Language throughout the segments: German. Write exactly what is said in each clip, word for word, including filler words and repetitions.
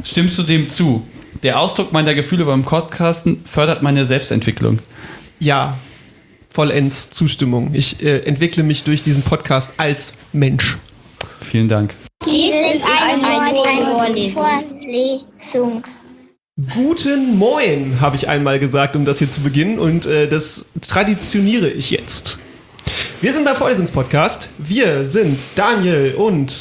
Stimmst du dem zu? Der Ausdruck meiner Gefühle beim Podcasten fördert meine Selbstentwicklung. Ja, vollends Zustimmung. Ich äh, entwickle mich durch diesen Podcast als Mensch. Vielen Dank. Dies ist eine, eine Vorlesung. Guten Moin, habe ich einmal gesagt, um das hier zu beginnen. Und äh, das traditioniere ich jetzt. Wir sind beim Vorlesungspodcast. Wir sind Daniel und...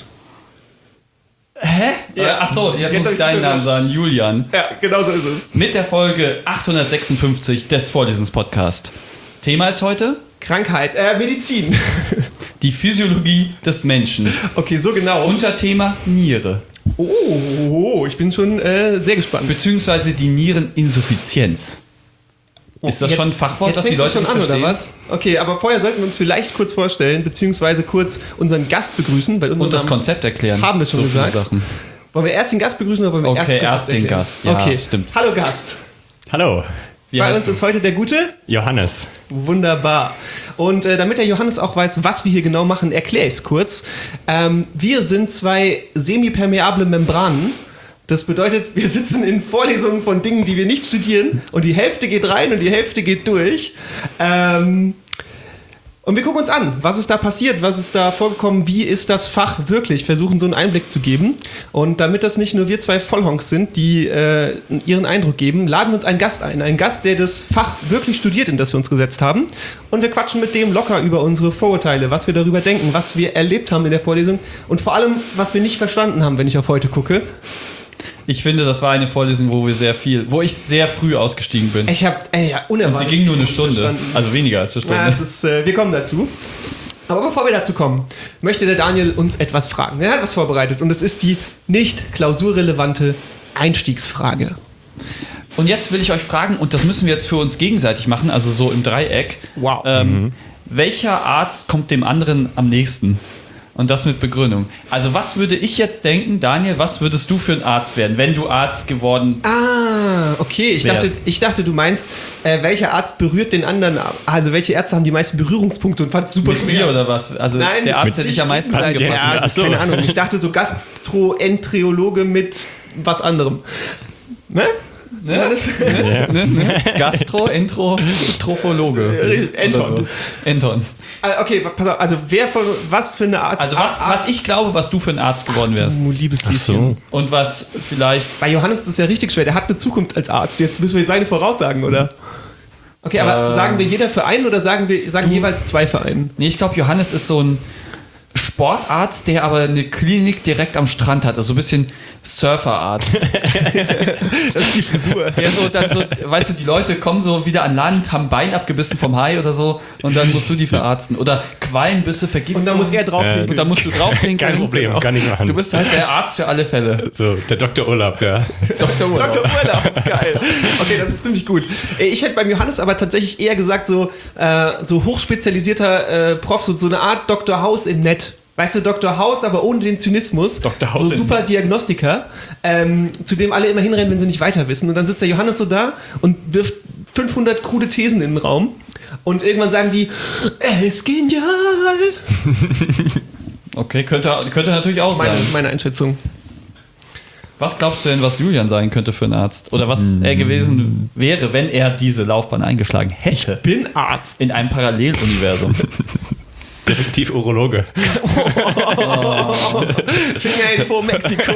Hä? Ja. Ach so, jetzt, jetzt muss ich deinen Namen sagen. Julian. Ja, genau so ist es. Mit der Folge achthundertsechsundfünfzig des Vorlesungspodcasts. Thema ist heute? Krankheit, äh, Medizin. Die Physiologie des Menschen. Okay, so genau. Unterthema Niere. Oh, ich bin schon äh, sehr gespannt. Beziehungsweise die Niereninsuffizienz. Oh, ist das jetzt, schon ein Fachwort, das die Leute schon an, verstehen? Oder was? Okay, aber vorher sollten wir uns vielleicht kurz vorstellen, beziehungsweise kurz unseren Gast begrüßen. Weil Und das Namen Konzept erklären. Haben wir schon so gesagt. Sachen. Wollen wir erst den Gast begrüßen oder wollen wir okay, erst das erst den erklären? Gast. Ja, okay, stimmt. Hallo Gast. Hallo. Wie Bei uns du? Ist heute der gute Johannes. Wunderbar. Und äh, damit der Johannes auch weiß, was wir hier genau machen, erkläre ich es kurz. Ähm, wir sind zwei semipermeable Membranen. Das bedeutet, wir sitzen in Vorlesungen von Dingen, die wir nicht studieren, und die Hälfte geht rein und die Hälfte geht durch. Ähm, und wir gucken uns an, was ist da passiert, was ist da vorgekommen, wie ist das Fach wirklich, versuchen so einen Einblick zu geben. Und damit das nicht nur wir zwei Vollhonks sind, die äh, ihren Eindruck geben, laden wir uns einen Gast ein. Einen Gast, der das Fach wirklich studiert, in das wir uns gesetzt haben. Und wir quatschen mit dem locker über unsere Vorurteile, was wir darüber denken, was wir erlebt haben in der Vorlesung und vor allem, was wir nicht verstanden haben, wenn ich auf heute gucke. Ich finde, das war eine Vorlesung, wo wir sehr viel, wo ich sehr früh ausgestiegen bin. Ich habe, ey, ja, unerwartet. Und sie ging nur eine Stunde, verstanden. Also weniger als eine Stunde. Ja, das ist, äh, wir kommen dazu. Aber bevor wir dazu kommen, möchte der Daniel uns etwas fragen. Er hat was vorbereitet und es ist die nicht klausurrelevante Einstiegsfrage. Und jetzt will ich euch fragen, und das müssen wir jetzt für uns gegenseitig machen, also so im Dreieck. Wow. Ähm, mhm. Welcher Arzt kommt dem anderen am nächsten? Und das mit Begründung. Also was würde ich jetzt denken, Daniel, was würdest du für ein Arzt werden, wenn du Arzt geworden Ah, okay. Ich dachte, ich dachte, du meinst, äh, welcher Arzt berührt den anderen, also welche Ärzte haben die meisten Berührungspunkte und fand es super mit schwer. dir oder was? Also Nein, der Arzt, der dich am meisten angefasst hat. Ja, keine Ahnung. Ich dachte so Gastroenterologe mit was anderem. Ne? Ne? Ne? Ne? Ne? Gastro, Entro, Trophologe. Enton. So. Enton. Okay, pass auf, also wer von, was für eine Art... Also was, was ich glaube, was du für ein Arzt geworden wärst. Du liebes Ach so. Und was vielleicht... Bei Johannes ist das ja richtig schwer, der hat eine Zukunft als Arzt. Jetzt müssen wir seine voraussagen, oder? Okay, aber äh, sagen wir jeder für einen oder sagen wir sagen du, jeweils zwei für einen? Nee, ich glaube, Johannes ist so ein Sportarzt, der aber eine Klinik direkt am Strand hat. Also so ein bisschen Surferarzt. Das ist die Frisur. Der so, dann so, weißt du, die Leute kommen so wieder an Land, haben Bein abgebissen vom Hai oder so und dann musst du die verarzten. Oder Quallenbisse, Vergiftung. Und dann muss er draufpinkeln. Und dann musst du draufpinkeln. Kein Problem, kann ich machen. Du bist halt der Arzt für alle Fälle. So, der Doktor Urlaub, ja. Doktor Urlaub. Doktor Urlaub, geil. Okay, das ist ziemlich gut. Ich hätte beim Johannes aber tatsächlich eher gesagt, so, äh, so hochspezialisierter äh, Prof, so, so eine Art Doktor House in nett. Weißt du, Doktor House, aber ohne den Zynismus. Doktor House. So super Diagnostiker, ähm, zu dem alle immer hinrennen, wenn sie nicht weiter wissen. Und dann sitzt der Johannes so da und wirft fünfhundert krude Thesen in den Raum. Und irgendwann sagen die, er ist genial. Okay, könnte, könnte natürlich auch das ist meine, sein. meine Einschätzung. Was glaubst du denn, was Julian sein könnte für ein Arzt? Oder was mm. er gewesen wäre, wenn er diese Laufbahn eingeschlagen hätte? Ich bin Arzt. In einem Paralleluniversum. Definitiv Urologe. Oh. Fingerinfo Mexiko.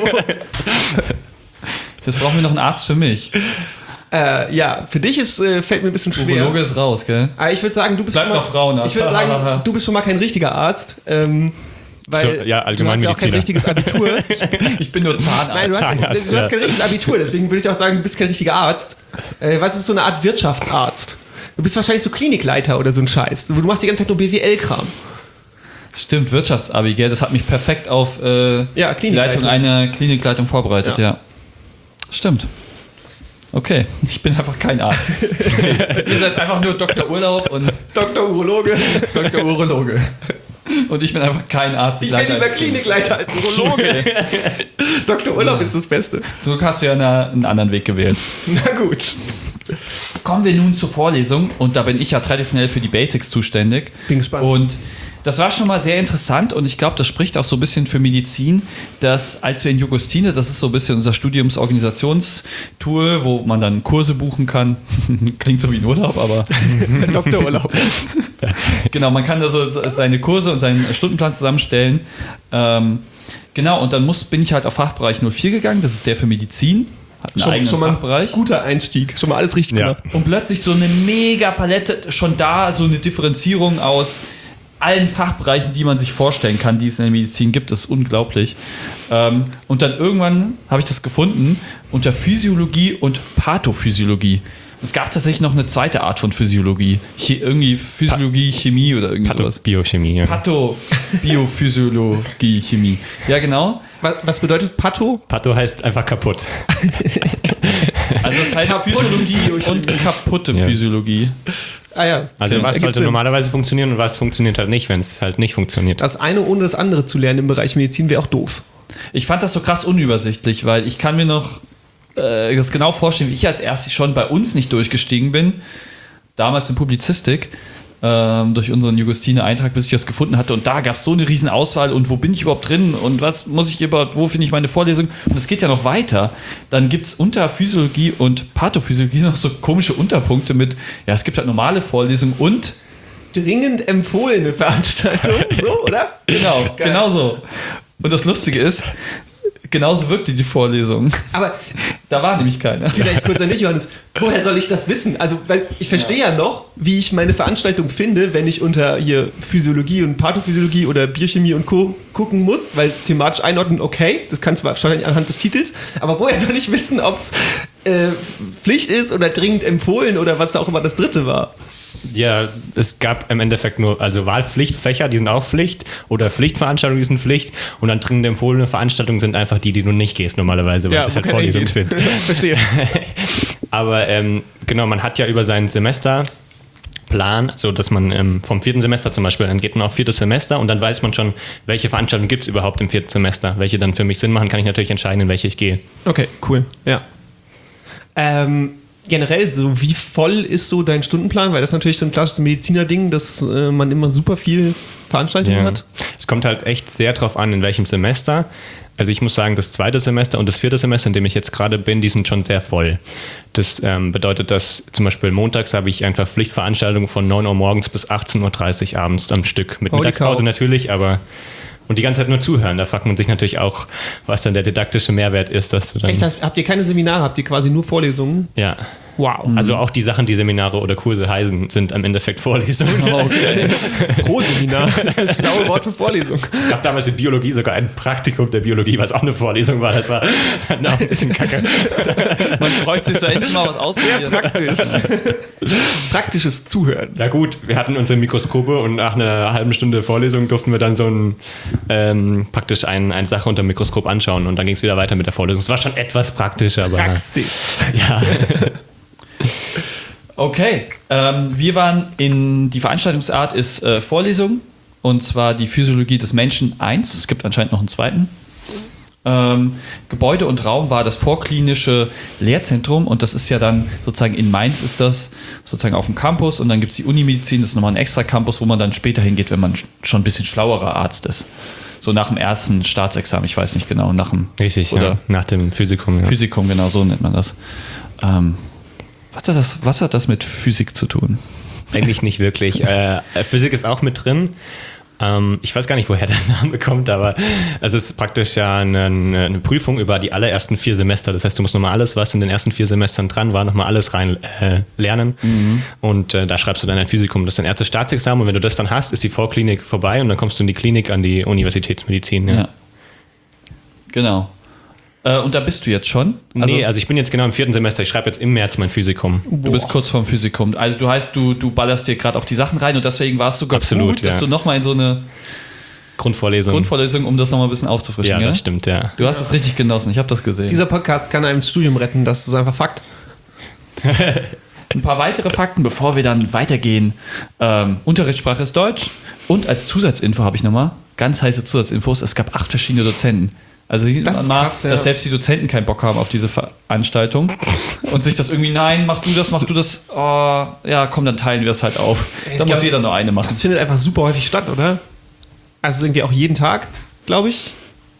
Jetzt brauchen wir noch einen Arzt für mich. Äh, ja, für dich ist, äh, fällt mir ein bisschen schwer. Urologe ist raus, gell? Aber ich würde sagen, du bist Bleib schon mal, noch Frauenarzt. Ich würde sagen, du bist schon mal kein richtiger Arzt. Ähm, weil so, ja, du hast ja auch kein richtiges Abitur. Ich bin nur Zahnarzt. Nein, du hast, Zahnarzt, du hast ja. kein richtiges Abitur, deswegen würde ich auch sagen, du bist kein richtiger Arzt. Äh, was ist so eine Art Wirtschaftsarzt? Du bist wahrscheinlich so Klinikleiter oder so ein Scheiß. Du machst die ganze Zeit nur B W L-Kram. Stimmt, Wirtschaftsabi, gell? Das hat mich perfekt auf äh, ja, die Leitung einer Klinikleitung vorbereitet, ja. ja. Stimmt. Okay, ich bin einfach kein Arzt. Okay. Ihr seid einfach nur Doktor Urlaub und Doktor Urologe. Doktor Urologe. Und ich bin einfach kein Arzt. Ich, ich bin lieber Klinikleiter als Urologe. Doktor Urlaub ja. ist das Beste. So hast du ja eine, einen anderen Weg gewählt. Na gut. Kommen wir nun zur Vorlesung und da bin ich ja traditionell für die Basics zuständig. Bin gespannt. Und das war schon mal sehr interessant und ich glaube, das spricht auch so ein bisschen für Medizin, dass als wir in Jugostine, das ist so ein bisschen unser Studiumsorganisationstool, wo man dann Kurse buchen kann, klingt so wie ein Urlaub, aber Doktorurlaub. genau, man kann also seine Kurse und seinen Stundenplan zusammenstellen. Ähm, genau, und dann muss, bin ich halt auf Fachbereich null vier gegangen, das ist der für Medizin. Hat einen Schon, eigenen schon mal Fachbereich. ein guter Einstieg. Schon mal alles richtig Ja. gemacht. Und plötzlich so eine mega Palette, schon da so eine Differenzierung aus allen Fachbereichen, die man sich vorstellen kann, die es in der Medizin gibt, das ist unglaublich. Ähm, und dann irgendwann habe ich das gefunden unter Physiologie und Pathophysiologie. Es gab tatsächlich noch eine zweite Art von Physiologie. Che- irgendwie Physiologie, Chemie oder irgendwie sowas. Biochemie, ja. Patho, Biophysiologie, Chemie. Ja, genau. Was, was bedeutet Patho? Patho heißt einfach kaputt. Also das heißt Physiologie und kaputte Ja. Physiologie. Ah ja. Also Ja, was ergibt sollte Sinn. normalerweise funktionieren und was funktioniert halt nicht, wenn es halt nicht funktioniert. Das eine ohne das andere zu lernen im Bereich Medizin wäre auch doof. Ich fand das so krass unübersichtlich, weil ich kann mir noch äh, das genau vorstellen, wie ich als erstes schon bei uns nicht durchgestiegen bin, damals in Publizistik, ähm, durch unseren Jugostine-Eintrag, bis ich das gefunden hatte. Und da gab es so eine riesen Auswahl und wo bin ich überhaupt drin und was muss ich überhaupt, wo finde ich meine Vorlesung? Und es geht ja noch weiter. Dann gibt es unter Physiologie und Pathophysiologie noch so komische Unterpunkte mit, ja, es gibt halt normale Vorlesungen und Dringend empfohlene Veranstaltung, so, oder? genau, Geil. genau so. Und das Lustige ist, genauso wirkte die Vorlesung. Aber Da war nämlich keiner. vielleicht kurz an dich, Johannes. Woher soll ich das wissen? Also, weil ich verstehe ja. noch, wie ich meine Veranstaltung finde, wenn ich unter hier Physiologie und Pathophysiologie oder Biochemie und Co. gucken muss, weil thematisch einordnen, okay, das kannst du wahrscheinlich anhand des Titels, aber woher soll ich wissen, ob es äh, Pflicht ist oder dringend empfohlen oder was da auch immer das dritte war? Ja, es gab im Endeffekt nur, also Wahlpflichtfächer, die sind auch Pflicht, oder Pflichtveranstaltungen, die sind Pflicht, und dann dringend empfohlene Veranstaltungen sind einfach die, die du nicht gehst normalerweise, weil das halt wo Vorlesungen keiner sind. hingeht. Verstehe. Aber ähm, genau, man hat ja über seinen Semesterplan, so dass man ähm, vom vierten Semester zum Beispiel, dann geht man auf viertes Semester und dann weiß man schon, welche Veranstaltungen gibt es überhaupt im vierten Semester. Welche dann für mich Sinn machen, kann ich natürlich entscheiden, in welche ich gehe. Okay, cool. Ja. Ähm, generell, so wie voll ist so dein Stundenplan? Weil das ist natürlich so ein klassisches Mediziner-Ding, dass äh, man immer super viel Veranstaltungen Ja. hat. Es kommt halt echt sehr drauf an, in welchem Semester. Also ich muss sagen, das zweite Semester und das vierte Semester, in dem ich jetzt gerade bin, die sind schon sehr voll. Das ähm, bedeutet, dass zum Beispiel montags habe ich einfach Pflichtveranstaltungen von neun Uhr morgens bis achtzehn Uhr dreißig abends am Stück. Mit Holy Mittagspause cow. natürlich, aber und die ganze Zeit nur zuhören. Da fragt man sich natürlich auch, was dann der didaktische Mehrwert ist, dass du dann... Echt, habt ihr keine Seminare? Habt ihr quasi nur Vorlesungen? Ja. Wow. Also auch die Sachen, die Seminare oder Kurse heißen, sind im Endeffekt Vorlesungen. Okay. Pro-Seminar. Das ist das schlaue Wort für Vorlesung. Ich habe damals in Biologie sogar ein Praktikum der Biologie, was auch eine Vorlesung war. Das war dann auch ein bisschen kacke. Man freut sich so endlich mal was ausprobieren. Praktisch. Praktisches Zuhören. Ja gut, wir hatten unsere Mikroskope und nach einer halben Stunde Vorlesung durften wir dann so ein, ähm, praktisch ein, eine Sache unter dem Mikroskop anschauen und dann ging es wieder weiter mit der Vorlesung. Es war schon etwas praktisch, aber Praxis. ja. Okay, ähm, wir waren in, die Veranstaltungsart ist äh, Vorlesung, und zwar die Physiologie des Menschen eins. Es gibt anscheinend noch einen zweiten. Ähm, Gebäude und Raum war das vorklinische Lehrzentrum, und das ist ja dann sozusagen in Mainz ist das sozusagen auf dem Campus, und dann gibt es die Unimedizin, das ist nochmal ein extra Campus, wo man dann später hingeht, wenn man schon ein bisschen schlauerer Arzt ist. So nach dem ersten Staatsexamen, ich weiß nicht genau, nach dem Richtig, oder ja. Nach dem Physikum. Ja. Physikum, genau, so nennt man das. Ähm, was, hat das was hat das mit Physik zu tun? Eigentlich nicht wirklich. Äh, Physik ist auch mit drin. Ähm, ich weiß gar nicht, woher der Name kommt, aber es ist praktisch ja eine, eine Prüfung über die allerersten vier Semester. Das heißt, du musst nochmal alles, was in den ersten vier Semestern dran war, nochmal alles rein äh, lernen. Mhm. Und äh, da schreibst du dann ein Physikum. Das ist dein erstes Staatsexamen. Und wenn du das dann hast, ist die Vorklinik vorbei und dann kommst du in die Klinik an die Universitätsmedizin. Ja. Ja. Genau. Äh, und da bist du jetzt schon? Also, nee, also ich bin jetzt genau im vierten Semester. Ich schreibe jetzt im März mein Physikum. Du bist kurz vorm Physikum. Also du heißt, du, du ballerst dir gerade auch die Sachen rein, und deswegen war es sogar Absolut, gut, dass ja. du nochmal in so eine Grundvorlesung. Grundvorlesung, um das nochmal ein bisschen aufzufrischen. Ja, gell? das stimmt, ja. Du hast es richtig genossen, ich habe das gesehen. Dieser Podcast kann einem das Studium retten, das ist einfach Fakt. Ein paar weitere Fakten, bevor wir dann weitergehen. Ähm, Unterrichtssprache ist Deutsch, und als Zusatzinfo habe ich nochmal ganz heiße Zusatzinfos. Es gab acht verschiedene Dozenten. Also sieht Das man ist mal, krass, ja. dass selbst die Dozenten keinen Bock haben auf diese Veranstaltung und sich das irgendwie, nein, mach du das, mach du das, oh, ja, komm, dann teilen wir es halt auf. Ich Dann muss glaub, jeder nur eine machen. Das findet einfach super häufig statt, oder? Also irgendwie auch jeden Tag, glaube ich.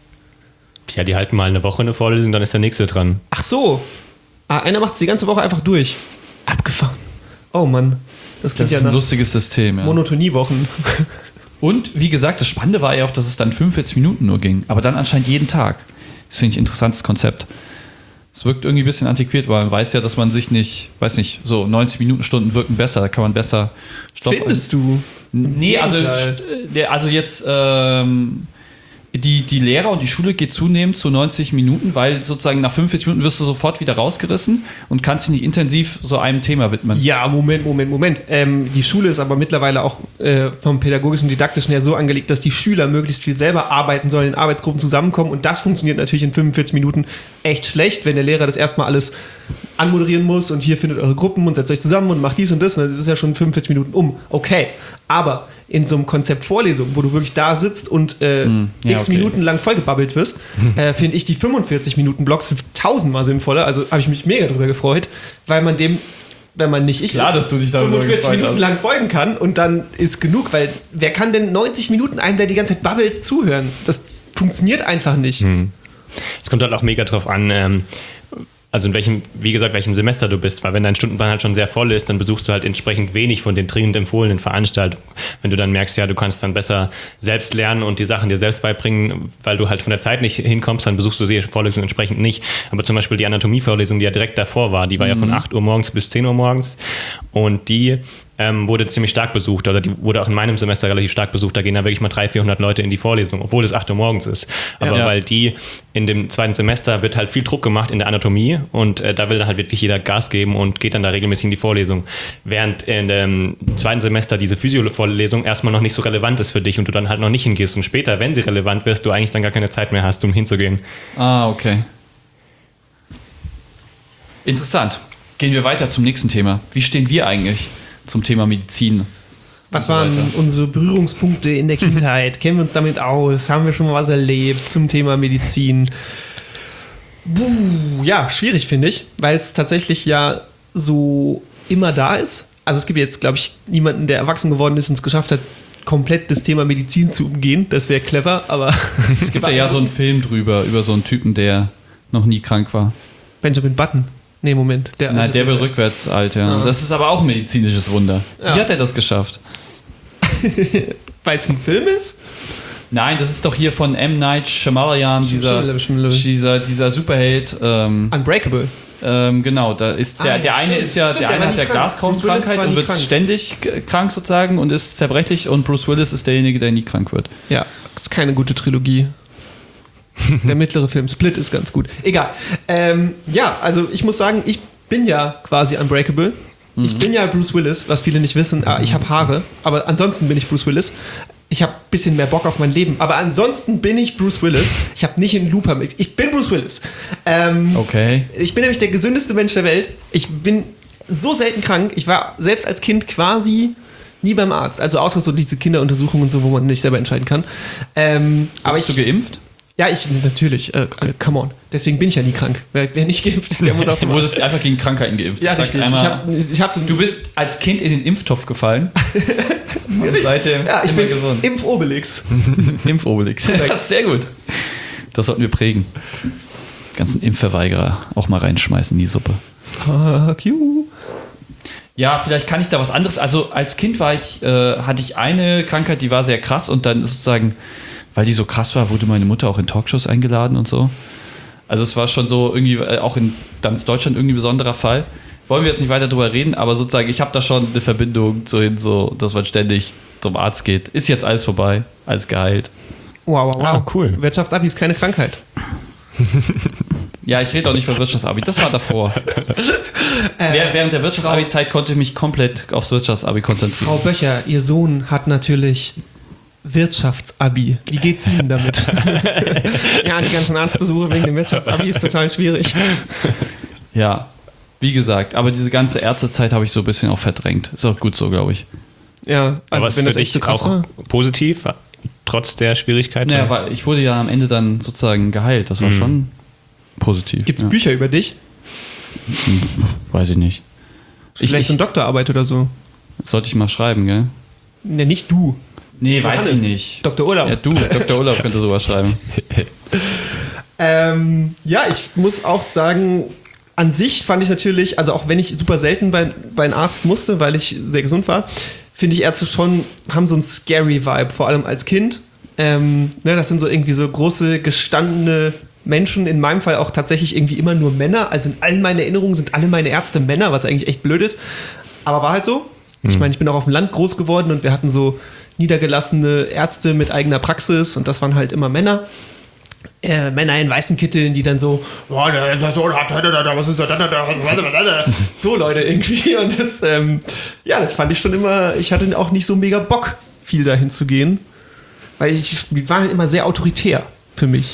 Ja, die halten mal eine Woche eine Vorlesung, dann ist der nächste dran. Ach so. Ah, einer macht es die ganze Woche einfach durch. Abgefahren. Oh Mann. Das klingt Das ja ist ein nach lustiges System. Ja. Monotoniewochen. Und wie gesagt, das Spannende war ja auch, dass es dann fünfundvierzig Minuten nur ging. Aber dann anscheinend jeden Tag. Das finde ich ein interessantes Konzept. Es wirkt irgendwie ein bisschen antiquiert, weil man weiß ja, dass man sich nicht, weiß nicht, so neunzig Minuten Stunden wirken besser. Da kann man besser Stoff... Findest du? Nee, also, Gegenteil. st- der- also jetzt ähm, die, die Lehrer und die Schule geht zunehmend zu neunzig Minuten, weil sozusagen nach fünfundvierzig Minuten wirst du sofort wieder rausgerissen und kannst dich nicht intensiv so einem Thema widmen. Ja, Moment, Moment, Moment. Ähm, die Schule ist aber mittlerweile auch äh, vom pädagogischen, didaktischen her so angelegt, dass die Schüler möglichst viel selber arbeiten sollen, in Arbeitsgruppen zusammenkommen und das funktioniert natürlich in fünfundvierzig Minuten echt schlecht, wenn der Lehrer das erstmal alles anmoderieren muss und hier findet eure Gruppen und setzt euch zusammen und macht dies und das. Und das ist ja schon fünfundvierzig Minuten um. Okay, aber in so einem Konzept Vorlesung, wo du wirklich da sitzt und äh, Hm, ja, x okay. Minuten lang vollgebabbelt wirst, äh, finde ich die fünfundvierzig Minuten Blocks tausendmal sinnvoller. Also habe ich mich mega drüber gefreut, weil man dem, wenn man nicht ich Klar, ist, dass du dich darüber fünfundvierzig gefreut Minuten hast. lang folgen kann und dann ist genug, weil wer kann denn neunzig Minuten einem, der die ganze Zeit babbelt, zuhören? Das funktioniert einfach nicht. Es kommt halt auch mega drauf an, ähm, also in welchem, wie gesagt, welchem Semester du bist, weil wenn dein Stundenplan halt schon sehr voll ist, dann besuchst du halt entsprechend wenig von den dringend empfohlenen Veranstaltungen. Wenn du dann merkst, ja, du kannst dann besser selbst lernen und die Sachen dir selbst beibringen, weil du halt von der Zeit nicht hinkommst, dann besuchst du die Vorlesung entsprechend nicht. Aber zum Beispiel die Anatomievorlesung, die ja direkt davor war, die war ja von acht Uhr morgens bis zehn Uhr morgens und die ähm, wurde ziemlich stark besucht, oder die wurde auch in meinem Semester relativ stark besucht. Da gehen da wirklich mal dreihundert, vierhundert Leute in die Vorlesung, obwohl es acht Uhr morgens ist. Aber Ja. weil die in dem zweiten Semester wird halt viel Druck gemacht in der Anatomie und äh, da will dann halt wirklich jeder Gas geben und geht dann da regelmäßig in die Vorlesung. Während in dem zweiten Semester diese Physio-Vorlesung erstmal noch nicht so relevant ist für dich und du dann halt noch nicht hingehst und später, wenn sie relevant wirst, du eigentlich dann gar keine Zeit mehr hast, um hinzugehen. Ah, okay. Interessant. Gehen wir weiter zum nächsten Thema. Wie stehen wir eigentlich zum Thema Medizin? Was und so waren weiter? unsere Berührungspunkte in der Kindheit? Kennen wir uns damit aus? Haben wir schon mal was erlebt zum Thema Medizin? Buh, ja, schwierig finde ich, weil es tatsächlich ja so immer da ist. Also es gibt jetzt, glaube ich, niemanden, der erwachsen geworden ist und es geschafft hat, komplett das Thema Medizin zu umgehen. Das wäre clever, aber Es gibt ja, ja so einen Film drüber, über so einen Typen, der noch nie krank war. Benjamin Button. Nee, Moment. Der, Nein, der wird rückwärts alt, ja. Ja. Das ist aber auch ein medizinisches Wunder. Ja. Wie hat er das geschafft? Weil es ein Film ist? Nein, das ist doch hier von M. Night Shyamalan, dieser, Stimmt, stimmt. dieser, dieser Superheld. Ähm, Unbreakable. ähm, genau, da ist der, Ah, der eine stimmt, ist ja, stimmt, der der eine war hat nie ja krank. Bruce Willis Glaskaumkrankheit war und nie wird krank. ständig k- krank sozusagen und ist zerbrechlich und Bruce Willis ist derjenige, der nie krank wird. Ja, das ist keine gute Trilogie. Der mittlere Film Split ist ganz gut. Egal. Ähm, ja, also ich muss sagen, ich bin ja quasi Unbreakable. Ich bin ja Bruce Willis, was viele nicht wissen. Ah, ich habe Haare, aber ansonsten bin ich Bruce Willis. Ich habe ein bisschen mehr Bock auf mein Leben, aber ansonsten bin ich Bruce Willis. Ich habe nicht einen Looper mit. Ich bin Bruce Willis. Ähm, Okay. Ich bin nämlich der gesündeste Mensch der Welt. Ich bin so selten krank. Ich war selbst als Kind quasi nie beim Arzt. Also außer so diese Kinderuntersuchungen und so, wo man nicht selber entscheiden kann. Ähm, aber Bist ich, du geimpft? ja, ich natürlich. Äh, come on. Deswegen bin ich ja nie krank. Wer, wer nicht geimpft ist, der muss auch Du wurdest einfach gegen Krankheiten geimpft. Ja, Sagst richtig. einmal- ich hab, ich hab so Du bist als Kind in den Impftopf gefallen. Und seitdem ja, ich immer bin gesund. Impfobelix. Impfobelix. Das ist sehr gut. Das sollten wir prägen. Die ganzen Impfverweigerer auch mal reinschmeißen in die Suppe. Fuck you. Ja, vielleicht kann ich da was anderes. Also als Kind war ich, äh, hatte ich eine Krankheit, die war sehr krass und dann sozusagen, weil die so krass war, wurde meine Mutter auch in Talkshows eingeladen und so. Also es war schon so irgendwie, äh, auch in ganz Deutschland irgendwie ein besonderer Fall. Wollen wir jetzt nicht weiter drüber reden, aber sozusagen, ich habe da schon eine Verbindung zu hin, so, dass man ständig zum Arzt geht. Ist jetzt alles vorbei, alles geheilt. Wow, wow, wow. Ah, cool. Wirtschaftsabi ist keine Krankheit. Ja, ich rede auch nicht von Wirtschaftsabi, das war davor. Während während der Wirtschaftsabi-Zeit konnte ich mich komplett aufs Wirtschaftsabi konzentrieren. Frau Böcher, Ihr Sohn hat natürlich Wirtschaftsabi. Wie geht's Ihnen damit? Ja, die ganzen Arztbesuche wegen dem Wirtschaftsabi ist total schwierig. Ja, wie gesagt, aber diese ganze Ärztezeit habe ich so ein bisschen auch verdrängt. Ist auch gut so, glaube ich. Ja, also Aber es wenn für das echt dich so krass auch war. positiv, trotz der Schwierigkeiten? Naja, weil ich wurde ja am Ende dann sozusagen geheilt. Das war Mhm. schon positiv. Gibt's ja. Bücher über dich? Weiß ich nicht. Ich, Vielleicht so ich, eine Doktorarbeit oder so? sollte ich mal schreiben, gell? Ne, nicht du. Nee, weiß Johannes. ich nicht. Doktor Urlaub. Ja, du, Doktor Urlaub könnte sowas schreiben. Ähm, ja, ich muss auch sagen, an sich fand ich natürlich, also auch wenn ich super selten bei, bei einem Arzt musste, weil ich sehr gesund war, finde ich Ärzte schon, haben so einen scary Vibe, vor allem als Kind. Ähm, ne, das sind so irgendwie so große, gestandene Menschen, in meinem Fall auch tatsächlich irgendwie immer nur Männer. Also in allen meinen Erinnerungen sind alle meine Ärzte Männer, was eigentlich echt blöd ist. Aber war halt so. Ich meine, ich bin auch auf dem Land groß geworden und wir hatten so niedergelassene Ärzte mit eigener Praxis und das waren halt immer Männer. Äh, Männer in weißen Kitteln, die dann so, oh, was ist das? So Leute irgendwie. Und das, ähm, ja, das fand ich schon immer, ich hatte auch nicht so mega Bock, viel dahin zu gehen. Weil ich, die waren halt immer sehr autoritär für mich.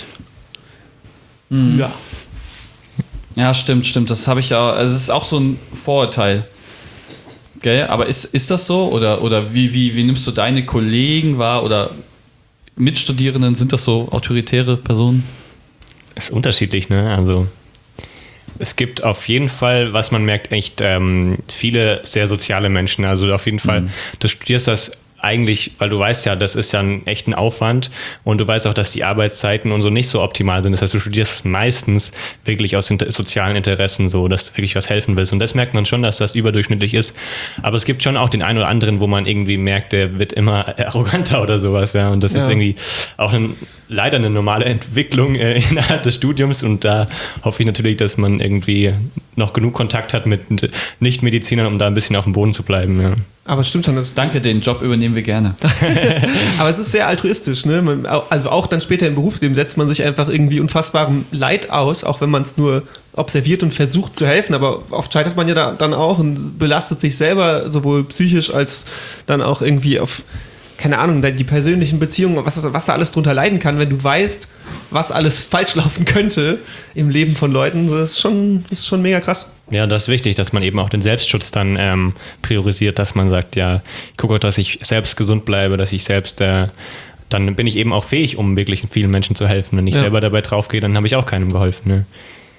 Mhm. Ja. Ja, stimmt, stimmt. Das habe ich ja. Also es ist auch so ein Vorurteil. Gell? Aber ist, ist das so? Oder, oder wie, wie, wie nimmst du deine Kollegen wahr? Oder Mitstudierenden, sind das so autoritäre Personen? Ist unterschiedlich, ne? Also es gibt auf jeden Fall, was man merkt, echt ähm, viele sehr soziale Menschen. Also auf jeden Fall, Mhm. du studierst das eigentlich, weil du weißt ja, das ist ja ein echten Aufwand und du weißt auch, dass die Arbeitszeiten und so nicht so optimal sind. Das heißt, du studierst meistens wirklich aus den sozialen Interessen so, dass du wirklich was helfen willst. Und das merkt man schon, dass das überdurchschnittlich ist. Aber es gibt schon auch den einen oder anderen, wo man irgendwie merkt, der wird immer arroganter oder sowas. Ja. Und das Ja. ist irgendwie auch ein, leider eine normale Entwicklung äh, innerhalb des Studiums. Und da hoffe ich natürlich, dass man irgendwie noch genug Kontakt hat mit Nichtmedizinern, um da ein bisschen auf dem Boden zu bleiben. Ja. Aber es stimmt schon. Das Danke, den Job übernehmen wir gerne. Aber es ist sehr altruistisch, ne? Man, also auch dann später im Berufsleben setzt man sich einfach irgendwie unfassbarem Leid aus, auch wenn man es nur observiert und versucht zu helfen. Aber oft scheitert man ja da, dann auch und belastet sich selber, sowohl psychisch als dann auch irgendwie auf, keine Ahnung, die persönlichen Beziehungen, was, was da alles drunter leiden kann, wenn du weißt, was alles falsch laufen könnte im Leben von Leuten. Das ist schon, das ist schon mega krass. Ja, das ist wichtig, dass man eben auch den Selbstschutz dann ähm, priorisiert, dass man sagt, ja, ich gucke, dass ich selbst gesund bleibe, dass ich selbst, äh, dann bin ich eben auch fähig, um wirklich vielen Menschen zu helfen. Wenn ich Ja. selber dabei draufgehe, dann habe ich auch keinem geholfen. Ne?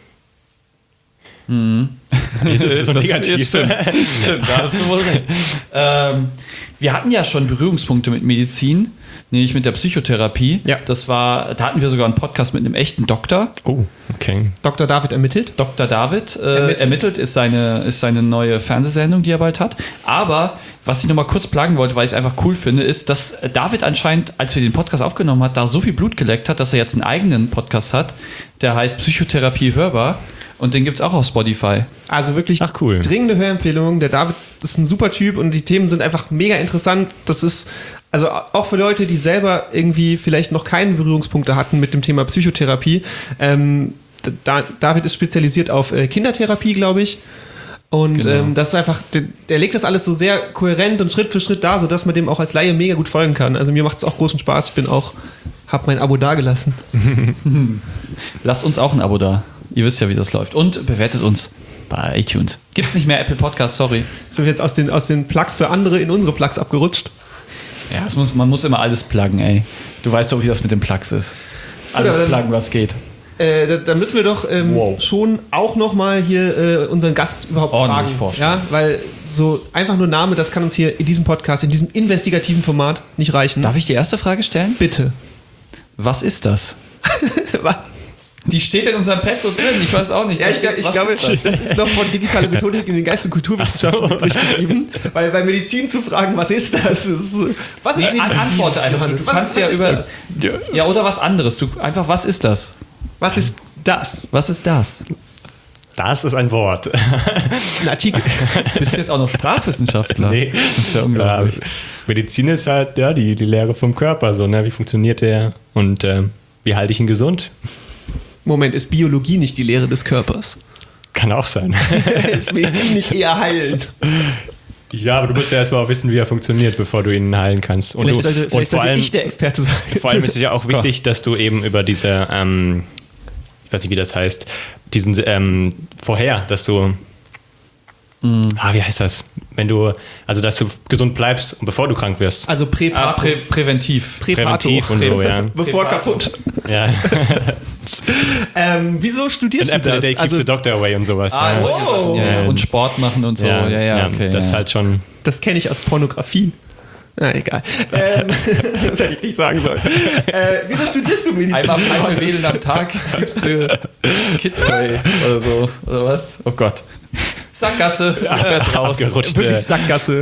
Mhm. Das ist so negativ. Stimmt. Stimmt, da hast du wohl recht. Ähm, wir hatten ja schon Berührungspunkte mit Medizin, nämlich mit der Psychotherapie. Ja. Das war, da hatten wir sogar einen Podcast mit einem echten Doktor. Oh, okay. Doktor David ermittelt. Doktor David äh, Ermittelt. ermittelt, ist, seine, ist seine neue Fernsehsendung, die er bald hat. Aber was ich nochmal kurz plagen wollte, weil ich es einfach cool finde, ist, dass David anscheinend, als wir den Podcast aufgenommen hat, da so viel Blut geleckt hat, dass er jetzt einen eigenen Podcast hat, der heißt Psychotherapie hörbar. Und den gibt es auch auf Spotify. Also wirklich Ach, cool. dringende Hörempfehlung. Der David ist ein super Typ und die Themen sind einfach mega interessant. Das ist also auch für Leute, die selber irgendwie vielleicht noch keine Berührungspunkte hatten mit dem Thema Psychotherapie. Ähm, da, David ist spezialisiert auf äh, Kindertherapie, glaube ich. Und Genau. ähm, das ist einfach, der, der legt das alles so sehr kohärent und Schritt für Schritt da, sodass man dem auch als Laie mega gut folgen kann. Also mir macht es auch großen Spaß. Ich bin auch, habe mein Abo dagelassen. Lasst uns auch ein Abo da. Ihr wisst ja, wie das läuft. Und bewertet uns bei iTunes. Gibt es nicht mehr Apple Podcasts, sorry. Sind wir jetzt aus den, aus den Plugs für andere in unsere Plugs abgerutscht? Ja, es muss, man muss immer alles pluggen, ey. Du weißt doch, wie das mit den Plugs ist. Alles Gut, aber dann- pluggen, was geht. Äh, da, da müssen wir doch ähm, Wow. schon auch nochmal hier äh, unseren Gast überhaupt Ordentlich fragen. vorstellen. Ja, weil so einfach nur Name, das kann uns hier in diesem Podcast, in diesem investigativen Format nicht reichen. Darf ich die erste Frage stellen? Bitte. Was ist das? Was? Die steht in unserem Pad so drin, ich weiß auch nicht. Ja, ich, ich Was glaube, ist das? das? ist noch von digitaler Methodik in den Geist- und Kulturwissenschaften übrig geblieben. Weil bei Medizin zu fragen, was ist das? Ist, was ist Nee, an- antworte einfach. Johannes? Du was, kannst was ja ist über- das? Ja, oder was anderes. Du, einfach, was ist das? Was ist das? Was ist das? Das ist ein Wort. Ein Artikel. Bist du jetzt auch noch Sprachwissenschaftler? Nee. Das ist ja unglaublich. Ja, Medizin ist halt ja, die, die Lehre vom Körper. So, ne? Wie funktioniert der und äh, wie halte ich ihn gesund? Moment, ist Biologie nicht die Lehre des Körpers? Kann auch sein. Ist Medizin nicht eher heilend? Ja, aber du musst ja erstmal auch wissen, wie er funktioniert, bevor du ihn heilen kannst. Und, Vielleicht du, sollte, und vielleicht vor, sollte allem, ich der Experte sein. vor allem ist es ja auch wichtig, dass du eben über diese, ähm, ich weiß nicht, wie das heißt, diesen ähm, vorher, dass du, ah, wie heißt das? Wenn du, also dass du gesund bleibst und bevor du krank wirst. Also Ah, Präpato. prä präventiv. Präpato. Präventiv und so, ja. Bevor Präpato. kaputt. Ja. Ähm, wieso studierst And du Apple a das? Day keeps Also, the doctor away und sowas. Ah, ja. solche Sachen, ja, ja. Und Sport machen und so. Ja, ja, okay. Das ja. ist halt schon. das kenne ich aus Pornografie. Na, egal. Ähm, das hätte ich nicht sagen sollen. Äh, wieso studierst du Medizin? Einmal, einmal wählen am Tag gibst du Kidway oder so. Oder was? Oh Gott. Sackgasse. Rückwärts raus. Abgerutscht. Wirklich Sackgasse.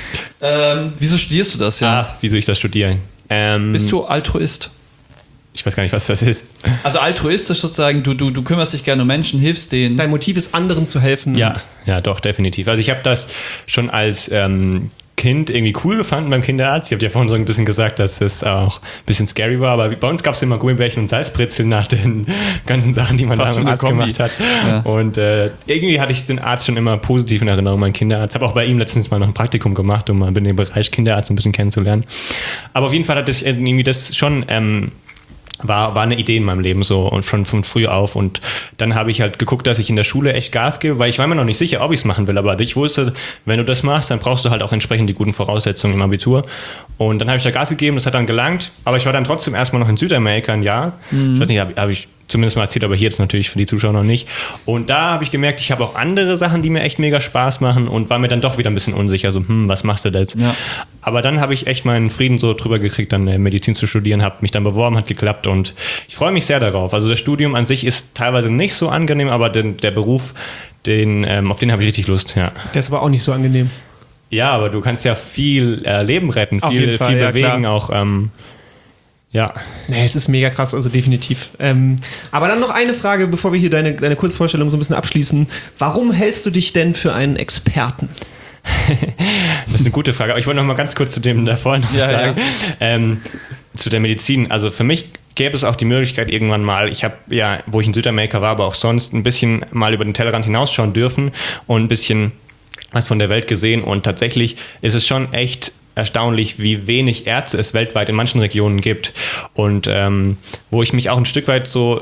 Ähm, wieso studierst du das, ja? Ah, wieso ich das studiere? Ähm, Bist du Altruist? Ich weiß gar nicht, was das ist. Also altruistisch sozusagen, du, du, du kümmerst dich gerne um Menschen, hilfst denen. Dein Motiv ist, anderen zu helfen. Ja, ja, doch, definitiv. Also ich habe das schon als ähm, Kind irgendwie cool gefunden beim Kinderarzt. Ich habe ja vorhin so ein bisschen gesagt, dass es auch ein bisschen scary war, aber bei uns gab es immer Gummibärchen und Salzbrezeln nach den ganzen Sachen, die man Was da für beim eine Arzt Kombi. gemacht hat. Ja. Und äh, irgendwie hatte ich den Arzt schon immer positiv in Erinnerung, meinen Kinderarzt. Habe auch bei ihm letztens mal noch ein Praktikum gemacht, um mal den Bereich Kinderarzt ein bisschen kennenzulernen. Aber auf jeden Fall hat das irgendwie das schon... Ähm, War, war eine Idee in meinem Leben so und schon von früh auf. Und dann habe ich halt geguckt, dass ich in der Schule echt Gas gebe, weil ich war mir noch nicht sicher, ob ich es machen will. Aber ich wusste, wenn du das machst, dann brauchst du halt auch entsprechend die guten Voraussetzungen im Abitur. Und dann habe ich da Gas gegeben, das hat dann gelangt. Aber ich war dann trotzdem erstmal noch in Südamerika ein Jahr. Mhm. Ich weiß nicht, habe hab ich zumindest mal erzählt, aber hier jetzt natürlich für die Zuschauer noch nicht. Und da habe ich gemerkt, ich habe auch andere Sachen, die mir echt mega Spaß machen und war mir dann doch wieder ein bisschen unsicher. So, hm, was machst du da jetzt? Ja. Aber dann habe ich echt meinen Frieden so drüber gekriegt, dann äh, Medizin zu studieren, habe mich dann beworben, hat geklappt und ich freue mich sehr darauf. Also das Studium an sich ist teilweise nicht so angenehm, aber den, der Beruf, den, ähm, auf den habe ich richtig Lust. Ja. Der ist aber auch nicht so angenehm. Ja, aber du kannst ja viel äh, Leben retten, Auf viel, jeden Fall, viel ja, bewegen klar. auch. Ähm, ja. Nee, es ist mega krass, also definitiv. Ähm, aber dann noch eine Frage, bevor wir hier deine, deine Kurzvorstellung so ein bisschen abschließen. Warum hältst du dich denn für einen Experten? Das ist eine gute Frage, aber ich wollte noch mal ganz kurz zu dem davor noch Ja, sagen. ja. Ähm, zu der Medizin. Also für mich gäbe es auch die Möglichkeit irgendwann mal, ich habe ja, wo ich in Südamerika war, aber auch sonst ein bisschen mal über den Tellerrand hinausschauen dürfen und ein bisschen was von der Welt gesehen und tatsächlich ist es schon echt erstaunlich, wie wenig Ärzte es weltweit in manchen Regionen gibt und ähm, wo ich mich auch ein Stück weit so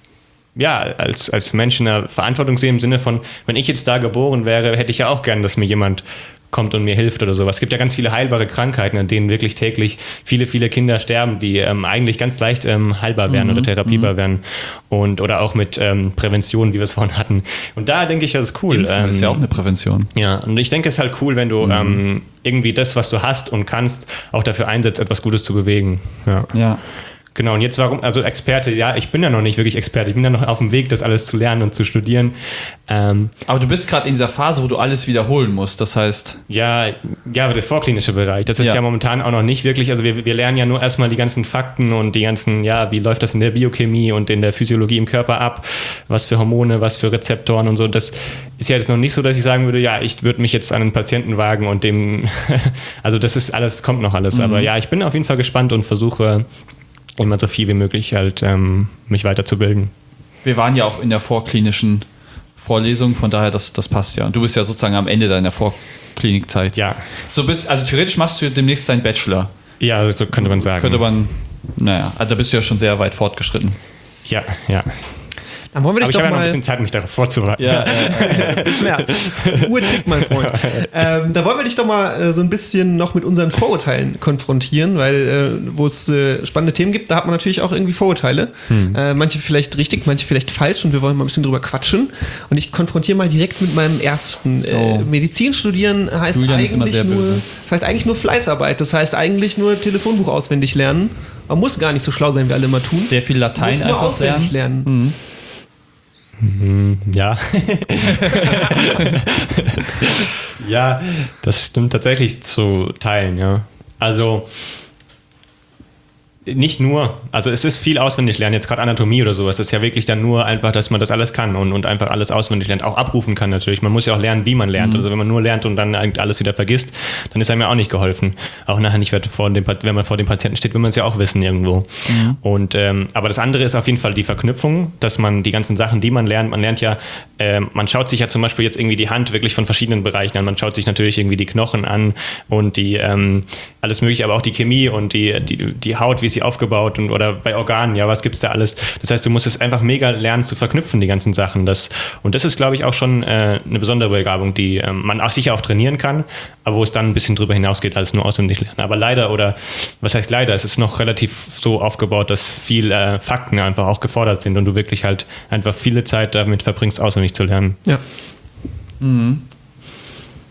ja, als, als Mensch in der Verantwortung sehe im Sinne von, wenn ich jetzt da geboren wäre, hätte ich ja auch gern, dass mir jemand kommt und mir hilft oder sowas. Es gibt ja ganz viele heilbare Krankheiten, an denen wirklich täglich viele, viele Kinder sterben, die ähm, eigentlich ganz leicht ähm, heilbar wären Mhm. oder therapierbar wären. Und, oder auch mit ähm, Prävention, wie wir es vorhin hatten. Und da denke ich, das ist cool. Impfen ist ja auch eine Prävention. Ja, und ich denke, es ist halt cool, wenn du ähm, irgendwie das, was du hast und kannst, auch dafür einsetzt, etwas Gutes zu bewegen. Ja. Ja. Genau, und jetzt warum, also Experte, ja, ich bin ja noch nicht wirklich Experte, ich bin ja noch auf dem Weg, das alles zu lernen und zu studieren. Ähm, Aber du bist gerade in dieser Phase, wo du alles wiederholen musst, das heißt... ja, ja, der vorklinische Bereich, das ist ja, Ja. ja momentan auch noch nicht wirklich, also wir, wir lernen ja nur erstmal die ganzen Fakten und die ganzen, ja, wie läuft das in der Biochemie und in der Physiologie im Körper ab, was für Hormone, was für Rezeptoren und so, das ist ja jetzt noch nicht so, dass ich sagen würde, ja, ich würde mich jetzt an einen Patienten wagen und dem, also das ist alles, kommt noch alles, Mhm. aber ja, ich bin auf jeden Fall gespannt und versuche immer so viel wie möglich halt ähm, mich weiterzubilden. Wir waren ja auch in der vorklinischen Vorlesung, von daher, das, das passt ja. Und du bist ja sozusagen am Ende deiner Vorklinikzeit. Ja, So bist, also theoretisch machst du demnächst deinen Bachelor. ja, so könnte man sagen. Könnte man, naja, also da bist du ja schon sehr weit fortgeschritten. Ja, ja. Dann wollen wir Aber dich ich doch habe ja noch ein mal... bisschen Zeit, mich darauf vorzubereiten. Bis März. Uhr tickt, mein Freund. Ähm, da wollen wir dich doch mal äh, so ein bisschen noch mit unseren Vorurteilen konfrontieren, weil äh, wo es äh, spannende Themen gibt, da hat man natürlich auch irgendwie Vorurteile. Hm. Äh, manche vielleicht richtig, manche vielleicht falsch und wir wollen mal ein bisschen drüber quatschen. Und ich konfrontiere mal direkt mit meinem ersten. Äh, Oh. Medizin studieren heißt Julian ist immer eigentlich sehr nur, böse. das heißt eigentlich nur Fleißarbeit. Das heißt eigentlich nur Telefonbuch auswendig lernen. Man muss gar nicht so schlau sein, wie alle immer tun. Sehr viel Man Latein muss nur einfach auswendig lernen. lernen. Ja. Ja, das stimmt tatsächlich zu teilen, ja. Also nicht nur, also es ist viel auswendig lernen, jetzt gerade Anatomie oder sowas, das ist ja wirklich dann nur einfach, dass man das alles kann und, und einfach alles auswendig lernt, auch abrufen kann natürlich. Man muss ja auch lernen, wie man lernt. Mhm. Also wenn man nur lernt und dann eigentlich alles wieder vergisst, dann ist einem ja auch nicht geholfen. Auch nachher nicht, vor dem, wenn man vor dem Patienten steht, will man es ja auch wissen irgendwo. Mhm. Und, ähm, aber das andere ist auf jeden Fall die Verknüpfung, dass man die ganzen Sachen, die man lernt, man lernt ja, äh, man schaut sich ja zum Beispiel jetzt irgendwie die Hand wirklich von verschiedenen Bereichen an. Man schaut sich natürlich irgendwie die Knochen an und die, ähm, alles mögliche, aber auch die Chemie und die, die, die Haut, wie sie aufgebaut und oder bei Organen, ja, was gibt's da alles? Das heißt, du musst es einfach mega lernen zu verknüpfen, die ganzen Sachen. Das, und das ist, glaube ich, auch schon äh, eine besondere Begabung, die ähm, man auch sicher auch trainieren kann, aber wo es dann ein bisschen drüber hinausgeht, als nur auswendig lernen. Aber leider, oder was heißt leider, es ist noch relativ so aufgebaut, dass viel äh, Fakten einfach auch gefordert sind und du wirklich halt einfach viele Zeit damit verbringst, auswendig zu lernen. Ja. Mhm.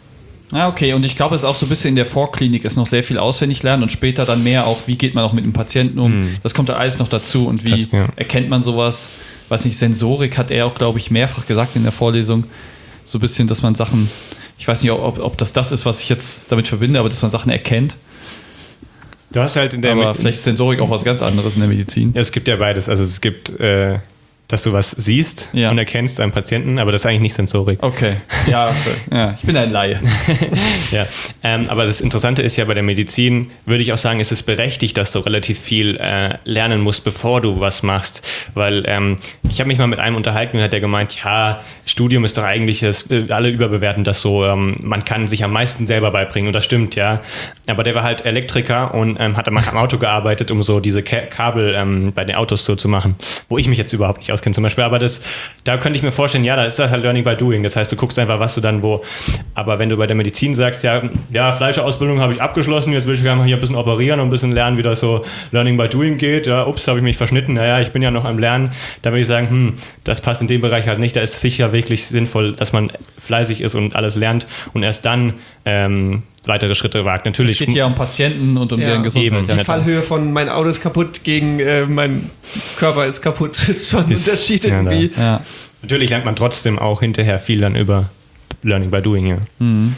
Ja, okay, und ich glaube, es ist auch so ein bisschen in der Vorklinik ist noch sehr viel auswendig lernen und später dann mehr auch, wie geht man auch mit dem Patienten um. Mhm. Das kommt da alles noch dazu und wie das, ja. erkennt man sowas. Weiß nicht, Sensorik hat er auch, glaube ich, mehrfach gesagt in der Vorlesung. So ein bisschen, dass man Sachen, ich weiß nicht, ob, ob das das ist, was ich jetzt damit verbinde, aber dass man Sachen erkennt. Du hast halt in der aber vielleicht ist Sensorik auch was ganz anderes in der Medizin. Ja, es gibt ja beides. Also es gibt... Äh dass du was siehst ja. und erkennst einen Patienten, aber das ist eigentlich nicht Sensorik. Okay, ja, ja ich bin ein Laie. ja. ähm, aber das Interessante ist ja bei der Medizin, würde ich auch sagen, ist es berechtigt, dass du relativ viel äh, lernen musst, bevor du was machst, weil ähm, ich habe mich mal mit einem unterhalten und hat der gemeint, ja, Studium ist doch eigentlich, das, alle überbewerten das so, ähm, man kann sich am meisten selber beibringen und das stimmt, ja, aber der war halt Elektriker und ähm, hat am Auto gearbeitet, um so diese Ka- Kabel ähm, bei den Autos so zu machen, wo ich mich jetzt überhaupt nicht auskenne zum Beispiel, aber das, da könnte ich mir vorstellen, ja, da ist das halt Learning by Doing, das heißt, du guckst einfach, was du dann wo, aber wenn du bei der Medizin sagst, ja, ja, Fleischerausbildung habe ich abgeschlossen, jetzt will ich gerne mal hier ein bisschen operieren und ein bisschen lernen, wie das so Learning by Doing geht, ja, ups, habe ich mich verschnitten, naja, ich bin ja noch am Lernen, da würde ich sagen, hm, das passt in dem Bereich halt nicht, da ist es sicher wirklich sinnvoll, dass man fleißig ist und alles lernt und erst dann ähm, weitere Schritte wagt. Natürlich. Es geht ja um Patienten und um ja, deren Gesundheit. Eben, die ja, Fallhöhe von mein Auto ist kaputt gegen äh, mein Körper ist kaputt ist schon ein ist, Unterschied irgendwie. Ja, ja. Natürlich lernt man trotzdem auch hinterher viel dann über Learning by Doing. Ja. Mhm.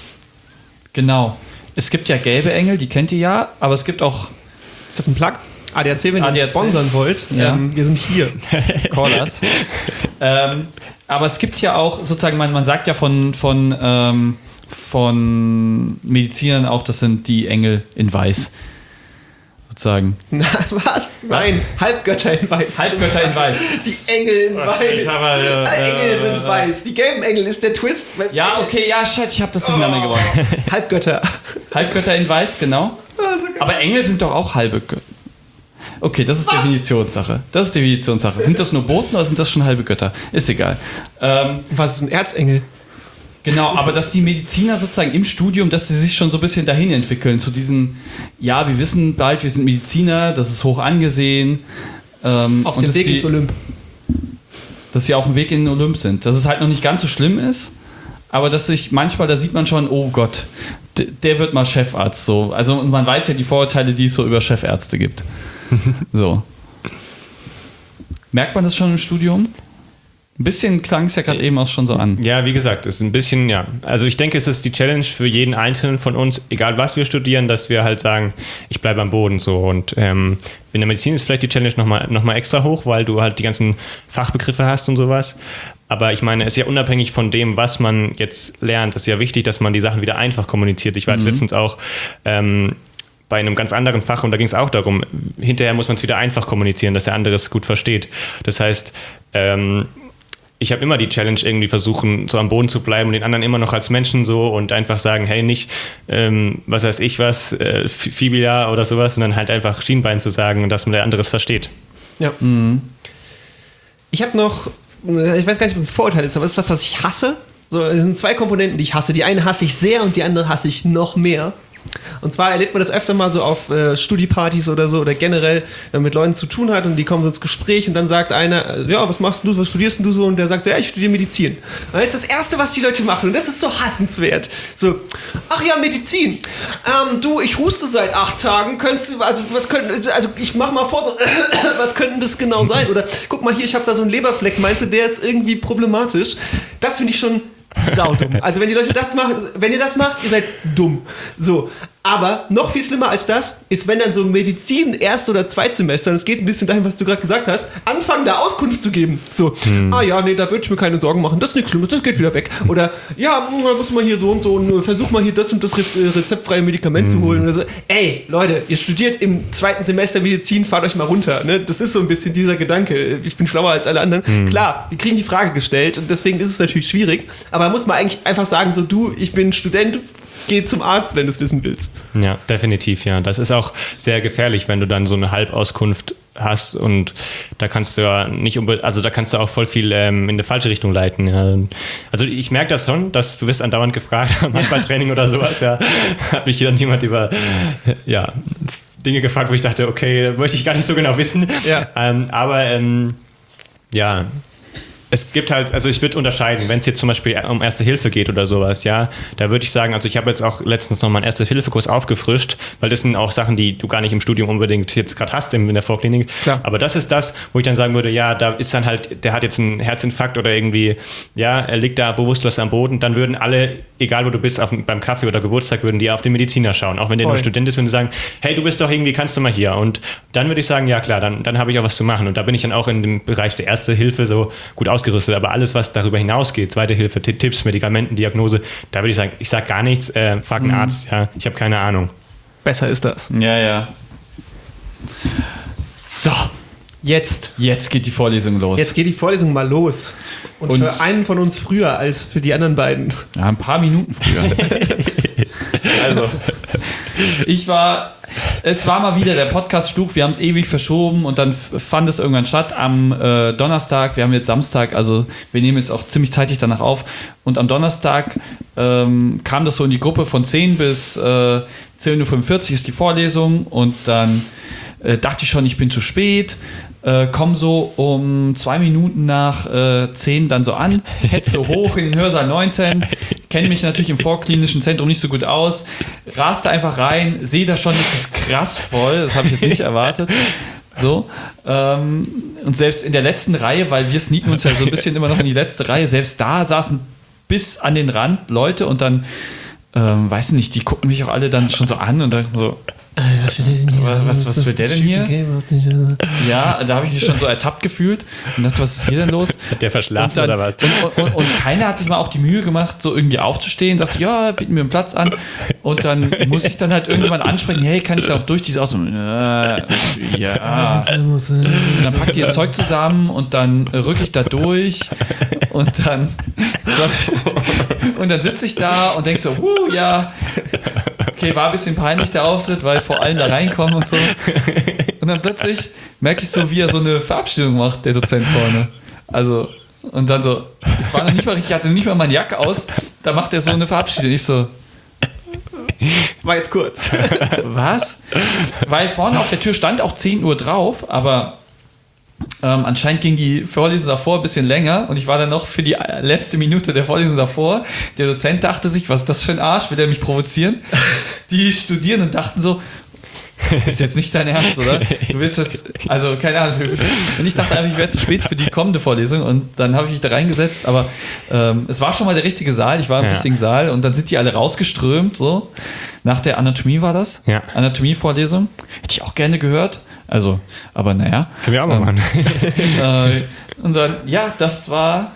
Genau. Es gibt ja gelbe Engel, die kennt ihr ja, aber es gibt auch... Ist das ein Plug? A D A C, wenn ihr uns sponsern wollt, ja. ähm, wir sind hier. Call us. ähm, aber es gibt ja auch sozusagen, man, man sagt ja von, von, ähm, von Medizinern auch, das sind die Engel in Weiß. Sozusagen. Na, was? Nein, was? Halbgötter in Weiß. Halbgötter in Weiß. Die Engel in Weiß. Habe, äh, Alle Engel äh, sind äh, weiß. Die gelben Engel ist der Twist. Ja, okay, ja, shit, ich habe das durcheinander oh. gebracht. Halbgötter. Halbgötter in Weiß, genau. Oh, so aber Engel sind doch auch halbe Götter. Okay, das ist was? Definitionssache. Das ist Definitionssache. Sind das nur Boten oder sind das schon halbe Götter? Ist egal. Ähm, was ist ein Erzengel? Genau, aber dass die Mediziner sozusagen im Studium, dass sie sich schon so ein bisschen dahin entwickeln, zu diesen, ja, wir wissen bald, wir sind Mediziner, das ist hoch angesehen. Ähm, auf dem Weg ins Olymp. Dass sie auf dem Weg in den Olymp sind. Dass es halt noch nicht ganz so schlimm ist, aber dass sich manchmal, da sieht man schon, oh Gott, d- der wird mal Chefarzt. So. Also man weiß ja die Vorurteile, die es so über Chefärzte gibt. So. Merkt man das schon im Studium? Ein bisschen klang es ja gerade eben auch schon so an. Ja, wie gesagt, es ist ein bisschen, ja. Also ich denke, es ist die Challenge für jeden Einzelnen von uns, egal was wir studieren, dass wir halt sagen, ich bleibe am Boden so. Und ähm, in der Medizin ist vielleicht die Challenge nochmal noch mal extra hoch, weil du halt die ganzen Fachbegriffe hast und sowas. Aber ich meine, es ist ja unabhängig von dem, was man jetzt lernt, es ist ja wichtig, dass man die Sachen wieder einfach kommuniziert. Ich war jetzt mhm. letztens auch ähm, bei einem ganz anderen Fach und da ging es auch darum, hinterher muss man es wieder einfach kommunizieren, dass der andere es gut versteht. Das heißt, ähm, ich habe immer die Challenge, irgendwie versuchen, so am Boden zu bleiben und den anderen immer noch als Menschen so und einfach sagen, hey, nicht, ähm, was weiß ich was, äh, Fibula oder sowas, sondern halt einfach Schienbein zu sagen und dass man der andere es versteht. Ja. Mhm. Ich habe noch, ich weiß gar nicht, was ein Vorurteil ist, aber es ist was, was ich hasse. So, es sind zwei Komponenten, die ich hasse. Die eine hasse ich sehr und die andere hasse ich noch mehr. Und zwar erlebt man das öfter mal so auf äh, Studiepartys oder so oder generell, wenn man mit Leuten zu tun hat und die kommen so ins Gespräch und dann sagt einer, äh, ja, was machst du, was studierst du so? Und der sagt so, ja, ich studiere Medizin. Und das ist das Erste, was die Leute machen und das ist so hassenswert. So, ach ja, Medizin. Ähm, du, ich huste seit acht Tagen, könntest du, also was könnte, also ich mach mal vor, so, was könnte das genau sein? Oder guck mal hier, ich habe da so einen Leberfleck, meinst du, der ist irgendwie problematisch? Das finde ich schon saudumm. Also wenn die Leute das machen, wenn ihr das macht, ihr seid dumm. So, aber noch viel schlimmer als das ist, wenn dann so Medizin Erst- oder Zweitsemester, und es geht ein bisschen dahin, was du gerade gesagt hast, anfangen da Auskunft zu geben. So, hm. ah ja, nee, da würde ich mir keine Sorgen machen, das ist nichts Schlimmes, das geht wieder weg. Oder, ja, da muss man hier so und so und versuch mal hier das und das rezeptfreie Medikament hm. zu holen. Oder so. Ey, Leute, ihr studiert im zweiten Semester Medizin, fahrt euch mal runter. Ne? Das ist so ein bisschen dieser Gedanke, ich bin schlauer als alle anderen. Hm. Klar, wir kriegen die Frage gestellt und deswegen ist es natürlich schwierig, aber da muss man eigentlich einfach sagen, so du, ich bin Student, geh zum Arzt, wenn du es wissen willst. Ja, definitiv, ja. Das ist auch sehr gefährlich, wenn du dann so eine Halbauskunft hast und da kannst du ja nicht unbedingt, also da kannst du auch voll viel ähm, in eine falsche Richtung leiten. Ja. Also ich merke das schon, dass du wirst andauernd gefragt, am Handballtraining oder sowas, ja. Hat mich dann jemand über, ja, Dinge gefragt, wo ich dachte, okay, möchte ich gar nicht so genau wissen. Ja. Ähm, aber, ähm, ja, es gibt halt, also ich würde unterscheiden, wenn es jetzt zum Beispiel um Erste Hilfe geht oder sowas, ja, da würde ich sagen, also ich habe jetzt auch letztens noch mal einen Erste-Hilfe-Kurs aufgefrischt, weil das sind auch Sachen, die du gar nicht im Studium unbedingt jetzt gerade hast in, in der Vorklinik. Klar. Aber das ist das, wo ich dann sagen würde, ja, da ist dann halt, der hat jetzt einen Herzinfarkt oder irgendwie, ja, er liegt da bewusstlos am Boden, dann würden alle, egal wo du bist, auf, beim Kaffee oder Geburtstag, würden die auf den Mediziner schauen. Auch wenn der Voll. nur Student ist, würden sie sagen, hey, du bist doch irgendwie, kannst du mal hier? Und dann würde ich sagen, ja klar, dann, dann habe ich auch was zu machen. Und da bin ich dann auch in dem Bereich der Erste Hilfe so gut ausgerüstet. Aber alles, was darüber hinausgeht, Zweite Hilfe, T- Tipps, Medikamenten, Diagnose, da würde ich sagen, ich sage gar nichts, äh, frag einen Arzt, ja, ich habe keine Ahnung. Besser ist das. Ja, ja. So, Jetzt. jetzt geht die Vorlesung los. Jetzt geht die Vorlesung mal los. Und, Und- für einen von uns früher als für die anderen beiden. Ja, ein paar Minuten früher. Also, ich war, es war mal wieder der Podcast-Fluch, wir haben es ewig verschoben und dann f- fand es irgendwann statt am äh, Donnerstag, wir haben jetzt Samstag, also wir nehmen jetzt auch ziemlich zeitig danach auf und am Donnerstag ähm, kam das so in die Gruppe von zehn bis äh, zehn Uhr fünfundvierzig ist die Vorlesung und dann äh, dachte ich schon, ich bin zu spät. Äh, komm so um zwei Minuten nach äh, zehn dann so an, hetze so hoch in den Hörsaal neunzehn, kenne mich natürlich im vorklinischen Zentrum nicht so gut aus, raste einfach rein, sehe da schon, es ist krass voll, das habe ich jetzt nicht erwartet. So, ähm, und selbst in der letzten Reihe, weil wir sneaken uns ja so ein bisschen immer noch in die letzte Reihe, selbst da saßen bis an den Rand Leute und dann, ähm, weiß nicht, die gucken mich auch alle dann schon so an und dachten so, Was will der denn hier? Was- was will der denn hier? ja, da habe ich mich schon so ertappt gefühlt und dachte, was ist hier denn los? Hat der verschlafen Und dann- oder was? Und, und, und keiner hat sich mal auch die Mühe gemacht, so irgendwie aufzustehen, sagte, ja, bieten mir einen Platz an. Und dann muss ich dann halt irgendwann ansprechen, hey, kann ich da auch durch diese aus? Und, äh, ja. Und dann packt ihr ihr Zeug zusammen und dann äh, rück ich da durch und dann und dann sitze ich da und denke so, huh, ja, okay, war ein bisschen peinlich der Auftritt, weil vor allem da reinkommen und so. Und dann plötzlich merke ich so, wie er so eine Verabschiedung macht, der Dozent vorne. Also, und dann so, ich war noch nicht mal richtig, ich hatte nicht mal meine Jacke aus, da macht er so eine Verabschiedung. Ich so, War jetzt kurz. was? Weil vorne auf der Tür stand auch zehn Uhr drauf, aber ähm, anscheinend ging die Vorlesung davor ein bisschen länger und ich war dann noch für die letzte Minute der Vorlesung davor. Der Dozent dachte sich, was ist das für ein Arsch, will der mich provozieren? Die Studierenden dachten so, ist jetzt nicht dein Ernst, oder? Du willst jetzt, also keine Ahnung. Und ich dachte einfach, ich wäre zu spät für die kommende Vorlesung und dann habe ich mich da reingesetzt, aber ähm, es war schon mal der richtige Saal, ich war im Ja. richtigen Saal und dann sind die alle rausgeströmt, so. Nach der Anatomie war das? Ja. Anatomie-Vorlesung. Hätte ich auch gerne gehört. Also, aber naja. Können wir auch mal Ähm, machen. Äh, und dann, ja, das war.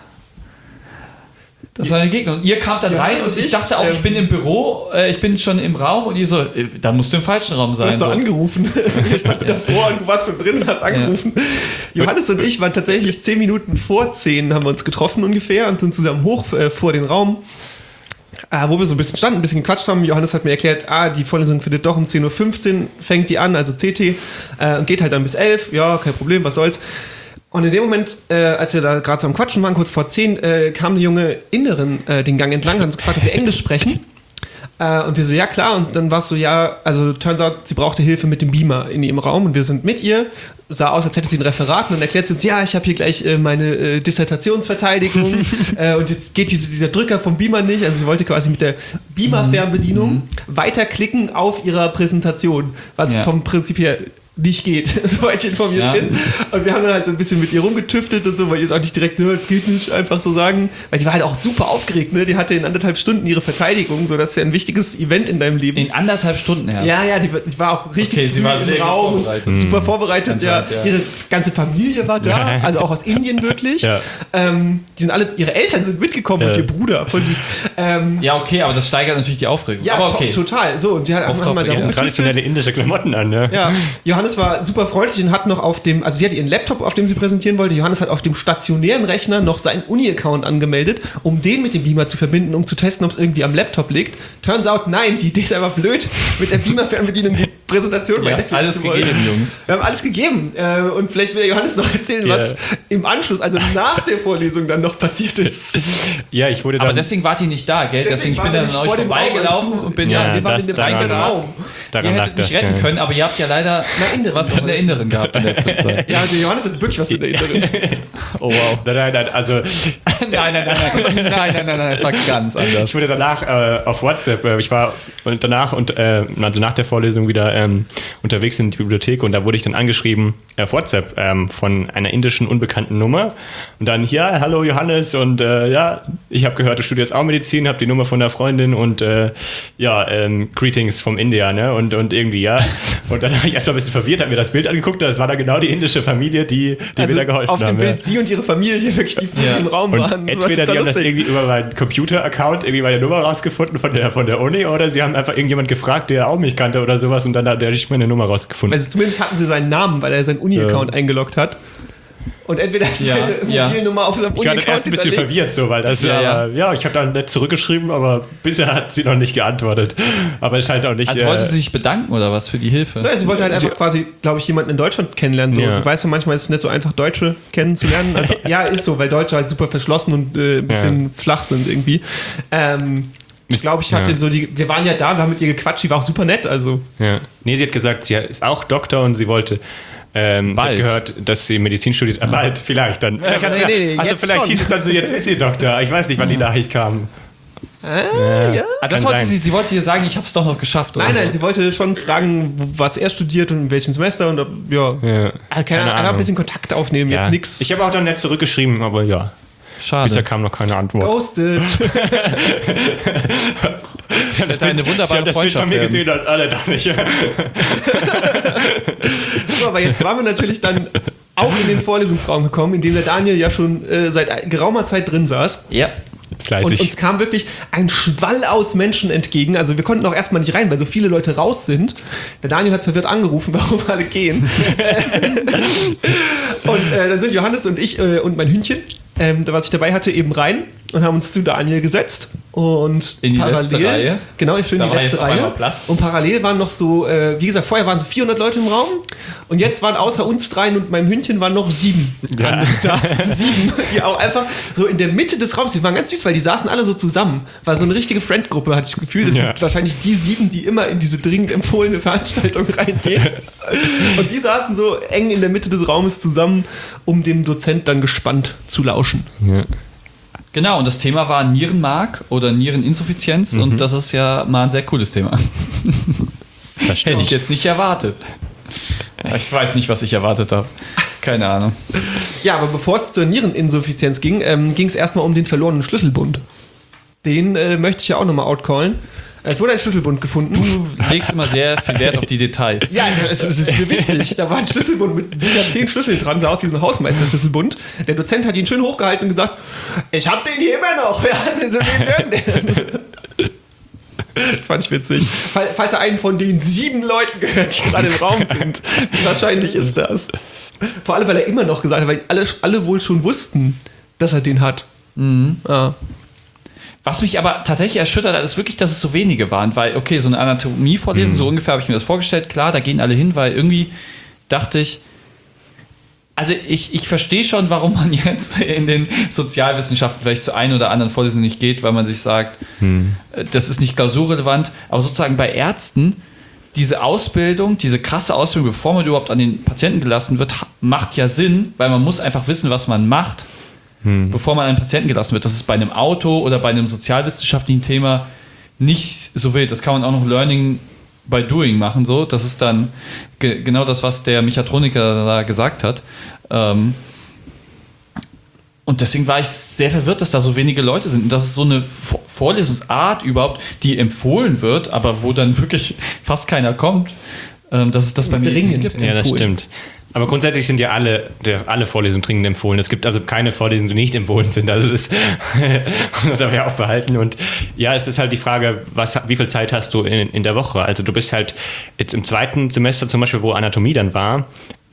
Das war eine Gegner. Und ihr kamt dann Ja, rein und und ich ich, dachte auch, ich ähm, bin im Büro, äh, ich bin schon im Raum und ihr so, äh, dann musst du im falschen Raum Du sein. hast doch So. angerufen. Ich stand davor und du warst schon drin und hast angerufen. Johannes und ich waren tatsächlich zehn Minuten vor zehn, haben wir uns getroffen ungefähr und sind zusammen hoch äh, vor den Raum, äh, wo wir so ein bisschen standen, ein bisschen gequatscht haben. Johannes hat mir erklärt, ah, die Vorlesung findet doch um zehn Uhr fünfzehn, fängt die an, also C T, äh, und geht halt dann bis elf. Ja, kein Problem, was soll's. Und in dem Moment, äh, als wir da gerade so am Quatschen waren, kurz vor zehn, äh, kam eine junge Inderin äh, den Gang entlang, hat uns gefragt, ob wir Englisch sprechen. Äh, und wir so, ja klar. Und dann war es so, ja, also turns out, sie brauchte Hilfe mit dem Beamer in ihrem Raum. Und wir sind mit ihr. Sah aus, als hätte sie ein Referat. Und dann erklärt sie uns, ja, ich habe hier gleich äh, meine äh, Dissertationsverteidigung. äh, und jetzt geht diese, dieser Drücker vom Beamer nicht. Also sie wollte quasi mit der Beamer-Fernbedienung Mhm. weiterklicken auf ihrer Präsentation. Was Ja. vom Prinzip her nicht geht, soweit ich informiert Ja. bin. Und wir haben dann halt so ein bisschen mit ihr rumgetüftelt und so, weil ihr es auch nicht direkt, ne, das geht nicht, einfach so sagen. Weil die war halt auch super aufgeregt, ne? Die hatte in anderthalb Stunden ihre Verteidigung, so das ist ja ein wichtiges Event in deinem Leben. In anderthalb Stunden her. Ja, ja, die, war- die war auch richtig Okay, sie früh war im sehr gut Raum, vorbereitet. super vorbereitet, ja. Anscheinend, ja. Ihre ganze Familie war da, also auch aus Indien wirklich. Ja. Ähm, die sind alle, ihre Eltern sind mitgekommen Ja. und ihr Bruder, voll süß. Ähm, Ja, okay, aber das steigert natürlich die Aufregung. ja, aber to- okay. total. So, und sie hat Auf einfach mal Topic, da ja. rumgetüftelt. Traditionelle indische Klamotten an, ne? Ja, Johannes war super freundlich und hat noch auf dem, also sie hatte ihren Laptop, auf dem sie präsentieren wollte. Johannes hat auf dem stationären Rechner noch seinen Uni-Account angemeldet, um den mit dem Beamer zu verbinden, um zu testen, ob es irgendwie am Laptop liegt. Turns out, nein, die Idee ist einfach blöd, mit der Beamer-Fernbedienung die Präsentation Ja, weitergeben alles zu wollen. gegeben, Jungs. Wir haben alles gegeben. Äh, und vielleicht will der Johannes noch erzählen, Ja. was im Anschluss, also nach der Vorlesung, dann noch passiert ist. Ja, ich wurde dann... Aber deswegen wart ihr nicht da, gell? Deswegen, Deswegen ich bin waren wir dann nicht an euch vor dem Raum, vorbeigelaufen als du- und bin Ja, dann wir waren das, in dem daran eigenen lag's. Raum. Daran ihr lag hättet mich das, retten ja. können, aber ihr habt ja leider Inneren. was mit der Inneren gehabt in letzter Zeit. Ja, der Johannes hat wirklich was mit der Inneren. Oh wow. Nein, nein, nein, also Nein, nein, nein, nein, nein, nein, nein, nein, das war ganz anders. ich wurde danach äh, auf WhatsApp, äh, ich war und danach und äh, also nach der Vorlesung wieder ähm, unterwegs in die Bibliothek und da wurde ich dann angeschrieben äh, auf WhatsApp ähm, von einer indischen unbekannten Nummer und dann ja, hallo Johannes und äh, ja, ich habe gehört, du studierst auch Medizin, habe die Nummer von der Freundin und äh, ja, ähm, Greetings vom India, ne? Und, und irgendwie, ja. Und dann habe ich erst mal ein bisschen verwirrt, habe mir das Bild angeguckt, das war da genau die indische Familie, die, die Also mir da geholfen auf dem haben. Bild ja. sie und ihre Familie wirklich die Ja. im Raum Und waren. Das war entweder die total haben das lustig. irgendwie über meinen Computer-Account irgendwie meine Nummer rausgefunden von der, von der Uni oder sie haben einfach irgendjemand gefragt, der auch mich kannte oder sowas und dann hat der ich meine Nummer rausgefunden. Also zumindest hatten sie seinen Namen, weil er seinen Uni-Account Ja. eingeloggt hat. Und entweder ist Ja, seine ja. Mobilnummer auf seinem Ich war dann Uni-Account erst ein bisschen hinterlegt. verwirrt, so, weil das, Ja, ja, ja. ja. ja ich habe dann nett zurückgeschrieben, aber bisher hat sie noch nicht geantwortet. Aber es scheint auch nicht. Also wollte sie sich bedanken oder was für die Hilfe? Ja, sie wollte halt einfach quasi, glaube ich, jemanden in Deutschland kennenlernen. So. Ja. Du weißt ja, manchmal ist es nicht so einfach, Deutsche kennenzulernen. Also, ja, ist so, weil Deutsche halt super verschlossen und äh, ein bisschen Ja. flach sind irgendwie. Ähm, ich glaube, ich hatte Ja. so die, wir waren ja da, wir haben mit ihr gequatscht, die war auch super nett. Also, Ja. Nee, sie hat gesagt, sie ist auch Doktor und sie wollte. Ähm, ich Bald. habe gehört, dass sie Medizin studiert. Ah, bald, vielleicht dann. Vielleicht hat nee, sie, nee, also jetzt vielleicht schon. hieß es dann so, jetzt ist sie Doktor. Ich weiß nicht, wann die Nachricht kam. äh, ja. Ah, das Kann wollte sein. sie, sie wollte dir sagen, ich habe es doch noch geschafft. Oder Nein, nein, was? sie wollte schon fragen, was er studiert und in welchem Semester und ob, ja. Ja. Ah, keine Ahnung, einfach ein bisschen Kontakt aufnehmen, Ja. jetzt nix. Ich habe auch dann nett zurückgeschrieben, aber ja, bisher Schade. kam noch keine Antwort. Ghosted. Ja, das hätte eine Bild- wunderbare sie haben das Bild Freundschaft von mir werden. gesehen und alle da nicht. So, aber jetzt waren wir natürlich dann auch in den Vorlesungsraum gekommen, in dem der Daniel ja schon äh, seit geraumer Zeit drin saß. Ja. Fleißig. Und uns kam wirklich ein Schwall aus Menschen entgegen. Also wir konnten auch erstmal nicht rein, weil so viele Leute raus sind. Der Daniel hat verwirrt angerufen, warum alle gehen. Und äh, dann sind Johannes und ich äh, und mein Hündchen, ähm, was ich dabei hatte, eben rein und haben uns zu Daniel gesetzt. Und In die parallel, letzte Reihe. Genau, schön Da die war letzte jetzt auf Reihe. einmal Platz. Und parallel waren noch so, äh, wie gesagt, vorher waren so vierhundert Leute im Raum. Und jetzt waren außer uns dreien und meinem Hündchen waren noch sieben. Ja. Da, sieben, die auch einfach so in der Mitte des Raums, die waren ganz süß, weil die saßen alle so zusammen. War so eine richtige Friend-Gruppe, hatte ich das Gefühl. Das Ja. sind wahrscheinlich die sieben, die immer in diese dringend empfohlene Veranstaltung reingehen. Und die saßen so eng in der Mitte des Raumes zusammen, um dem Dozent dann gespannt zu lauschen. ja. Genau, und das Thema war Nierenmark oder Niereninsuffizienz Mhm. und das ist ja mal ein sehr cooles Thema. Das Hätte ich jetzt nicht erwartet. Ich weiß nicht, was ich erwartet habe. Keine Ahnung. Ja, aber bevor es zur Niereninsuffizienz ging, ähm, ging es erstmal um den verlorenen Schlüsselbund. Den äh, möchte ich ja auch nochmal outcallen. Es wurde ein Schlüsselbund gefunden. Du legst immer sehr viel Wert auf die Details. Ja, das ist, das ist mir wichtig. Da war ein Schlüsselbund mit sicher zehn Schlüsseln dran, sah aus wie so ein Hausmeister-Schlüsselbund. Der Dozent hat ihn schön hochgehalten und gesagt, ich hab den hier immer noch. Ja, so den denn. Das fand ich witzig. Fall- Falls er einen von den sieben Leuten gehört, die gerade im Raum sind. Wie wahrscheinlich ist das? Vor allem, weil er immer noch gesagt hat, weil alle, alle wohl schon wussten, dass er den hat. Mhm. Ja. Was mich aber tatsächlich erschüttert hat, ist wirklich, dass es so wenige waren, weil, okay, so eine Anatomie vorlesen, so ungefähr habe ich mir das vorgestellt, klar, da gehen alle hin, weil irgendwie dachte ich, also ich, ich verstehe schon, warum man jetzt in den Sozialwissenschaften vielleicht zu ein oder anderen Vorlesungen nicht geht, weil man sich sagt, äh, das ist nicht klausurrelevant, aber sozusagen bei Ärzten, diese Ausbildung, diese krasse Ausbildung, bevor man überhaupt an den Patienten gelassen wird, ha- macht ja Sinn, weil man muss einfach wissen, was man macht, bevor man an den Patienten gelassen wird. Das ist bei einem Auto oder bei einem sozialwissenschaftlichen Thema nicht so wild. Das kann man auch noch Learning by Doing machen. So. Das ist dann ge- genau das, was der Mechatroniker da gesagt hat. Ähm und deswegen war ich sehr verwirrt, dass da so wenige Leute sind. Und das ist so eine Vor- Vorlesungsart überhaupt, die empfohlen wird, aber wo dann wirklich fast keiner kommt. Ähm, dass es das bei mir Dringend. gibt. Ja, das empfohlen. stimmt. Aber grundsätzlich sind ja alle, der, alle Vorlesungen dringend empfohlen. Es gibt also keine Vorlesungen, die nicht empfohlen sind. Also das das darf ja auch behalten. Und ja, es ist halt die Frage, was, wie viel Zeit hast du in, in der Woche? Also du bist halt jetzt im zweiten Semester zum Beispiel, wo Anatomie dann war,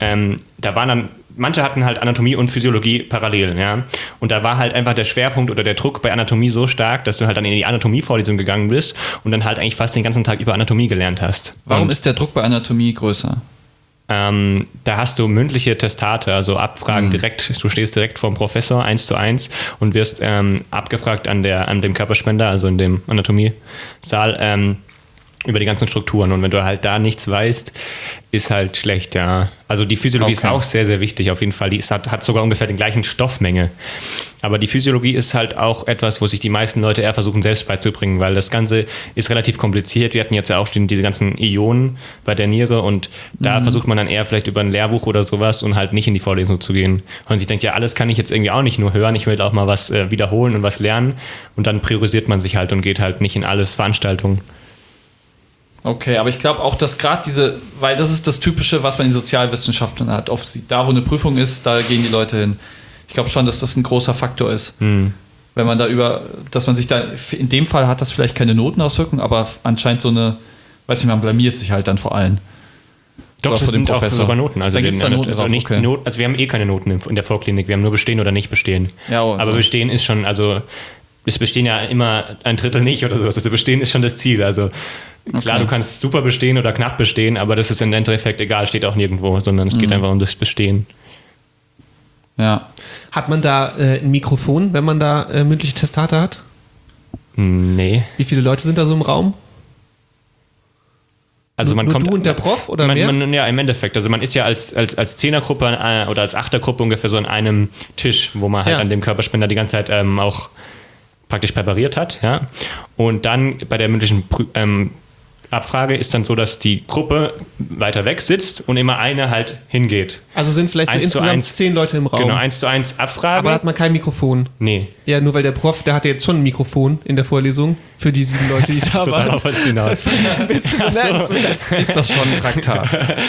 ähm, da waren dann, manche hatten halt Anatomie und Physiologie parallel, ja. Und da war halt einfach der Schwerpunkt oder der Druck bei Anatomie so stark, dass du halt dann in die Anatomievorlesung gegangen bist und dann halt eigentlich fast den ganzen Tag über Anatomie gelernt hast. Warum und, ist der Druck bei Anatomie größer? Ähm, da hast du mündliche Testate, also Abfragen Mhm. direkt, du stehst direkt vor dem Professor, eins zu eins und wirst ähm, abgefragt an, der, an dem Körperspender, also in dem Anatomiesaal, ähm, über die ganzen Strukturen. Und wenn du halt da nichts weißt, ist halt schlecht, ja. Also die Physiologie Okay. ist auch sehr, sehr wichtig auf jeden Fall. Die ist, hat, hat sogar ungefähr den gleichen Stoffmenge. Aber die Physiologie ist halt auch etwas, wo sich die meisten Leute eher versuchen, selbst beizubringen, weil das Ganze ist relativ kompliziert. Wir hatten jetzt ja auch schon diese ganzen Ionen bei der Niere und da Mhm. versucht man dann eher vielleicht über ein Lehrbuch oder sowas und halt nicht in die Vorlesung zu gehen. Und sich denkt, ja, alles kann ich jetzt irgendwie auch nicht nur hören, ich will auch mal was äh, wiederholen und was lernen. Und dann priorisiert man sich halt und geht halt nicht in alles Veranstaltungen. Okay, aber ich glaube auch, dass gerade diese, weil das ist das Typische, was man in Sozialwissenschaften hat. Oft sieht, da, wo eine Prüfung ist, da gehen die Leute hin. Ich glaube schon, dass das ein großer Faktor ist. Hm. Wenn man da über, dass man sich da, in dem Fall hat das vielleicht keine Notenauswirkung, aber anscheinend so eine, weiß nicht, man blamiert sich halt dann vor allen. Doch, Oder das vor dem sind auch Professor. sogar Noten. Also, Dann den, gibt's da Noten also, drauf, nicht okay. Not, also wir haben eh keine Noten in, in der Vorklinik, wir haben nur bestehen oder nicht bestehen. Ja, oh, aber so. bestehen ist schon, also es bestehen ja immer ein Drittel nicht oder sowas. Also bestehen ist schon das Ziel. Also klar, Okay. du kannst super bestehen oder knapp bestehen, aber das ist im Endeffekt egal, steht auch nirgendwo, sondern es geht Mhm. einfach um das Bestehen. Ja. Hat man da äh, ein Mikrofon, wenn man da äh, mündliche Testate hat? Nee. Wie viele Leute sind da so im Raum? Also man Nur kommt, du und der Prof oder man, wer? man, ja, im Endeffekt. Also man ist ja als, als, als Zehnergruppe äh, oder als Achtergruppe ungefähr so an einem Tisch, wo man halt Ja. an dem Körperspender die ganze Zeit ähm, auch praktisch präpariert hat. Ja? Und dann bei der mündlichen Prü ähm, Abfrage ist dann so, dass die Gruppe weiter weg sitzt und immer eine halt hingeht. Also sind vielleicht so Eins zu insgesamt eins. zehn Leute im Raum. Genau, eins zu eins Abfrage. Aber hat man kein Mikrofon. nee. Ja, nur weil der Prof, der hatte jetzt schon ein Mikrofon in der Vorlesung für die sieben Leute, die da So, waren. darauf wollt's hinaus. Das fand ich ein bisschen bemerkenswert. Ist das schon ein Traktat?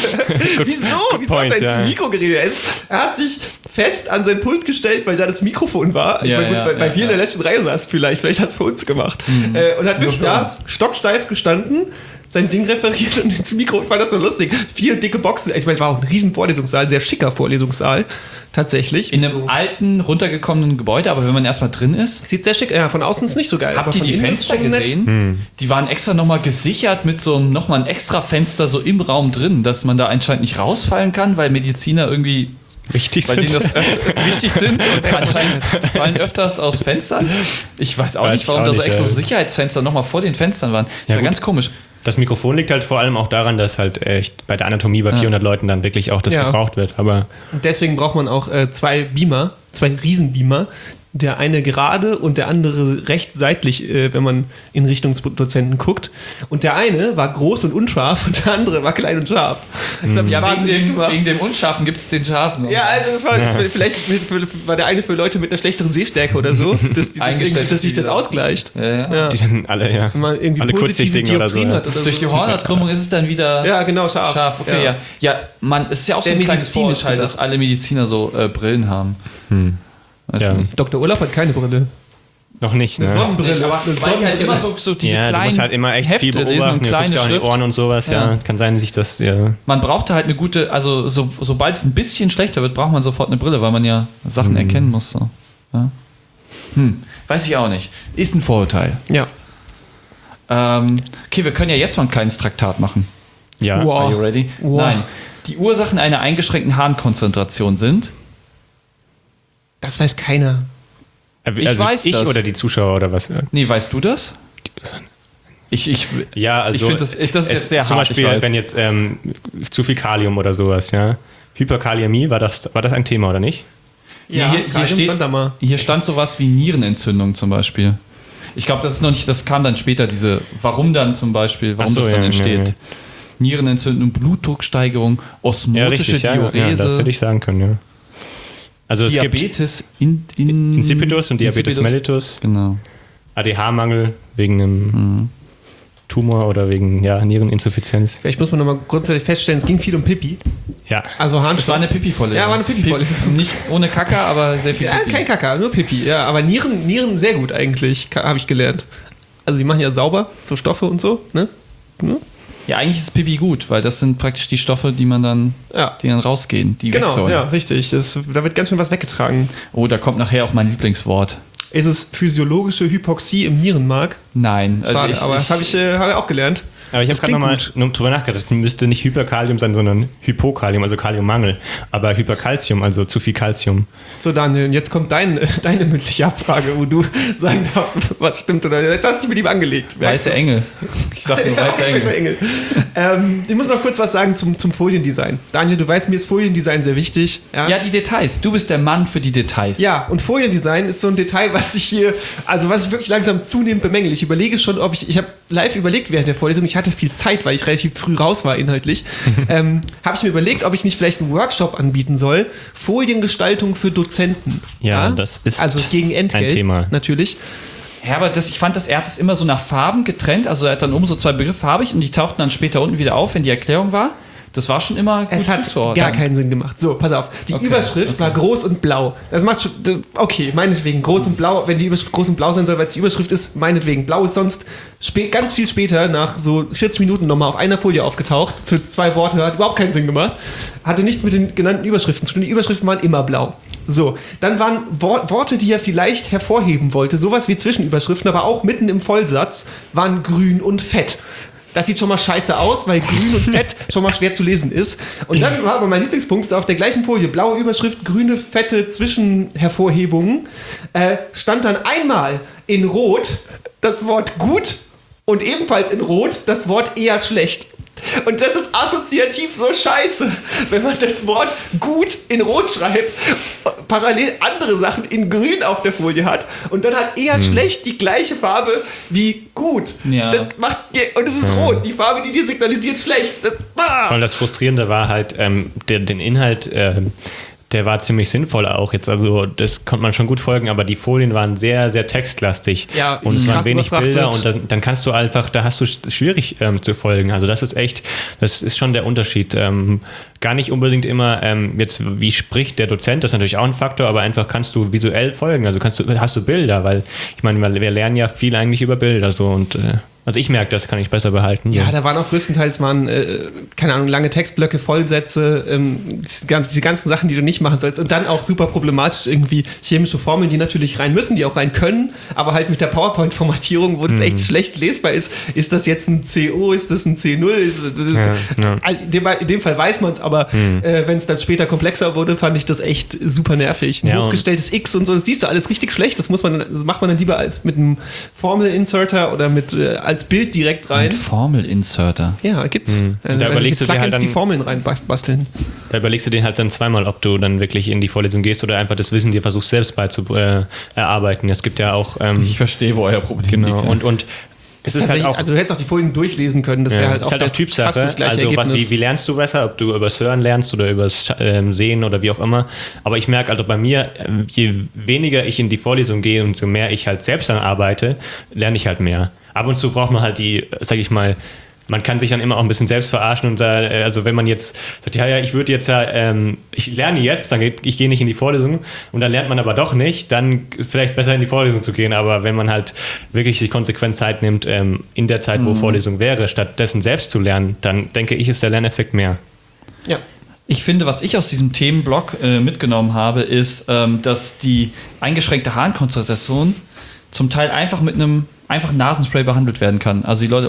Wieso? Wieso point, hat er ins ja. Mikro geredet? Er, ist, er hat sich fest an sein Pult gestellt, weil da das Mikrofon war. Ich Ja, meine, gut, ja, bei, bei ja, wir in ja. der letzten Reihe saß vielleicht. Vielleicht hat es für uns gemacht. Äh, und hat wirklich für da uns. stocksteif gestanden, sein Ding referiert und ins Mikro. Ich fand das so lustig. Vier dicke Boxen. Ich meine, es war auch ein riesen Vorlesungssaal, sehr schicker Vorlesungssaal. Tatsächlich. In Mit einem so- alten, runtergekommenen Gebäude, aber wenn man erstmal drin ist, Sieht sehr schick. Ja, von außen ist nicht so geil. aber habt ihr von die innen Fenster ist schon nett. gesehen? Die waren extra nochmal gesichert mit so einem nochmal ein extra Fenster so im Raum drin, dass man da anscheinend nicht rausfallen kann, weil Mediziner irgendwie Wichtig bei sind. denen das öfter, wichtig sind und anscheinend fallen öfters aus Fenstern. Ich weiß auch Weiß nicht, warum ich da auch so nicht, extra ja. Sicherheitsfenster nochmal vor den Fenstern waren. Das Ja, war gut. ganz komisch. Das Mikrofon liegt halt vor allem auch daran, dass halt echt bei der Anatomie bei vierhundert Leuten dann wirklich auch das Ja. gebraucht wird. Aber Und deswegen braucht man auch äh, zwei Beamer, zwei Riesenbeamer. Der eine gerade und der andere recht seitlich, äh, wenn man in Richtung Dozenten guckt. Und der eine war groß und unscharf und der andere war klein und scharf. Das hat mich Ja, wegen wahnsinnig dem, gemacht. wegen dem Unscharfen gibt es den Scharfen. Ja, also das war Ja. vielleicht mit, für, war der eine für Leute mit einer schlechteren Sehstärke oder so, dass, die- dass, Eingestellt irgendwie- dass sich ist das wieder. ausgleicht. Ja, ja. Ja. die dann alle, ja. Wenn man irgendwie alle positive kurzsichtigen oder so. Dioptrien Ja. hat oder Durch die so. Hornhautkrümmung ist es dann wieder Ja, genau, scharf. scharf. Okay, ja. Ja, man, es ist ja auch Sehr so ein kleines medizinisch Vorurteil, gedacht. dass alle Mediziner so äh, Brillen haben. Hm. Weißt Ja. du nicht? Doktor Urlaub hat keine Brille. Noch nicht, ne? Eine Sonnenbrille. Aber Eine weil die halt Sonnenbrille. immer so, so diese Ja, du kleinen musst halt immer echt Hefte viel lesen beobachten, und du guckst kleine ja auch in die Schrift. Ohren und sowas, ja. Ja. Kann sein, dass sich das, ja. Man braucht halt eine gute, also so, sobald es ein bisschen schlechter wird, braucht man sofort eine Brille, weil man ja Sachen Hm. erkennen muss. So. Ja? Hm, weiß ich auch nicht. Ist ein Vorurteil. Ja. Ähm, okay, wir können ja jetzt mal ein kleines Traktat machen. Ja. Wow. Are you ready? Wow. Nein. Die Ursachen einer eingeschränkten Harnkonzentration sind. Das weiß keiner. Ich Also weiß ich das. oder die Zuschauer oder was? Nee, weißt du das? Ich, ich, Ja, also Ich find das- ich- das ist es- jetzt sehr zum hart, ich Beispiel, weiß. wenn jetzt ähm, zu viel Kalium oder sowas, ja. Hyperkaliämie, war das, war das ein Thema oder nicht? Ja, hier, hier, Kalium steht, stand da mal. hier stand sowas wie Nierenentzündung zum Beispiel. Ich glaube, das ist noch nicht, das kam dann später, diese, warum dann zum Beispiel, warum Ach so, das dann ja, entsteht. ja, ja. Nierenentzündung, Blutdrucksteigerung, osmotische ja, ja, Diurese, das hätte ich sagen können, ja. Also es gibt Diabetes in, in, Insipidus und Diabetes Insipidus. mellitus, Genau. A D H-Mangel wegen einem Mhm. Tumor oder wegen ja, Niereninsuffizienz. Vielleicht muss man nochmal grundsätzlich feststellen, es ging viel um Pipi. Ja, Also Es Harnstoff. war eine Pipi-Vorlesung. Ja, war eine Pipi-Vorlesung. Pipi- Nicht ohne Kaka, aber sehr viel Ja, Pipi. kein Kaka, nur Pipi. Ja, aber Nieren, Nieren sehr gut eigentlich, habe ich gelernt. Also die machen ja sauber, so Stoffe und so, ne? Hm? Ja, eigentlich ist Pipi gut, weil das sind praktisch die Stoffe, die man dann, Ja. die dann rausgehen, die weg Genau, sollen. ja, richtig. Das, da wird ganz schön was weggetragen. Oh, da kommt nachher auch mein Lieblingswort. Ist es physiologische Hypoxie im Nierenmark? Nein. also Schade, ich, aber ich, das habe ich, äh, hab ich auch gelernt. Aber ich habe Das gerade klingt nochmal drüber nachgedacht, das müsste nicht Hyperkalium sein, sondern Hypokalium, also Kaliummangel. Aber Hyperkalzium, also zu viel Kalzium. So, Daniel, und jetzt kommt dein, deine mündliche Abfrage, wo du sagen darfst, was stimmt oder jetzt hast du dich mit ihm angelegt. Weiße Engel. Ich sag nur weiße Engel. Weiße Engel. ähm, ich muss noch kurz was sagen zum, zum Foliendesign. Daniel, du weißt, mir ist Foliendesign sehr wichtig. Ja? Ja, die Details. Du bist der Mann für die Details. Ja, und Foliendesign ist so ein Detail, was ich hier, also was ich wirklich langsam zunehmend bemängel. Ich überlege schon, ob ich, ich habe live überlegt während der Vorlesung, ich hatte viel Zeit, weil ich relativ früh raus war inhaltlich, ähm, habe ich mir überlegt, ob ich nicht vielleicht einen Workshop anbieten soll, Foliengestaltung für Dozenten. Ja, das ist also gegen Entgelt, ein Thema. natürlich. Ja, aber das, ich fand, das, er hat das immer so nach Farben getrennt. Also er hat dann oben so zwei Begriffe farbig und die tauchten dann später unten wieder auf, wenn die Erklärung war. Das war schon immer gut Es hat zuzuordnen. gar keinen Sinn gemacht. So, pass auf. Die Okay, Überschrift okay. war groß und blau. Das macht schon. Okay, meinetwegen. Groß und blau. Wenn die Überschrift groß und blau sein soll, weil es die Überschrift ist, meinetwegen. Blau ist sonst spä- ganz viel später, nach so vierzig Minuten, nochmal auf einer Folie aufgetaucht. Für zwei Worte. Hat überhaupt keinen Sinn gemacht. Hatte nichts mit den genannten Überschriften zu tun. Die Überschriften waren immer blau. So, dann waren Wor- Worte, die er vielleicht hervorheben wollte. Sowas wie Zwischenüberschriften, aber auch mitten im Vollsatz, waren grün und fett. Das sieht schon mal scheiße aus, weil grün und fett schon mal schwer zu lesen ist. Und dann war aber mein Lieblingspunkt, ist auf der gleichen Folie, blaue Überschrift, grüne, fette Zwischenhervorhebungen, äh, stand dann einmal in Rot das Wort gut und ebenfalls in Rot das Wort eher schlecht. Und das ist assoziativ so scheiße, wenn man das Wort gut in Rot schreibt, parallel andere Sachen in Grün auf der Folie hat und dann hat eher schlecht die gleiche Farbe wie gut. Ja. Das macht, und es ist rot, die Farbe, die dir signalisiert schlecht. Das, ah. Vor allem das Frustrierende war halt, ähm, der, den Inhalt, ähm, der war ziemlich sinnvoll auch jetzt. Also das konnte man schon gut folgen, aber die Folien waren sehr, sehr textlastig. Ja, und es waren krass wenig überfrachtet. Bilder und dann, dann kannst du einfach, da hast du sch- schwierig ähm, zu folgen. Also das ist echt, das ist schon der Unterschied. Ähm, gar nicht unbedingt immer ähm, jetzt, wie spricht der Dozent, das ist natürlich auch ein Faktor, aber einfach kannst du visuell folgen. Also kannst du, hast du Bilder, weil ich meine, wir lernen ja viel eigentlich über Bilder so und äh, also ich merke, das kann ich besser behalten. Ja, so. da waren auch größtenteils waren, äh, keine Ahnung, lange Textblöcke, Vollsätze, ähm, diese, ganzen, diese ganzen Sachen, die du nicht machen sollst. Und dann auch super problematisch irgendwie chemische Formeln, die natürlich rein müssen, die auch rein können, aber halt mit der PowerPoint-Formatierung, wo das echt schlecht lesbar ist. Ist das jetzt ein C O, ist das ein C null? Ist, ist, Ja, ja. In, dem, in dem Fall weiß man es, aber äh, wenn es dann später komplexer wurde, fand ich das echt super nervig. Ein Ja, und- hochgestelltes X und so, das siehst du alles richtig schlecht. Das muss man, das macht man dann lieber als mit einem Formel-Inserter oder mit äh, als Bild direkt rein. Ein Formel-Inserter. Ja, gibt's. Und Also, da wenn überlegst die du dir halt Plugins die dann- Formeln reinbasteln. Da überlegst du den halt dann zweimal, ob du dann wirklich in die Vorlesung gehst oder einfach das Wissen dir versuchst selbst beizu äh, erarbeiten. Es gibt ja auch ähm, Ich verstehe, wo euer Problem genau liegt. und und es ist halt Tatsächlich, auch also du hättest auch die Folien durchlesen können, das ja, wäre halt ist auch, halt auch das- Typsache. fast das gleiche Also was, Ergebnis. wie, wie lernst du besser, ob du übers Hören lernst oder übers ähm, Sehen oder wie auch immer. Aber ich merke also bei mir, ähm, je weniger ich in die Vorlesung gehe und so mehr ich halt selbst dann arbeite, lerne ich halt mehr. Ab und zu braucht man halt die, sag ich mal, man kann sich dann immer auch ein bisschen selbst verarschen und äh, also wenn man jetzt sagt, ja, ja, ich würde jetzt ja, ähm, ich lerne jetzt, dann geht, ich gehe nicht in die Vorlesung und dann lernt man aber doch nicht, dann vielleicht besser in die Vorlesung zu gehen. Aber wenn man halt wirklich sich konsequent Zeit nimmt, ähm, in der Zeit, wo Vorlesung wäre, stattdessen selbst zu lernen, dann denke ich, ist der Lerneffekt mehr. Ja. Ich finde, was ich aus diesem Themenblock äh, mitgenommen habe, ist, ähm, dass die eingeschränkte Harnkonzentration zum Teil einfach mit einem einfachen Nasenspray behandelt werden kann. Also die Leute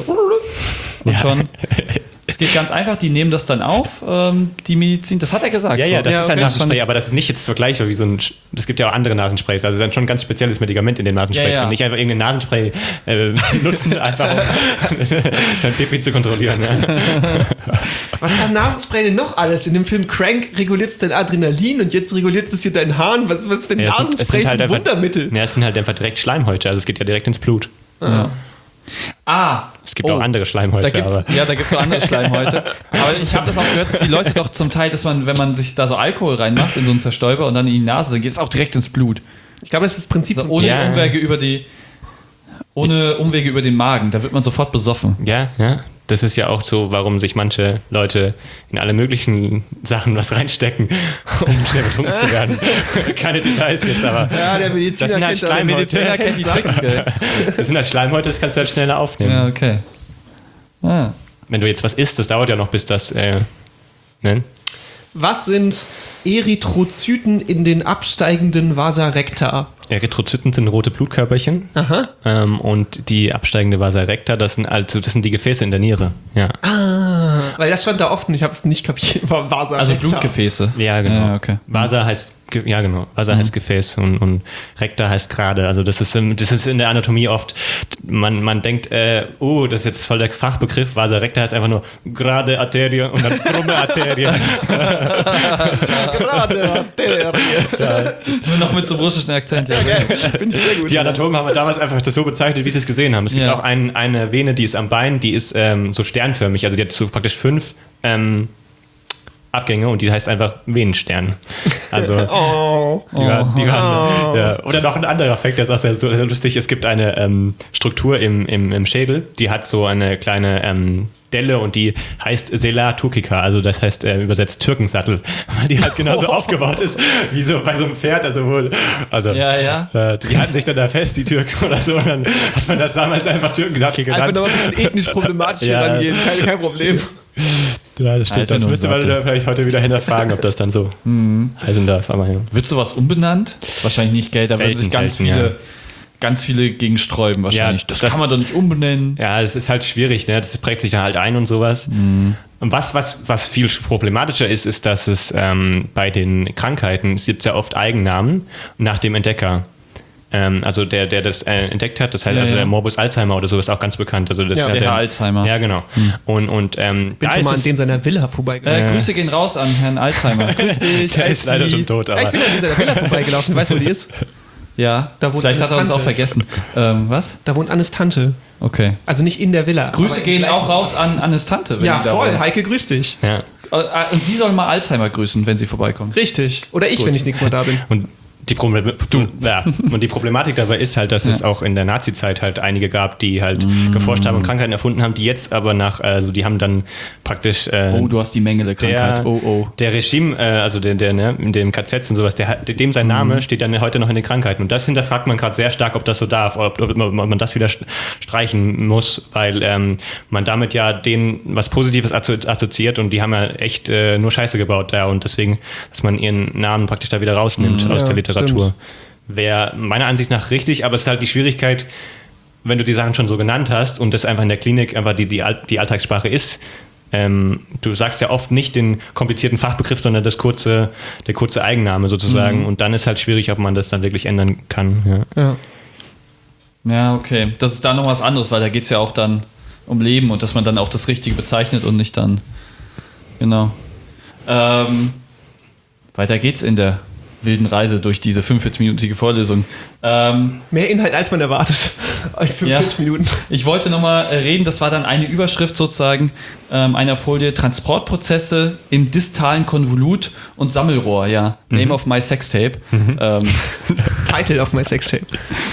und Ja. schon. Es geht ganz einfach, die nehmen das dann auf, ähm, die Medizin, das hat er gesagt. Ja, ja, das Ja, ist ein okay, das Nasenspray, fand ich- aber das ist nicht jetzt vergleichbar wie so ein. Es gibt ja auch andere Nasensprays, also dann schon ein ganz spezielles Medikament in dem Nasenspray Ja, ja. drin. Nicht einfach irgendein Nasenspray äh, nutzen, einfach um dein Pipi zu kontrollieren. Ja. Was kann Nasenspray denn noch alles? In dem Film Crank reguliert es dein Adrenalin und jetzt reguliert es hier dein Hahn. Was, was ist denn Ja, es sind- es Nasenspray sind halt für ein einfach- Wundermittel? Ja, es sind halt einfach direkt Schleimhäute, also es geht ja direkt ins Blut. Ja. Ah, Es gibt auch andere Da Schleimhäute, gibt's, aber. ja, da gibt es so andere Schleimhäute. Aber ich habe das auch gehört, dass die Leute doch zum Teil, dass man, wenn man sich da so Alkohol reinmacht in so einen Zerstäuber und dann in die Nase, dann geht es auch direkt ins Blut. Ich glaube, das ist das Prinzip Also von ohne Ja. Umwege über die, ohne Umwege über den Magen. Da wird man sofort besoffen. Ja, ja. Das ist ja auch so, warum sich manche Leute in alle möglichen Sachen was reinstecken, um schnell betrunken zu werden. Keine Details jetzt, aber. Ja, der Mediziner Das sind halt kennt da den Schleimhäute. Mediziner kennt die Tricks, gell? Das sind halt Schleimhäute, das kannst du halt schneller aufnehmen. Ja, okay. Ah. wenn du jetzt was isst, das dauert ja noch, bis das, äh, ne? Was sind Erythrozyten in den absteigenden Vasa recta? Erythrozyten sind rote Blutkörperchen. Aha. Ähm, und die absteigende Vasa recta, das sind also das sind die Gefäße in der Niere. Ja. Ah, weil das stand da oft und ich habe es nicht kapiert. War Vasa Also recta. Blutgefäße. Ja, genau. Ja, okay. Vasa heißt, ge- ja genau, Vasa heißt Gefäß und, und recta heißt gerade. Also das ist, im, das ist in der Anatomie oft, man, man denkt, äh, oh, das ist jetzt voll der Fachbegriff, Vasa recta heißt einfach nur gerade Arterie und dann krumme Arterie. Gerade Arterie. Nur noch mit so einem russischen Akzent. Ja. Finde ich sehr gut. Die Anatomen haben damals einfach das so bezeichnet, wie sie es gesehen haben. Es gibt Ja. auch ein, eine Vene, die ist am Bein, die ist ähm, so sternförmig, also die hat so praktisch fünf ähm, Abgänge und die heißt einfach Venenstern. Also Oh. die war, die war, ja. Oder noch ein anderer Fakt, der ist auch sehr, so lustig. Es gibt eine ähm, Struktur im, im, im Schädel, die hat so eine kleine ähm, Delle und die heißt Sela turcica, also das heißt äh, übersetzt Türkensattel, weil die halt genauso aufgebaut ist wie so bei so einem Pferd. Also, wohl, also Ja, ja. Äh, die halten sich dann da fest, die Türken oder so, und dann hat man das damals einfach Türkensattel Einfach genannt. noch ein bisschen ethnisch problematisch Ja. rangehen, kein, kein Problem. Ja, das stimmt. Also das nur müsste man Sattel. da vielleicht heute wieder hinterfragen, ob das dann so heißen darf. Aber ja. Wird sowas umbenannt? Wahrscheinlich nicht, gell? Da würden Selten, sich ganz selten, viele, ja. ganz viele gegen sträuben wahrscheinlich. Ja, das, das- kann man doch nicht umbenennen. Ja, es ist halt schwierig, ne? Das prägt sich dann halt ein und sowas. Und was, was, was viel problematischer ist, ist, dass es ähm, bei den Krankheiten, es gibt ja oft Eigennamen nach dem Entdecker. Ähm, also der, der das äh, entdeckt hat, das heißt Ja, also ja. der Morbus Alzheimer oder so ist auch ganz bekannt. Also das Ja, ist der der Herr Alzheimer. Ja, genau. Und, und ähm, Bin da schon ist mal an es, dem seiner Villa vorbeigelaufen. Äh, Grüße gehen raus an Herrn Alzheimer. Grüß dich. der ist leider schon tot, Ja, aber ich bin an dem seiner Villa vorbeigelaufen. Weißt du, wo die ist? Ja, Da wohnt vielleicht hat er uns Tante. auch vergessen. Ähm, was? Da wohnt Annes Tante. Okay. Also nicht in der Villa. Grüße aber im gehen gleichen- auch raus an Annes Tante. wenn Ja, die da voll. wohnt. Heike, grüß dich. ja. Äh, Und sie soll mal Alzheimer grüßen, wenn sie vorbeikommt. Richtig. Oder ich, Gut. wenn ich nächstes Mal da bin. Und die, Problem du, ja. und die Problematik dabei ist halt, dass es auch in der Nazi-Zeit halt einige gab, die halt geforscht haben und Krankheiten erfunden haben, die jetzt aber nach, also die haben dann praktisch äh, Oh, du hast die Mengele-Krankheit. der, Oh, oh. der Regime, äh, also der, der ne, in dem K Zs und sowas, der, hat- dem sein Name steht dann heute noch in den Krankheiten. Und das hinterfragt man gerade sehr stark, ob das so darf, ob, ob, ob man das wieder st- streichen muss, weil ähm, man damit ja denen was Positives asso- assoziiert und die haben ja echt äh, nur Scheiße gebaut da und deswegen, dass man ihren Namen praktisch da wieder rausnimmt aus Ja, der Literatur. stimmt. Wäre meiner Ansicht nach richtig, aber es ist halt die Schwierigkeit, wenn du die Sachen schon so genannt hast und das einfach in der Klinik einfach die, die, All- die Alltagssprache ist. Ähm, du sagst ja oft nicht den komplizierten Fachbegriff, sondern das kurze, der kurze Eigenname sozusagen. Und dann ist halt schwierig, ob man das dann wirklich ändern kann. Ja. Ja. Ja, okay. Das ist da noch was anderes, weil da geht es ja auch dann um Leben und dass man dann auch das Richtige bezeichnet und nicht dann. Genau. Ähm, weiter geht's in der wilden Reise durch diese fünfundvierzig-minütige Vorlesung. Ähm, Mehr Inhalt, als man erwartet. In fünfundvierzig Ja. Minuten. ich wollte nochmal reden, das war dann eine Überschrift sozusagen ähm, einer Folie: Transportprozesse im distalen Konvolut und Sammelrohr, ja. Name of my Sextape. Ähm, Title of my Sextape.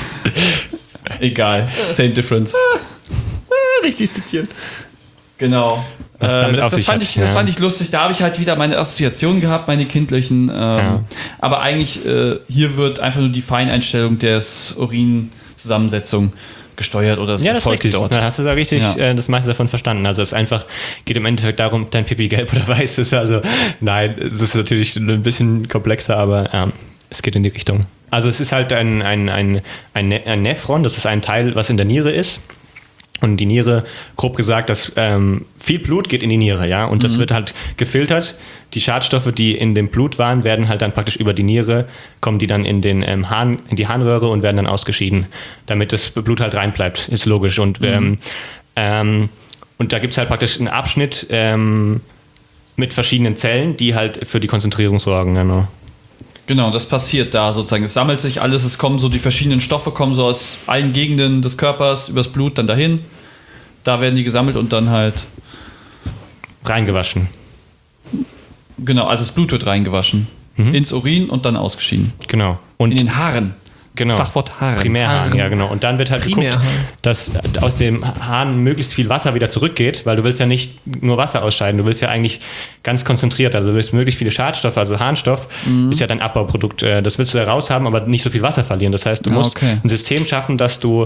egal, same difference. Ah, richtig zitieren. Genau. Was Äh, damit das, auf das, sich fand hat, ich, das ja. fand ich lustig. Da habe ich halt wieder meine Assoziationen gehabt, meine kindlichen. Ähm, Ja. Aber eigentlich, äh, hier wird einfach nur die Feineinstellung der Urinzusammensetzung gesteuert oder es Ja, das ist erfolgt richtig. dort. Da hast du da richtig Ja. äh, das meiste davon verstanden. Also es einfach geht im Endeffekt darum, ob dein Pipi gelb oder weiß ist. Also nein, es ist natürlich ein bisschen komplexer, aber ähm, es geht in die Richtung. Also es ist halt ein, ein, ein, ein, Ne- ein Nephron, das ist ein Teil, was in der Niere ist. Und die Niere, grob gesagt, dass ähm, viel Blut geht in die Niere, ja, und das wird halt gefiltert. Die Schadstoffe, die in dem Blut waren, werden halt dann praktisch über die Niere, kommen die dann in den ähm, Harn, in die Harnröhre und werden dann ausgeschieden, damit das Blut halt rein bleibt, ist logisch. Und ähm, ähm, und da gibt es halt praktisch einen Abschnitt ähm, mit verschiedenen Zellen, die halt für die Konzentrierung sorgen, genau. Genau, das passiert da sozusagen. Es sammelt sich alles, es kommen so die verschiedenen Stoffe, kommen so aus allen Gegenden des Körpers, übers Blut dann dahin. Da werden die gesammelt und dann halt, Reingewaschen, genau, also das Blut wird reingewaschen. Ins Urin und dann ausgeschieden. genau. Und In den Haaren. Genau. Fachwort Haaren. Primärhahn, Haaren. ja genau. Und dann wird halt geguckt, Primärhahn. dass aus dem Hahn möglichst viel Wasser wieder zurückgeht, weil du willst ja nicht nur Wasser ausscheiden, du willst ja eigentlich ganz konzentriert, also du willst möglichst viele Schadstoffe, also Harnstoff ist ja dein Abbauprodukt, äh, das willst du da raushaben, aber nicht so viel Wasser verlieren. Das heißt, du Ah, musst okay. ein System schaffen, dass du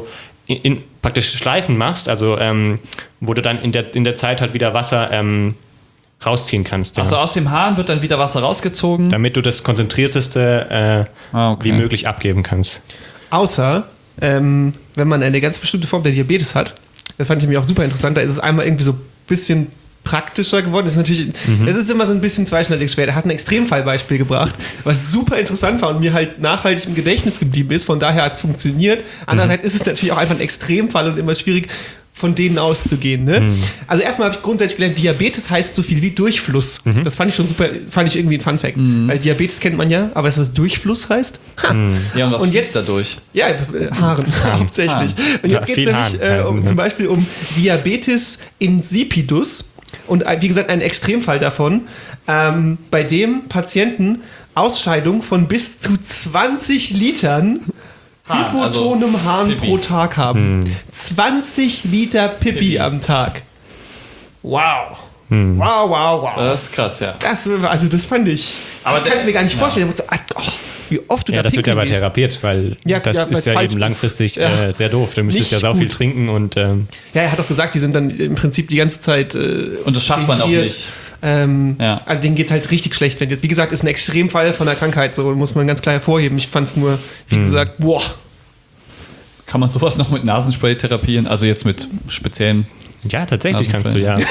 in, in praktisch Schleifen machst, also ähm, wo du dann in der, in der Zeit halt wieder Wasser ähm, rausziehen kannst. Ja. Also aus dem Hahn wird dann wieder Wasser rausgezogen? Damit du das konzentrierteste äh, ah, okay. wie möglich abgeben kannst. Außer, ähm, wenn man eine ganz bestimmte Form der Diabetes hat, das fand ich mir auch super interessant, da ist es einmal irgendwie so ein bisschen praktischer geworden. Das ist natürlich, mhm. es ist immer so ein bisschen zweischneidig schwer. Er hat ein Extremfallbeispiel gebracht, was super interessant war und mir halt nachhaltig im Gedächtnis geblieben ist. Von daher hat es funktioniert. Andererseits mhm. ist es natürlich auch einfach ein Extremfall und immer schwierig, von denen auszugehen. Ne? Mhm. Also erstmal habe ich grundsätzlich gelernt, Diabetes heißt so viel wie Durchfluss. Mhm. Das fand ich schon super, fand ich irgendwie ein Funfact. Mhm. Weil Diabetes kennt man ja, aber weißt du, was Durchfluss heißt? Mhm. Ja, und was und jetzt dadurch? Ja, äh, Haaren, Haaren hauptsächlich. Haaren. Und jetzt ja, geht es nämlich äh, um, ja. zum Beispiel um Diabetes insipidus. Und äh, wie gesagt, ein Extremfall davon, ähm, bei dem Patienten Ausscheidung von bis zu zwanzig Litern Hahn, hypotonem also Hahn Pipi. pro Tag haben. Hm. zwanzig Liter Pipi, Pipi am Tag. Wow. Hm. Wow, wow, wow. Das ist krass, ja. Das, also das fand ich, aber ich kann es mir gar nicht ja. vorstellen. Ich musste, oh, wie oft du ja, da das wird ja aber therapiert, weil ja, das ja, ist ja eben langfristig ja. äh, sehr doof. Du müsstest ja sau viel trinken und ähm ja, er hat auch gesagt, die sind dann im Prinzip die ganze Zeit äh, und das schafft man auch nicht. Ähm, ja. Also denen geht es halt richtig schlecht. Wenn, wie gesagt, ist ein Extremfall von der Krankheit, so muss man ganz klar hervorheben. Ich fand es nur, wie hm. gesagt, boah. Kann man sowas noch mit Nasenspray therapieren? Also jetzt mit speziellen... Ja, tatsächlich kannst du, ja.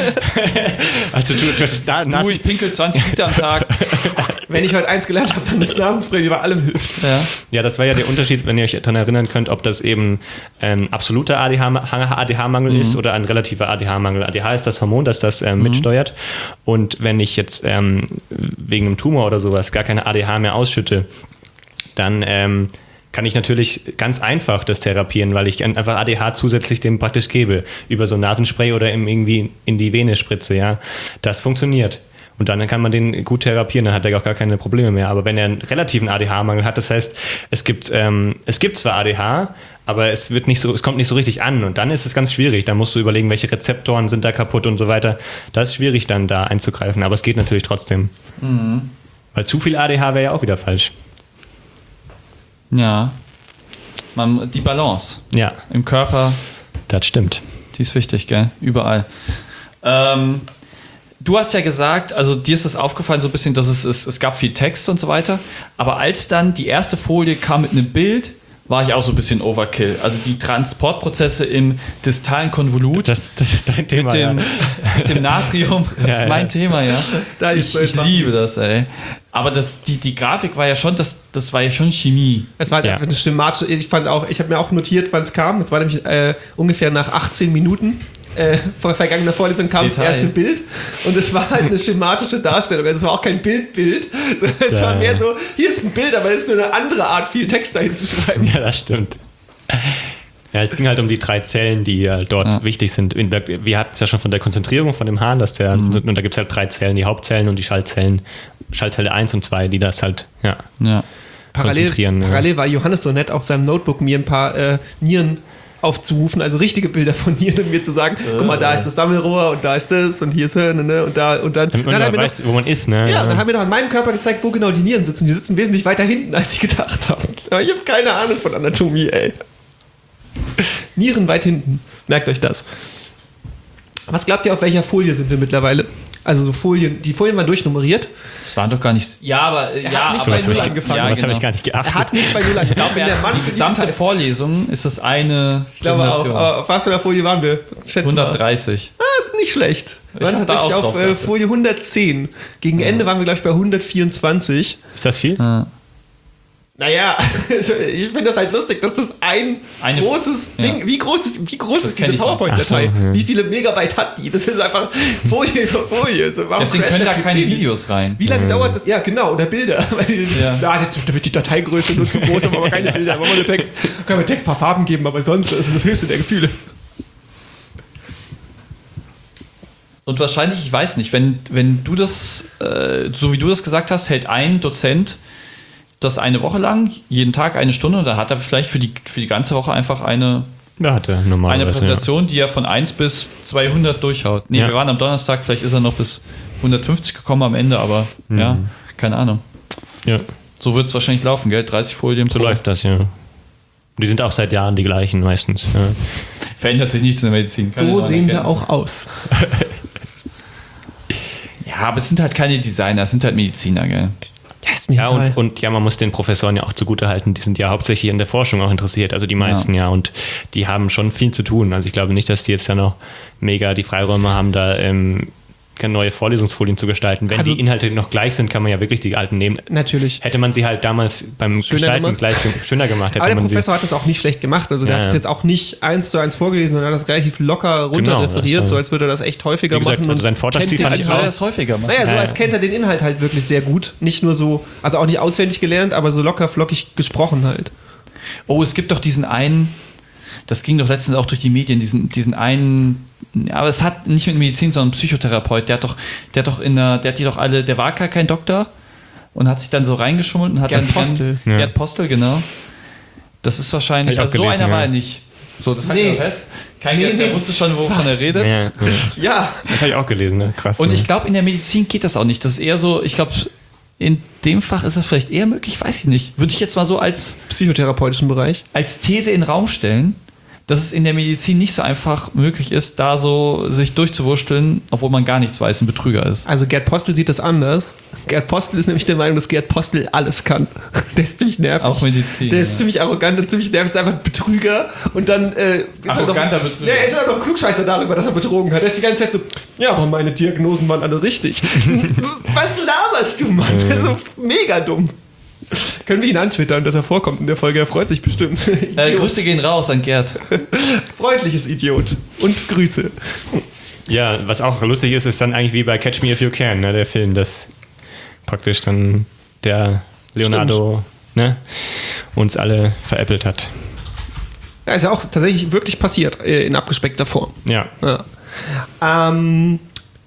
also du, du, das Na- du, ich pinkel zwanzig Liter am Tag. Wenn ich heute eins gelernt habe, dann ist Nasenspray, wie bei allem hilft. Ja. ja, das war ja der Unterschied, wenn ihr euch daran erinnern könnt, ob das eben ein absoluter A D H-Mangel mhm. ist oder ein relativer A D H-Mangel. A D H ist das Hormon, das das ähm, mhm. mitsteuert. Und wenn ich jetzt ähm, wegen einem Tumor oder sowas gar keine A D H mehr ausschütte, dann... Ähm, kann ich natürlich ganz einfach das therapieren, weil ich einfach A D H zusätzlich dem praktisch gebe, über so ein Nasenspray oder irgendwie in die Vene spritze, ja. Das funktioniert. Und dann kann man den gut therapieren, dann hat er auch gar keine Probleme mehr. Aber wenn er einen relativen A D H-Mangel hat, das heißt, es gibt, ähm, es gibt zwar A D H, aber es wird nicht so, es kommt nicht so richtig an und dann ist es ganz schwierig. Da musst du überlegen, welche Rezeptoren sind da kaputt und so weiter. Das ist schwierig dann da einzugreifen, aber es geht natürlich trotzdem. Mhm. Weil zu viel A D H wäre ja auch wieder falsch. Ja, man, die Balance ja. im Körper. Das stimmt. Die ist wichtig, gell? Überall. Ähm, du hast ja gesagt, also dir ist das aufgefallen so ein bisschen, dass es, es, es gab viel Text und so weiter, aber als dann die erste Folie kam mit einem Bild, war ich auch so ein bisschen Overkill. Also die Transportprozesse im distalen Konvolut. Das, das ist dein Thema, mit dem, ja. mit dem Natrium. Das ja, ist mein ja. Thema, ja. Da ich ich liebe das, ey. Aber das, die, die Grafik war ja schon, das, das war ja schon Chemie. Es war ja. eine schematische, ich fand auch, ich habe mir auch notiert, wann es kam. Es war nämlich äh, ungefähr nach achtzehn Minuten. Äh, vor vergangener Vorlesung kam Details. Das erste Bild und es war halt eine schematische Darstellung. Also es war auch kein Bildbild. Es ja, war mehr so, hier ist ein Bild, aber es ist nur eine andere Art, viel Text dahin zu schreiben. Ja, das stimmt. Ja, es ging halt um die drei Zellen, die äh, dort ja. wichtig sind. Wir hatten es ja schon von der Konzentrierung von dem Hahn, dass der, mhm. und da gibt es halt drei Zellen, die Hauptzellen und die Schaltzellen, Schaltzelle eins und zwei, die das halt ja, ja. Parallel, konzentrieren. Parallel war Johannes so nett, auf seinem Notebook mir ein paar äh, Nieren aufzurufen, also richtige Bilder von Nieren und mir zu sagen, äh, guck mal, da ist das Sammelrohr und da ist das und hier ist das ne, und da und dann. Damit man dann mal weiß, noch, wo man ist, ne? Ja, dann haben wir doch an meinem Körper gezeigt, wo genau die Nieren sitzen. Die sitzen wesentlich weiter hinten, als ich gedacht habe. Aber ich habe keine Ahnung von Anatomie, ey. Nieren weit hinten. Merkt euch das. Was glaubt ihr, auf welcher Folie sind wir mittlerweile? Also so Folien, die Folien waren durchnummeriert. Das waren doch gar nicht. Ja, aber er ja, hat nicht aber bei Null angefangen. Ja, das genau. habe ich gar nicht geachtet. Er hat nicht bei Null angefangen. Ich glaube, der Mann die gesamte Vorlesung ist das eine. Ich glaube auch. Auf was für einer Folie waren wir? Schätze hundertdreißig. Mal. Ah, ist nicht schlecht. Wir waren tatsächlich auf äh, geachtet. Folie hundertzehn. Gegen ja. Ende waren wir, glaube ich, bei hundertvierundzwanzig. Ist das viel? Ja. Naja, ich finde das halt lustig, dass das ein Eine, großes ja. Ding, wie groß ist, wie groß ist diese PowerPoint-Datei? So, ja. Wie viele Megabyte hat die? Das ist einfach Folie über Folie. So, deswegen können da keine Videos rein. Wie lange mhm. dauert das? Ja, genau, oder Bilder. Weil die, ja. Ja, das, da wird die Dateigröße nur zu groß, aber keine Bilder. Aber nur Text. Können wir Text ein paar Farben geben, aber sonst ist es das höchste der Gefühle. Und wahrscheinlich, ich weiß nicht, wenn, wenn du das, äh, so wie du das gesagt hast, hält ein Dozent das eine Woche lang, jeden Tag eine Stunde, und da hat er vielleicht für die, für die ganze Woche einfach eine, ja, hat er eine Präsentation, ja. die er von eins bis zweihundert durchhaut. Nee, ja. wir waren am Donnerstag, vielleicht ist er noch bis hundertfünfzig gekommen am Ende, aber mhm. ja, keine Ahnung. Ja. So wird es wahrscheinlich laufen, gell? dreißig Folien so pro. läuft das, ja. Und die sind auch seit Jahren die gleichen meistens. Ja. Verändert sich nichts in der Medizin. Keine So neuen sehen sie Erkenntnisse. auch aus. Ja, aber es sind halt keine Designer, es sind halt Mediziner, gell? Ja, ist mir Ja, egal. und, und ja, man muss den Professoren ja auch zugutehalten, die sind ja hauptsächlich in der Forschung auch interessiert, also die meisten ja, und die haben schon viel zu tun. Also ich glaube nicht, dass die jetzt ja noch mega die Freiräume haben, da ähm, neue Vorlesungsfolien zu gestalten. Wenn Also- die Inhalte noch gleich sind, kann man ja wirklich die alten nehmen. Natürlich. Hätte man sie halt damals beim Schöner Gestalten gemacht. gleich ge- schöner gemacht, hätte Aber der man Professor hat das auch nicht schlecht gemacht. Also der Ja, hat es ja. jetzt auch nicht eins zu eins vorgelesen, sondern hat das relativ locker runter Genau, referiert, das, so äh, als würde er das echt häufiger wie gesagt, machen. also und sein Vortragsstil kennt den fand ich Als Inhalt- würde er es häufiger machen. Naja, so Ja, als ja. kennt er den Inhalt halt wirklich sehr gut. Nicht nur so, also auch nicht auswendig gelernt, aber so locker flockig gesprochen halt. Oh, es gibt doch diesen einen, das ging doch letztens auch durch die Medien, diesen, diesen einen, aber es hat nicht mit Medizin, sondern Psychotherapeut, der hat doch, der hat doch in der, der hat die doch alle, der war gar kein Doktor und hat sich dann so reingeschummelt und hat Gerd dann Postel. Gern, Ja. Gerd Postel, genau. Das ist wahrscheinlich, Hab ich auch also so gelesen, einer war ja. er nicht. So, das Nee. nee. fest. Kein Nee, Gerd, der nee. wusste schon, wovon er redet. Ja, ja. Ja, Das habe ich auch gelesen, ne? Krass. Und ne? ich glaube, in der Medizin geht das auch nicht. Das ist eher so, ich glaube, in dem Fach ist es vielleicht eher möglich, weiß ich nicht. Würde ich jetzt mal so als, psychotherapeutischen Bereich. als These in den Raum stellen, dass es in der Medizin nicht so einfach möglich ist, da so sich durchzuwursteln, obwohl man gar nichts weiß, ein Betrüger ist. Also Gerd Postel sieht das anders. Gerd Postel ist nämlich der Meinung, dass Gerd Postel alles kann. Der ist ziemlich nervig. Auch Medizin, Der ist ja. ziemlich arrogant und ziemlich nervig. Ist einfach ein Betrüger. Und dann äh, ist Arroganter er noch, Betrüger. Ja, er ist halt noch Klugscheißer darüber, dass er betrogen hat. Er ist die ganze Zeit so, ja, aber meine Diagnosen waren alle richtig. Was laberst du, Mann? Der ist so mega dumm. Können wir ihn antwittern, dass er vorkommt in der Folge? Er freut sich bestimmt. Äh, Idiot. Grüße gehen raus an Gerd. Freundliches Idiot. Und Grüße. Ja, was auch lustig ist, ist dann eigentlich wie bei Catch Me If You Can, ne, der Film, dass praktisch dann der Leonardo ne, uns alle veräppelt hat. Ja, ist ja auch tatsächlich wirklich passiert, äh, in abgespeckter Form. Ja. Ja, ähm,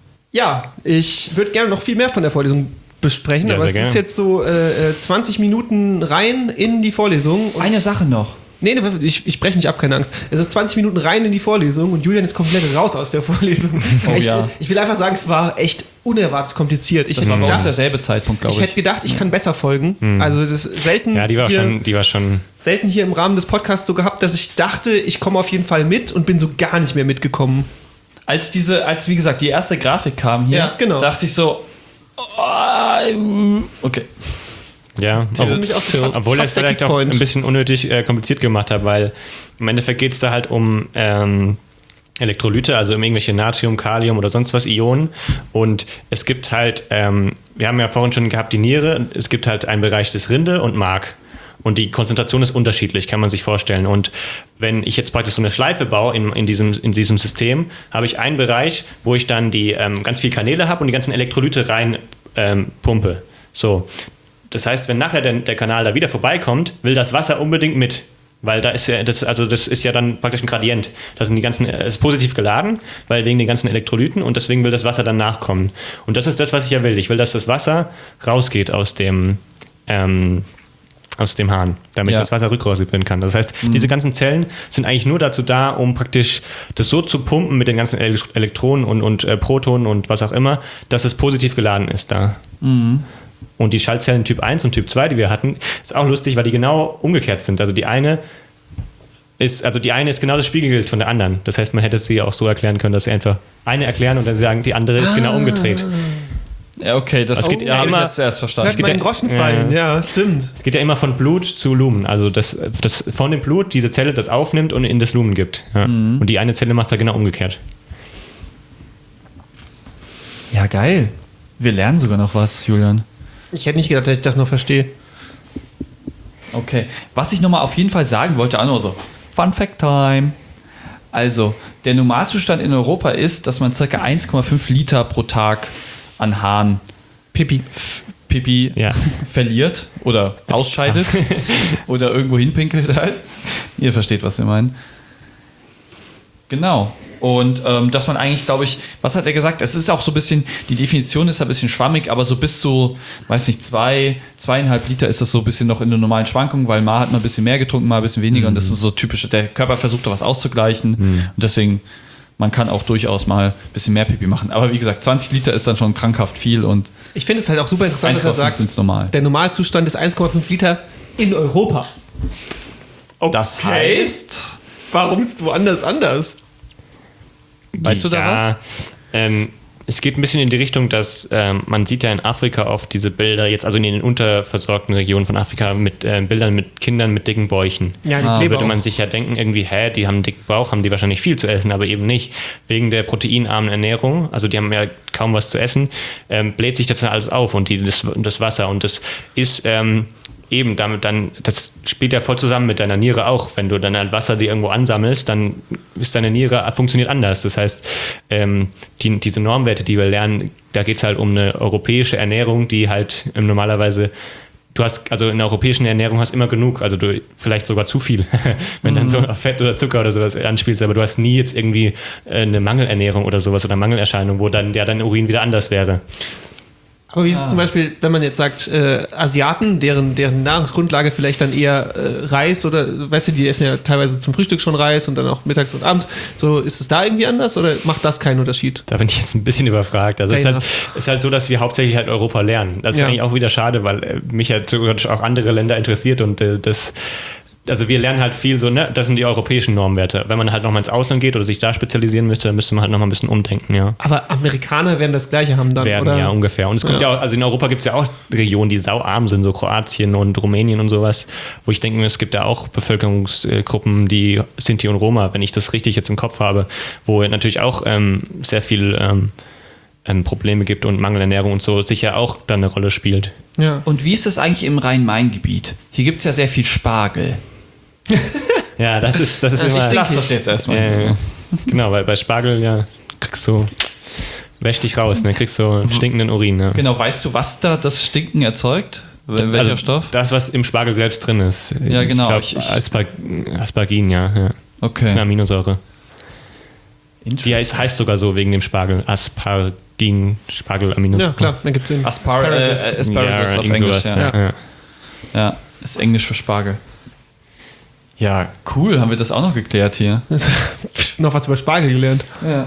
ja ich würde gerne noch viel mehr von der Vorlesung besprechen, Ja, aber es sehr ist gerne. jetzt so äh, zwanzig Minuten rein in die Vorlesung. Und Eine Sache noch. nee, nee, ich, ich breche nicht ab, keine Angst. Es ist zwanzig Minuten rein in die Vorlesung und Julian ist komplett raus aus der Vorlesung. Oh ich, ja. ich will einfach sagen, es war echt unerwartet kompliziert. Ich, Das war bei uns dachte, derselbe Zeitpunkt, glaube ich ich. hätte gedacht, ich kann besser folgen. Also das ist selten, Ja, die war, hier, schon, die war schon. selten hier im Rahmen des Podcasts so gehabt, dass ich dachte, ich komme auf jeden Fall mit und bin so gar nicht mehr mitgekommen. Als diese, als wie gesagt, die erste Grafik kam hier, Ja, genau. dachte ich so, oh, okay. Ja, für mich auch fast- obwohl er es fast der vielleicht auch Kickpoint. ein bisschen unnötig äh, kompliziert gemacht hat, weil im Endeffekt geht es da halt um ähm, Elektrolyte, also um irgendwelche Natrium, Kalium oder sonst was Ionen. Und es gibt halt, ähm, wir haben ja vorhin schon gehabt, die Niere, es gibt halt einen Bereich des Rinde und Mark. Und die Konzentration ist unterschiedlich, kann man sich vorstellen. Und wenn ich jetzt praktisch so eine Schleife baue in, in, diesem, in diesem System, habe ich einen Bereich, wo ich dann die ähm, ganz viele Kanäle habe und die ganzen Elektrolyte rein ähm, pumpe. So. Das heißt, wenn nachher der, der Kanal da wieder vorbeikommt, will das Wasser unbedingt mit. Weil da ist ja, das, also das ist ja dann praktisch ein Gradient. Da sind die ganzen, es ist positiv geladen, weil wegen den ganzen Elektrolyten und deswegen will das Wasser dann nachkommen. Und das ist das, was ich ja will. Ich will, dass das Wasser rausgeht aus dem, ähm, aus dem Hahn, damit Ja. ich das Wasser rückrausieren kann. Das heißt, diese ganzen Zellen sind eigentlich nur dazu da, um praktisch das so zu pumpen mit den ganzen Ele- Elektronen und, und äh, Protonen und was auch immer, dass es positiv geladen ist da. Und die Schaltzellen Typ eins und Typ zwei, die wir hatten, ist auch lustig, weil die genau umgekehrt sind. Also die eine ist, also die eine ist genau das Spiegelbild von der anderen. Das heißt, man hätte sie auch so erklären können, dass sie einfach eine erklären und dann sagen, die andere ist genau umgedreht. Ja, okay, das Es geht ja habe ich immer- jetzt erst verstanden. Hört geht meinen ja- Groschen ja, fallen, ja. ja, stimmt. Es geht ja immer von Blut zu Lumen. Also das, das von dem Blut diese Zelle das aufnimmt und in das Lumen gibt. Ja. Und die eine Zelle macht es halt genau umgekehrt. Ja, geil. Wir lernen sogar noch was, Julian. Ich hätte nicht gedacht, dass ich das noch verstehe. Okay. Was ich nochmal auf jeden Fall sagen wollte, auch nur so, Fun Fact Time. Also, der Normalzustand in Europa ist, dass man ca. eins Komma fünf Liter pro Tag an Hahn Pipi. F- Pipi Ja. verliert oder ausscheidet oder irgendwo hinpinkelt halt. Ihr versteht, was wir meinen. Genau. Und ähm, dass man eigentlich, glaube ich, was hat er gesagt? Es ist auch so ein bisschen, die Definition ist ein bisschen schwammig, aber so bis zu, weiß nicht, zwei, zweieinhalb Liter ist das so ein bisschen noch in der normalen Schwankung, weil mal hat man ein bisschen mehr getrunken, mal ein bisschen weniger und das ist so typisch, der Körper versucht da was auszugleichen und deswegen, man kann auch durchaus mal ein bisschen mehr Pipi machen. Aber wie gesagt, zwanzig Liter ist dann schon krankhaft viel und Ich finde es halt auch super interessant, eins dass er Komma fünf sagt, sind normal. der Normalzustand ist eins Komma fünf Liter in Europa. Das heißt, warum ist woanders anders? weißt du da ja, was? Ähm, es geht ein bisschen in die Richtung, dass ähm, man sieht ja in Afrika oft diese Bilder, jetzt also in den unterversorgten Regionen von Afrika, mit äh, Bildern mit Kindern mit dicken Bäuchen. Ja, die Ah, Da Kleber würde auch. man sich ja denken, irgendwie, hä, die haben einen dicken Bauch, haben die wahrscheinlich viel zu essen, aber eben nicht. Wegen der proteinarmen Ernährung, also die haben ja kaum was zu essen, ähm, bläht sich das dann alles auf und die, das, das Wasser. Und das ist ähm, eben damit dann, das spielt ja voll zusammen mit deiner Niere auch. Wenn du dann halt Wasser dir irgendwo ansammelst, dann ist deine Niere, funktioniert anders. Das heißt, ähm, die, diese Normwerte, die wir lernen, da geht es halt um eine europäische Ernährung, die halt ähm, normalerweise, du hast, also in der europäischen Ernährung hast immer genug, also du vielleicht sogar zu viel, wenn dann so auf Fett oder Zucker oder sowas anspielst, aber du hast nie jetzt irgendwie äh, eine Mangelernährung oder sowas oder Mangelerscheinung, wo dann ja dein Urin wieder anders wäre. Aber wie ist es zum Beispiel, wenn man jetzt sagt, äh, Asiaten, deren, deren Nahrungsgrundlage vielleicht dann eher äh, Reis oder, weißt du, die essen ja teilweise zum Frühstück schon Reis und dann auch mittags und abends. So, ist es da irgendwie anders oder macht das keinen Unterschied? Da bin ich jetzt ein bisschen überfragt. Also es ist Fair halt, ist halt so, dass wir hauptsächlich halt Europa lernen. Das ist Ja. eigentlich auch wieder schade, weil äh, mich halt theoretisch auch andere Länder interessiert und äh, das, also wir lernen halt viel so, ne, das sind die europäischen Normwerte. Wenn man halt nochmal ins Ausland geht oder sich da spezialisieren müsste, dann müsste man halt nochmal ein bisschen umdenken, ja. Aber Amerikaner werden das Gleiche haben dann, Werden, oder? ja, ungefähr. Und es kommt Ja. ja, auch, also in Europa gibt es ja auch Regionen, die sauarm sind, so Kroatien und Rumänien und sowas, wo ich denke, es gibt da auch Bevölkerungsgruppen, die Sinti und Roma, wenn ich das richtig jetzt im Kopf habe, wo natürlich auch ähm, sehr viel ähm, ähm, Probleme gibt und Mangelernährung und so sicher auch dann eine Rolle spielt. Ja. Und wie ist es eigentlich im Rhein-Main-Gebiet? Hier gibt es ja sehr viel Spargel. Ja, das ist, das ist Ich immer... denk- Lass das jetzt erstmal. Äh, genau, weil bei Spargel, ja, kriegst du... Wäsch dich raus, ne? Kriegst du stinkenden Urin. Ne? Genau, weißt du, was da das Stinken erzeugt? Wel- Welcher also, Stoff? Das, was im Spargel selbst drin ist. Ja, genau. Ich Ich- glaube, ich- Aspar Aspargin, ja. ja. Das ist eine Okay. Aminosäure. Die heißt, heißt sogar so wegen dem Spargel. Aspargin, Spargel-Aminosäure. Ja, klar, dann gibt es den Aspar äh, Asparagus ja, auf irgend Englisch. sowas, Ja. ja. Ja. ja, ist Englisch für Spargel. Ja, cool, haben wir das auch noch geklärt hier. noch was über Spargel gelernt. Ja.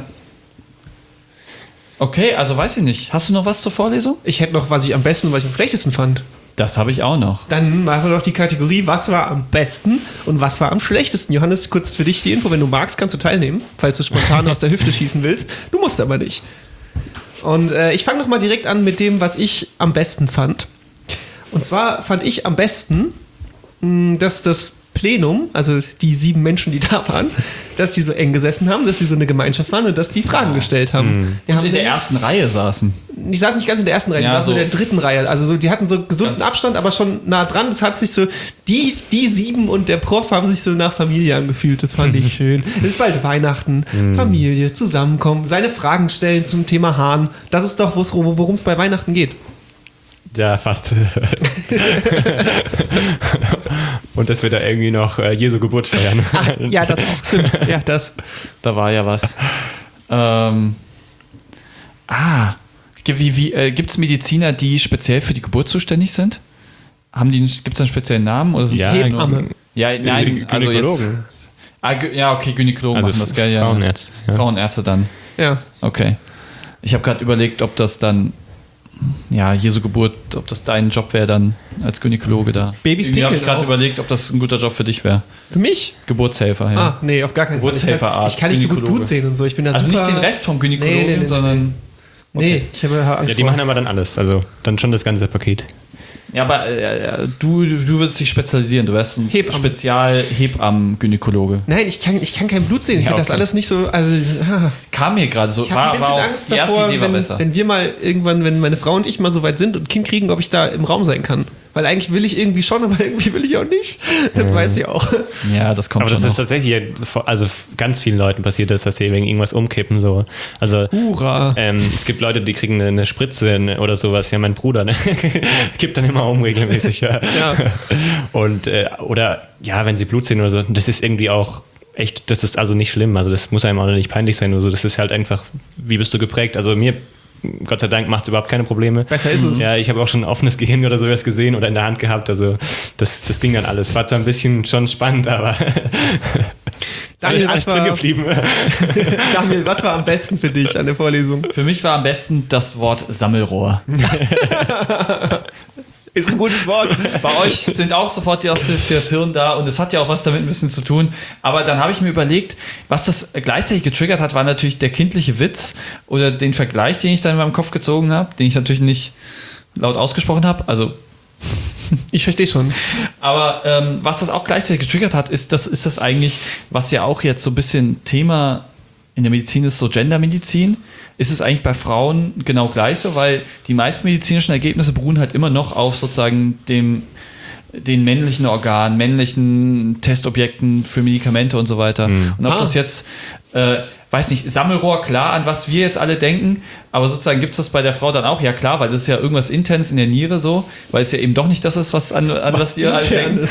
Okay, also weiß ich nicht. Hast du noch was zur Vorlesung? Ich hätte noch, was ich am besten und was ich am schlechtesten fand. Das habe ich auch noch. Dann machen wir doch die Kategorie, was war am besten und was war am schlechtesten. Johannes, kurz für dich die Info, wenn du magst, kannst du teilnehmen, falls du spontan aus der Hüfte schießen willst. Du musst aber nicht. Und äh, ich fange doch mal direkt an mit dem, was ich am besten fand. Und zwar fand ich am besten, mh, dass das Plenum, also die sieben Menschen, die da waren, dass sie so eng gesessen haben, dass sie so eine Gemeinschaft waren und dass die Fragen gestellt haben. Die haben Und in der nämlich- ersten Reihe saßen. die saßen nicht ganz in der ersten Reihe, Ja, die saßen so so- in der dritten Reihe. Also so, die hatten so gesunden Ganz- Abstand, aber schon nah dran. Das hat sich so, die, die sieben und der Prof haben sich so nach Familie angefühlt. Das fand ich schön. Es ist bald Weihnachten, Familie, zusammenkommen, seine Fragen stellen zum Thema Hahn. Das ist doch, worum es bei Weihnachten geht. Ja, fast. Und dass wir da irgendwie noch äh, Jesu Geburt feiern. Ja, das auch. Stimmt. Ja, das. Da war ja was. ähm, ah, wie, wie, äh, gibt es Mediziner, die speziell für die Geburt zuständig sind? Haben die, gibt es einen speziellen Namen? Oder sind Ja, es Hebamme. nur- Ja, nein, also jetzt. Gynäkologen. Ah, Gü- ja, okay, Gynäkologen Also machen das, gell? Ja. Frauenärzte, ja. Frauenärzte dann. Ja. Okay. Ich habe gerade überlegt, ob das dann, ja, Jesu Geburt, ob das dein Job wäre dann als Gynäkologe da. Babys Irgendwie habe ich pinkeln gerade auch. überlegt, ob das ein guter Job für dich wäre. Für mich? Geburtshelfer, ja. Ah, nee, auf gar keinen Fall. Ich kann, Geburtshelferarzt, ich kann nicht so gut Gynäkologe. Blut sehen und so. Ich bin da Also super, nicht den Rest vom Gynäkologen, Nee, nee, nee, sondern. Nee, ich habe Angst Ja, die vor. machen aber dann alles. Also dann schon das ganze Paket. Ja, aber äh, du, du würdest dich spezialisieren. Du wärst ein Hebamme. Spezial-Hebammen-Gynäkologe. Nein, ich kann, ich kann kein Blut sehen. Ich Ja, finde das okay. alles nicht so. Also, ah. Kam mir gerade so. Ich habe ein bisschen war auch- Angst die erste davor, Idee war wenn, besser. wenn wir mal irgendwann, wenn meine Frau und ich mal so weit sind und ein Kind kriegen, ob ich da im Raum sein kann. Weil eigentlich will ich irgendwie schon, aber irgendwie will ich auch nicht. Das weiß sie auch. Ja, das kommt Aber das schon ist noch. tatsächlich, ja vor- also f- ganz vielen Leuten passiert das, dass sie wegen irgendwas umkippen. So. Also Hurra. ähm, es gibt Leute, die kriegen eine, eine Spritze ne, oder sowas. Ja, mein Bruder ne? kippt dann immer um regelmäßig. Ja. Ja. Und, äh, oder ja, wenn sie Blut sehen oder so, das ist irgendwie auch echt, das ist also nicht schlimm. Also das muss einem auch nicht peinlich sein oder so. Das ist halt einfach, wie bist du geprägt? Also mir, Gott sei Dank, macht es überhaupt keine Probleme. Besser ist es. Ja, ich habe auch schon ein offenes Gehirn oder sowas gesehen oder in der Hand gehabt. Also das, das ging dann alles. War zwar ein bisschen schon spannend, aber Daniel, alles was drin war, geblieben. Daniel, was war am besten für dich an der Vorlesung? Für mich war am besten das Wort Sammelrohr. Ist ein gutes Wort. Bei euch sind auch sofort die Assoziationen da und es hat ja auch was damit ein bisschen zu tun. Aber dann habe ich mir überlegt, was das gleichzeitig getriggert hat, war natürlich der kindliche Witz oder den Vergleich, den ich dann in meinem Kopf gezogen habe, den ich natürlich nicht laut ausgesprochen habe. Also Ich verstehe schon. Aber ähm, was das auch gleichzeitig getriggert hat, ist das, ist das eigentlich, was ja auch jetzt so ein bisschen Thema in der Medizin ist, so Gendermedizin. Ist es eigentlich bei Frauen genau gleich so, weil die meisten medizinischen Ergebnisse beruhen halt immer noch auf sozusagen dem, den männlichen Organen, männlichen Testobjekten für Medikamente und so weiter. Mhm. Und ob ah. das jetzt, äh, weiß nicht, Sammelrohr, klar, an was wir jetzt alle denken, aber sozusagen gibt es das bei der Frau dann auch? Ja klar, weil das ist ja irgendwas Internes in der Niere so, weil es ja eben doch nicht das ist, was an, an was, was ihr alle denkt.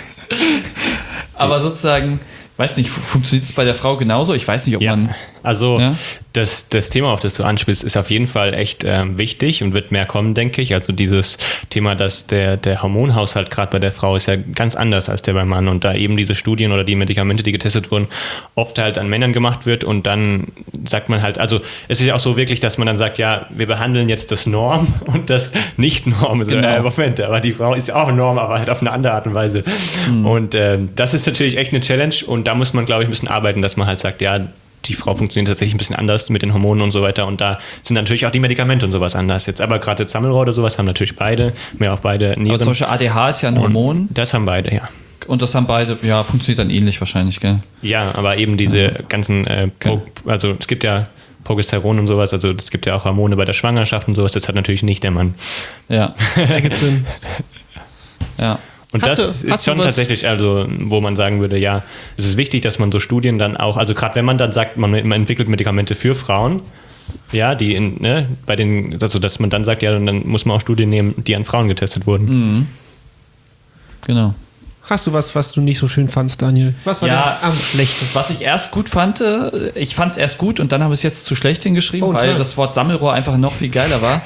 Aber sozusagen, weiß nicht, funktioniert es bei der Frau genauso? Ich weiß nicht, ob ja. man... Also ja? das, das Thema, auf das du anspielst, ist auf jeden Fall echt ähm, wichtig und wird mehr kommen, denke ich. Also dieses Thema, dass der, der Hormonhaushalt gerade bei der Frau ist ja ganz anders als der beim Mann und da eben diese Studien oder die Medikamente, die getestet wurden, oft halt an Männern gemacht wird und dann sagt man halt, also es ist ja auch so wirklich, dass man dann sagt, ja, wir behandeln jetzt das Norm und das Nicht-Norm. Also, genau. äh, Moment, aber die Frau ist ja auch Norm, aber halt auf eine andere Art und Weise. Mhm. Und äh, das ist natürlich echt eine Challenge und da muss man, glaube ich, ein bisschen arbeiten, dass man halt sagt, ja, die Frau funktioniert tatsächlich ein bisschen anders mit den Hormonen und so weiter und da sind natürlich auch die Medikamente und sowas anders. Jetzt aber gerade Sammelrohr oder sowas haben natürlich beide, mehr auch beide Nieren. Aber zum Beispiel A D H ist ja ein Hormon. Und das haben beide, ja. Und das haben beide, ja, funktioniert dann ähnlich wahrscheinlich, gell? Ja, aber eben diese ja. ganzen, äh, Pro, also es gibt ja Progesteron und sowas, also es gibt ja auch Hormone bei der Schwangerschaft und sowas, das hat natürlich nicht der Mann. Ja, da gibt Sinn. Ja. Und hast das du, ist schon tatsächlich, also wo man sagen würde, ja, es ist wichtig, dass man so Studien dann auch, also gerade wenn man dann sagt, man, man entwickelt Medikamente für Frauen, ja, die in, ne, bei den, also dass man dann sagt, ja, dann muss man auch Studien nehmen, die an Frauen getestet wurden. Mhm. Genau. Hast du was, was du nicht so schön fandst, Daniel? Was war ja, denn am schlechtesten? Was ich erst gut fand, ich fand es erst gut und dann habe ich es jetzt zu schlecht hingeschrieben, oh, weil toll. Das Wort Sammelrohr einfach noch viel geiler war.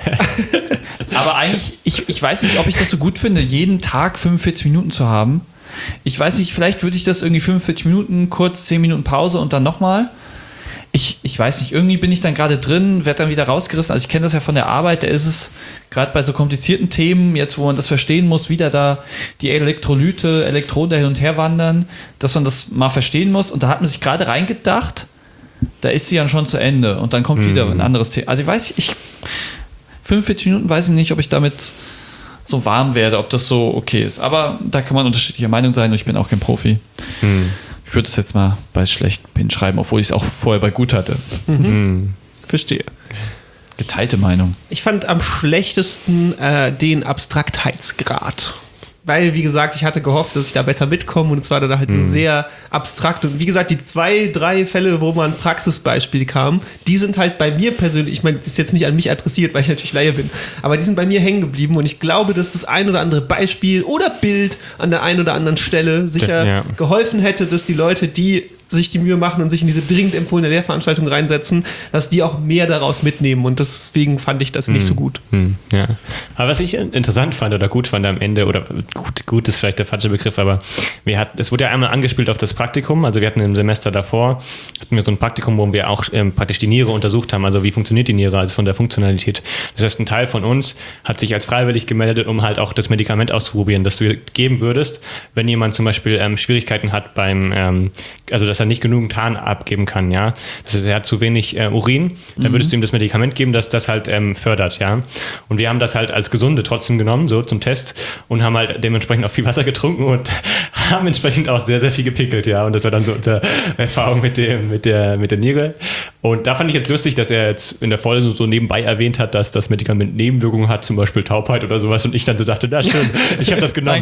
Aber eigentlich, ich, ich weiß nicht, ob ich das so gut finde, jeden Tag fünfundvierzig Minuten zu haben. Ich weiß nicht, vielleicht würde ich das irgendwie fünfundvierzig Minuten, kurz zehn Minuten Pause und dann nochmal. Ich, ich weiß nicht, irgendwie bin ich dann gerade drin, werde dann wieder rausgerissen. Also ich kenne das ja von der Arbeit, da ist es gerade bei so komplizierten Themen, jetzt wo man das verstehen muss, wieder da die Elektrolyte, Elektronen da hin und her wandern, dass man das mal verstehen muss. Und da hat man sich gerade reingedacht, da ist sie dann schon zu Ende und dann kommt mhm. wieder ein anderes Thema. Also ich weiß, ich fünfundvierzig Minuten weiß ich nicht, ob ich damit so warm werde, ob das so okay ist. Aber da kann man unterschiedlicher Meinung sein und ich bin auch kein Profi. Mhm. Ich würde es jetzt mal bei schlecht hinschreiben, obwohl ich es auch vorher bei gut hatte. Mhm. Verstehe. Geteilte Meinung. Ich fand am schlechtesten äh, den Abstraktheitsgrad. Weil, wie gesagt, ich hatte gehofft, dass ich da besser mitkomme und es war dann halt mhm. so sehr abstrakt. Und wie gesagt, die zwei, drei Fälle, wo man ein Praxisbeispiel kam, die sind halt bei mir persönlich, ich meine, das ist jetzt nicht an mich adressiert, weil ich natürlich Laie bin, aber die sind bei mir hängen geblieben und ich glaube, dass das ein oder andere Beispiel oder Bild an der einen oder anderen Stelle sicher ja. geholfen hätte, dass die Leute, die sich die Mühe machen und sich in diese dringend empfohlene Lehrveranstaltung reinsetzen, dass die auch mehr daraus mitnehmen und deswegen fand ich das hm. nicht so gut. Hm. Ja. Aber was ich interessant fand oder gut fand am Ende, oder gut, gut ist vielleicht der falsche Begriff, aber wir hatten, es wurde ja einmal angespielt auf das Praktikum, also wir hatten im Semester davor, hatten wir so ein Praktikum, wo wir auch ähm, praktisch die Niere untersucht haben, also wie funktioniert die Niere, also von der Funktionalität. Das heißt, ein Teil von uns hat sich als freiwillig gemeldet, um halt auch das Medikament auszuprobieren, das du geben würdest, wenn jemand zum Beispiel ähm, Schwierigkeiten hat beim, ähm, also das dass er nicht genügend Harn abgeben kann, ja. Das heißt, er hat zu wenig äh, Urin, dann mhm. würdest du ihm das Medikament geben, das das halt ähm, fördert, ja. Und wir haben das halt als Gesunde trotzdem genommen, so zum Test und haben halt dementsprechend auch viel Wasser getrunken und haben entsprechend auch sehr, sehr viel gepickelt, ja. Und das war dann so unsere Erfahrung mit dem, mit der, mit der Niere. Und da fand ich jetzt lustig, dass er jetzt in der Vorlesung so nebenbei erwähnt hat, dass das Medikament Nebenwirkungen hat, zum Beispiel Taubheit oder sowas. Und ich dann so dachte, na schön, ich habe das genommen.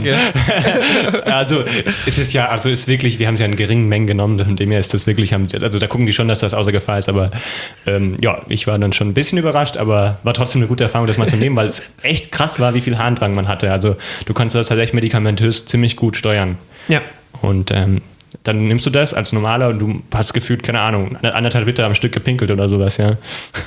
Danke. Also es ist ja, also ist wirklich, wir haben es ja in geringen Mengen genommen, von dem her ist das wirklich, also da gucken die schon, dass das außer Gefahr ist, aber ähm, ja, ich war dann schon ein bisschen überrascht, aber war trotzdem eine gute Erfahrung, das mal zu nehmen, weil es echt krass war, wie viel Harndrang man hatte. Also du kannst das tatsächlich medikamentös ziemlich gut steuern. Ja. Und ähm, dann nimmst du das als normaler und du hast gefühlt, keine Ahnung, anderthalb Liter am Stück gepinkelt oder sowas, ja.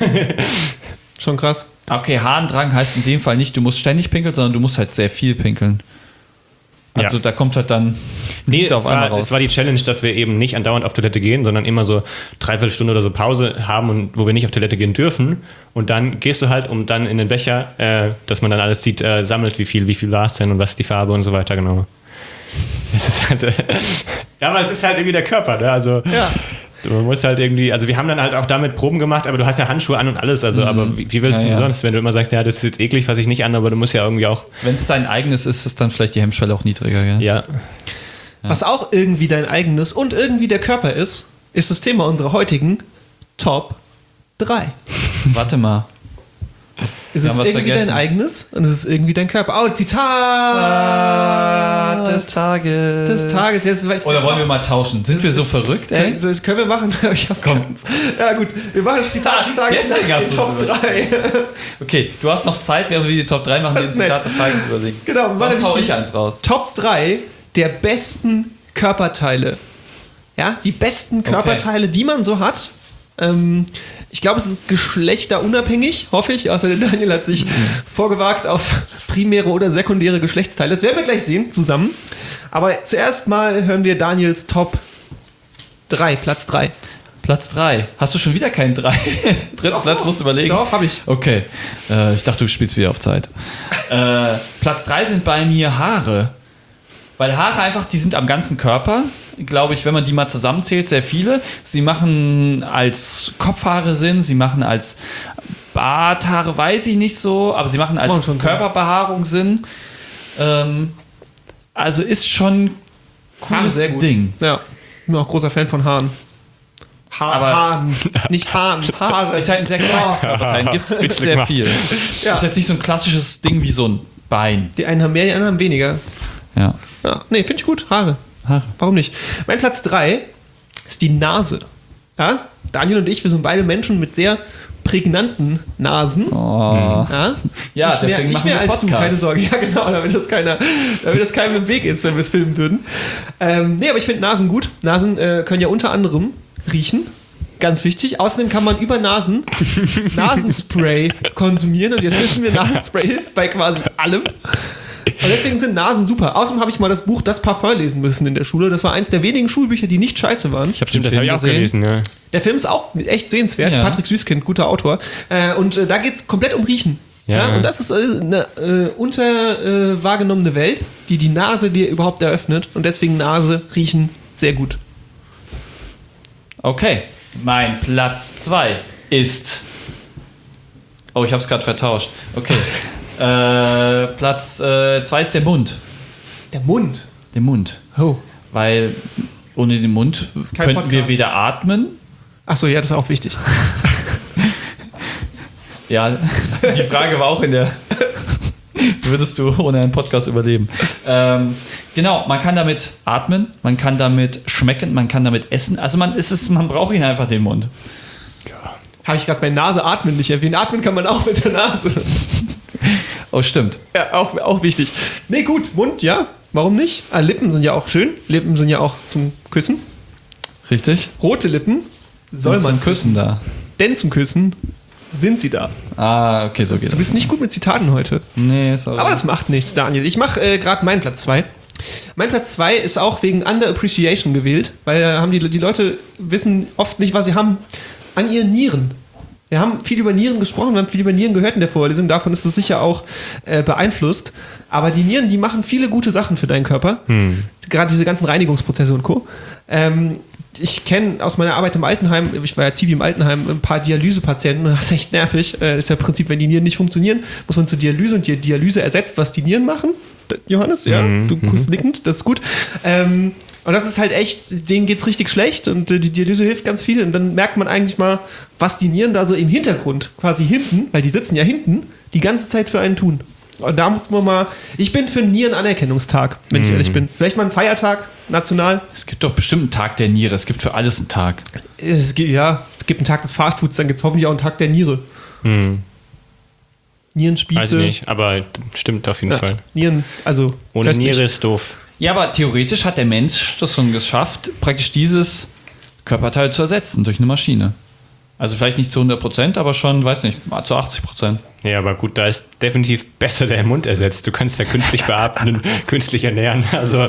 Schon krass. Okay, Harndrang heißt in dem Fall nicht, du musst ständig pinkeln, sondern du musst halt sehr viel pinkeln. Also Ja. da kommt halt dann Nee, Lied es war, es war die Challenge, dass wir eben nicht andauernd auf Toilette gehen, sondern immer so dreiviertel Stunde oder so Pause haben, und wo wir nicht auf Toilette gehen dürfen. Und dann gehst du halt, um dann in den Becher, äh, dass man dann alles sieht, äh, sammelt, wie viel, wie viel war es denn und was ist die Farbe und so weiter, genau. Das ist halt, äh, ja, aber es ist halt irgendwie der Körper, ne? Also Ja. man muss halt irgendwie, also wir haben dann halt auch damit Proben gemacht, aber du hast ja Handschuhe an und alles, also aber wie, wie willst Ja, du ja. sonst, wenn du immer sagst, ja, das ist jetzt eklig, fasse ich nicht an, aber du musst ja irgendwie auch, Wenn es dein eigenes ist, ist dann vielleicht die Hemmschwelle auch niedriger, gell? ja. Was auch irgendwie dein eigenes und irgendwie der Körper ist, ist das Thema unserer heutigen Top drei. Warte mal. Es Wir ist haben was irgendwie vergessen. dein eigenes und es ist irgendwie dein Körper. Oh, Zitat des Tages. des Tages. Jetzt, weil ich Oder wollen wir mal tauschen? Sind wir so verrückt, ey? Können, das können wir machen. Ich hab Komm. keins. Ja gut, wir machen das Zitat des Tages. Deswegen hast die du es Top überlegt. drei. Okay, du hast noch Zeit, während wir die Top drei machen, Das den ist nett. Zitat des Tages überlegen. Genau, wir machen Sonst hau nämlich ich die eins raus. Top drei der besten Körperteile. Ja, die besten Körperteile, die man so hat. Ähm, ich glaube, es ist geschlechterunabhängig, hoffe ich. Außer der Daniel hat sich vorgewagt auf primäre oder sekundäre Geschlechtsteile. Das werden wir gleich sehen zusammen. Aber zuerst mal hören wir Daniels Top drei, Platz drei. Platz drei. Hast du schon wieder keinen drei? Dritten Platz musst du überlegen. Doch, habe ich. Okay. Äh, ich dachte, du spielst wieder auf Zeit. Äh, Platz drei sind bei mir Haare. Weil Haare einfach, die sind am ganzen Körper. Glaube ich, wenn man die mal zusammenzählt, sehr viele. Sie machen als Kopfhaare Sinn, sie machen als Barthaare, weiß ich nicht so, aber sie machen als Machen schon Sinn. Körperbehaarung Sinn. Ähm, also ist schon cooles sehr gut. Ding. Ja, ich bin auch großer Fan von Haaren. Ha Aber- Haaren, nicht Haaren, Haare. Ist halt ein sehr kleines Körperteil. Gibt es Witzig sehr gemacht. viel. Ja. Ist jetzt nicht so ein klassisches Ding wie so ein Bein. Die einen haben mehr, die anderen haben weniger. Ja. Ja, nee, finde ich gut. Haare. Haare. Warum nicht? Mein Platz drei ist die Nase. Ja? Daniel und ich, wir sind beide Menschen mit sehr prägnanten Nasen. Oh. Ja, Ja, nicht mehr, deswegen nicht machen mehr wir als Podcast. du, keine Sorge. Ja, genau, damit das, keiner, damit das keinem im Weg ist, wenn wir es filmen würden. Ähm, nee, aber ich finde Nasen gut. Nasen äh, können ja unter anderem riechen. Ganz wichtig. Außerdem kann man über Nasen Nasenspray konsumieren. Und jetzt wissen wir, Nasenspray hilft bei quasi allem. Und deswegen sind Nasen super. Außerdem habe ich mal das Buch Das Parfum lesen müssen in der Schule. Das war eins der wenigen Schulbücher, die nicht scheiße waren. Ich habe Stimmt, das habe ich auch gelesen, ja. Der Film ist auch echt sehenswert. Ja. Patrick Süßkind, guter Autor. Äh, und äh, da geht es komplett um Riechen. Ja. Ja. Und das ist äh, eine äh, unter äh, wahrgenommene Welt, die die Nase dir überhaupt eröffnet. Und deswegen Nase, Riechen, sehr gut. Okay, mein Platz zwei ist. Oh, ich habe es gerade vertauscht. Okay. äh, Platz zwei ist der Mund. Der Mund. Der Mund. Oh. Weil ohne den Mund Kein könnten wir Podcast. weder atmen. Achso, ja, das ist auch wichtig. Ja, die Frage war auch in der. Würdest du ohne einen Podcast überleben? Ähm, genau, man kann damit atmen, man kann damit schmecken, man kann damit essen. Also man ist es, man braucht ihn einfach den Mund. Habe ich gerade bei Nase atmen nicht erwähnt. Atmen kann man auch mit der Nase. Oh, stimmt. Ja, auch, auch wichtig. Nee, gut, Mund, ja. Warum nicht? Ah, Lippen sind ja auch schön. Lippen sind ja auch zum Küssen. Richtig? Rote Lippen soll Sind man zum Küssen da. Denn zum Küssen sind sie da. Ah, okay, so geht Du bist nicht gut mit Zitaten heute. Nee, sorry. Aber das macht nichts, Daniel. Ich mache äh, gerade meinen Platz zwei. Mein Platz zwei ist auch wegen Underappreciation gewählt, weil äh, haben die, die Leute wissen oft nicht, was sie haben an ihren Nieren. Wir haben viel über Nieren gesprochen, wir haben viel über Nieren gehört in der Vorlesung, davon ist es sicher auch äh, beeinflusst. Aber die Nieren, die machen viele gute Sachen für deinen Körper. Hm. Gerade diese ganzen Reinigungsprozesse und Co. Ähm, ich kenne aus meiner Arbeit im Altenheim, ich war ja Zivi im Altenheim, ein paar Dialysepatienten, das ist echt nervig. Äh, ist ja im Prinzip, wenn die Nieren nicht funktionieren, muss man zur Dialyse und die Dialyse ersetzt, was die Nieren machen. Johannes, ja, Mhm, du mhm. guckst nickend, das ist gut. Ähm, und das ist halt echt, denen geht's richtig schlecht und äh, die Dialyse hilft ganz viel. Und dann merkt man eigentlich mal, was die Nieren da so im Hintergrund, quasi hinten, weil die sitzen ja hinten, die ganze Zeit für einen tun. Und da muss man mal, ich bin für einen Nierenanerkennungstag, wenn ich Mhm. ehrlich bin. Vielleicht mal einen Feiertag, national. Es gibt doch bestimmt einen Tag der Niere. Es gibt für alles einen Tag. Es gibt, ja, es gibt einen Tag des Fastfoods, dann gibt es hoffentlich auch einen Tag der Niere. Hm. Nierenspieße. Weiß ich nicht, aber stimmt auf jeden Ja, Fall. Nieren, also Ohne köstlich. Niere ist doof. Ja, aber theoretisch hat der Mensch das schon geschafft, praktisch dieses Körperteil zu ersetzen durch eine Maschine. Also vielleicht nicht zu hundert Prozent, aber schon, weiß nicht, zu achtzig Prozent. Ja, aber gut, da ist definitiv besser der Mund ersetzt. Du kannst ja künstlich beatmen, künstlich ernähren. Also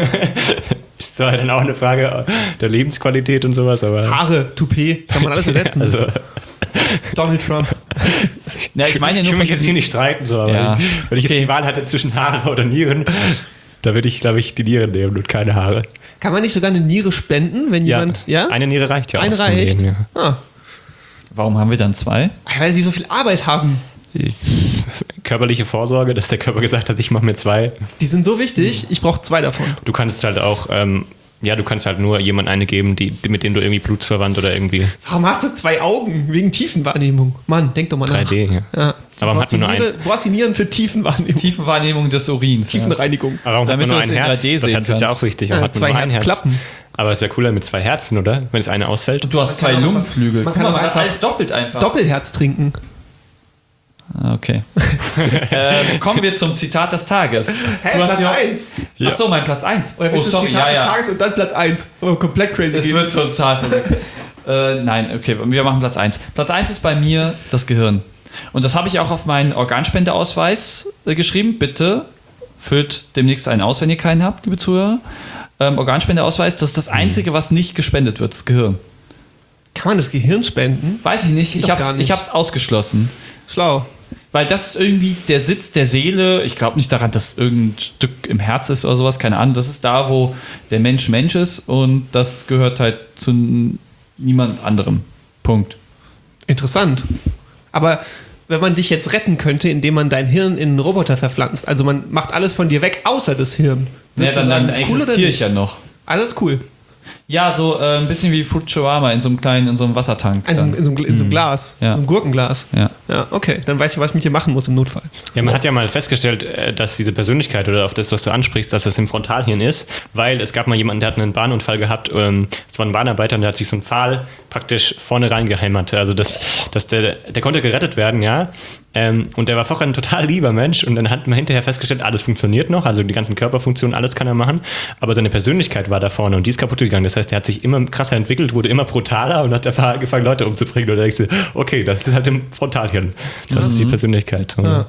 ist zwar dann auch eine Frage der Lebensqualität und sowas, aber... Haare, Toupet, kann man alles ersetzen. Also, Donald Trump. Ja, ich meine ja ich nur will mich von jetzt hier nicht streiten, so, aber Ja. wenn ich Okay. jetzt die Wahl hatte zwischen Haare oder Nieren, da würde ich, glaube ich, die Nieren nehmen und keine Haare. Kann man nicht sogar eine Niere spenden, wenn jemand... Ja? Eine Niere reicht ja auch Eine zum reicht? Leben, ja. Ah, Warum haben wir dann zwei? weil sie so viel Arbeit haben. Körperliche Vorsorge, dass der Körper gesagt hat, ich mache mir zwei. Die sind so wichtig, ich brauche zwei davon. Du kannst halt auch, ähm, ja, du kannst halt nur jemand eine geben, die, mit dem du irgendwie blutsverwandt oder irgendwie Warum hast du zwei Augen? Wegen Tiefenwahrnehmung. Mann, denk doch mal drei nach. D. Ja. Ja. Aber du man brauchst hat nur die ein- Niere- Du brauchst die Nieren für Tiefenwahrnehmung. Tiefenwahrnehmung des Urins. Ja. Tiefenreinigung. Aber warum Damit hat man nur du ein es in Herz? drei D Das sehen Herz ist ja kannst. auch wichtig. Ja, Man hat zwei nur ein Herz. Herzklappen. Aber es wäre cooler mit zwei Herzen, oder? Wenn das eine ausfällt. Du hast zwei kann auch Lungenflügel. man Guck kann mal, auch man hat einfach alles doppelt einfach. Doppelherz trinken. Ah, Okay. ähm, kommen wir zum Zitat des Tages. Hä, Du hast Platz ja- eins. Ach so, mein Platz eins. Oder Oh, willst du sorry, Zitat ja, des ja. Tages und dann Platz eins? Oh, komplett crazy. Es gehen. wird total verrückt. äh, nein, okay, wir machen Platz eins. Platz eins ist bei mir das Gehirn. Und das habe ich auch auf meinen Organspendeausweis äh, geschrieben. Bitte füllt demnächst einen aus, wenn ihr keinen habt, liebe Zuhörer. Ähm, Organspendeausweis, das ist das Einzige, was nicht gespendet wird, das Gehirn. Kann man das Gehirn spenden? Weiß ich nicht, Geht ich doch habe gar es nicht. ich hab's ausgeschlossen. Schlau. Weil das ist irgendwie der Sitz der Seele. Ich glaube nicht daran, dass irgendein Stück im Herz ist oder sowas. Keine Ahnung. Das ist da, wo der Mensch Mensch ist. Und das gehört halt zu n- niemand anderem. Punkt. Interessant. Aber wenn man dich jetzt retten könnte, indem man dein Hirn in einen Roboter verpflanzt, also man macht alles von dir weg, außer das Hirn. Ja, Würdest du dann, sagen, dann das ist cool oder existiere ich nicht? ja noch. Alles cool. Ja, so äh, ein bisschen wie Futurama in so einem kleinen, in so einem Wassertank. In so, dann. in so, einem- in so einem Glas. Ja. In so einem Gurkenglas. Ja. Ja, okay. Dann weiß ich, was ich mit dir machen muss im Notfall. Ja, man hat ja mal festgestellt, äh, dass diese Persönlichkeit oder auf das, was du ansprichst, dass das im Frontalhirn ist, weil es gab mal jemanden, der hat einen Bahnunfall gehabt, ähm, es war ein Bahnarbeiter und der hat sich so einen Pfahl praktisch vorne reingehämmert. Also das, dass der, der konnte gerettet werden, ja. Ähm, und der war vorher ein total lieber Mensch und dann hat man hinterher festgestellt, alles funktioniert noch, also die ganzen Körperfunktionen, alles kann er machen, aber seine Persönlichkeit war da vorne und die ist kaputt gegangen. Das heißt, er hat sich immer krasser entwickelt, wurde immer brutaler und hat einfach angefangen, Leute umzubringen. Und da denkst du, okay, das ist halt im Frontalhirn. Das ist die Persönlichkeit. Ja.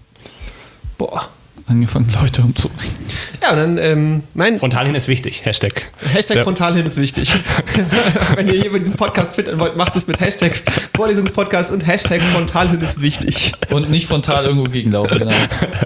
Boah. Angefangen, Leute umzubringen. Ja, und dann, ähm, mein Frontalhirn ist wichtig. Hashtag. Hashtag Der- Frontalhirn ist wichtig. Wenn ihr jemand diesen Podcast finden wollt, macht es mit Hashtag Vorlesungspodcast und Hashtag Frontalhirn ist wichtig. Und nicht frontal irgendwo gegenlaufen. Genau.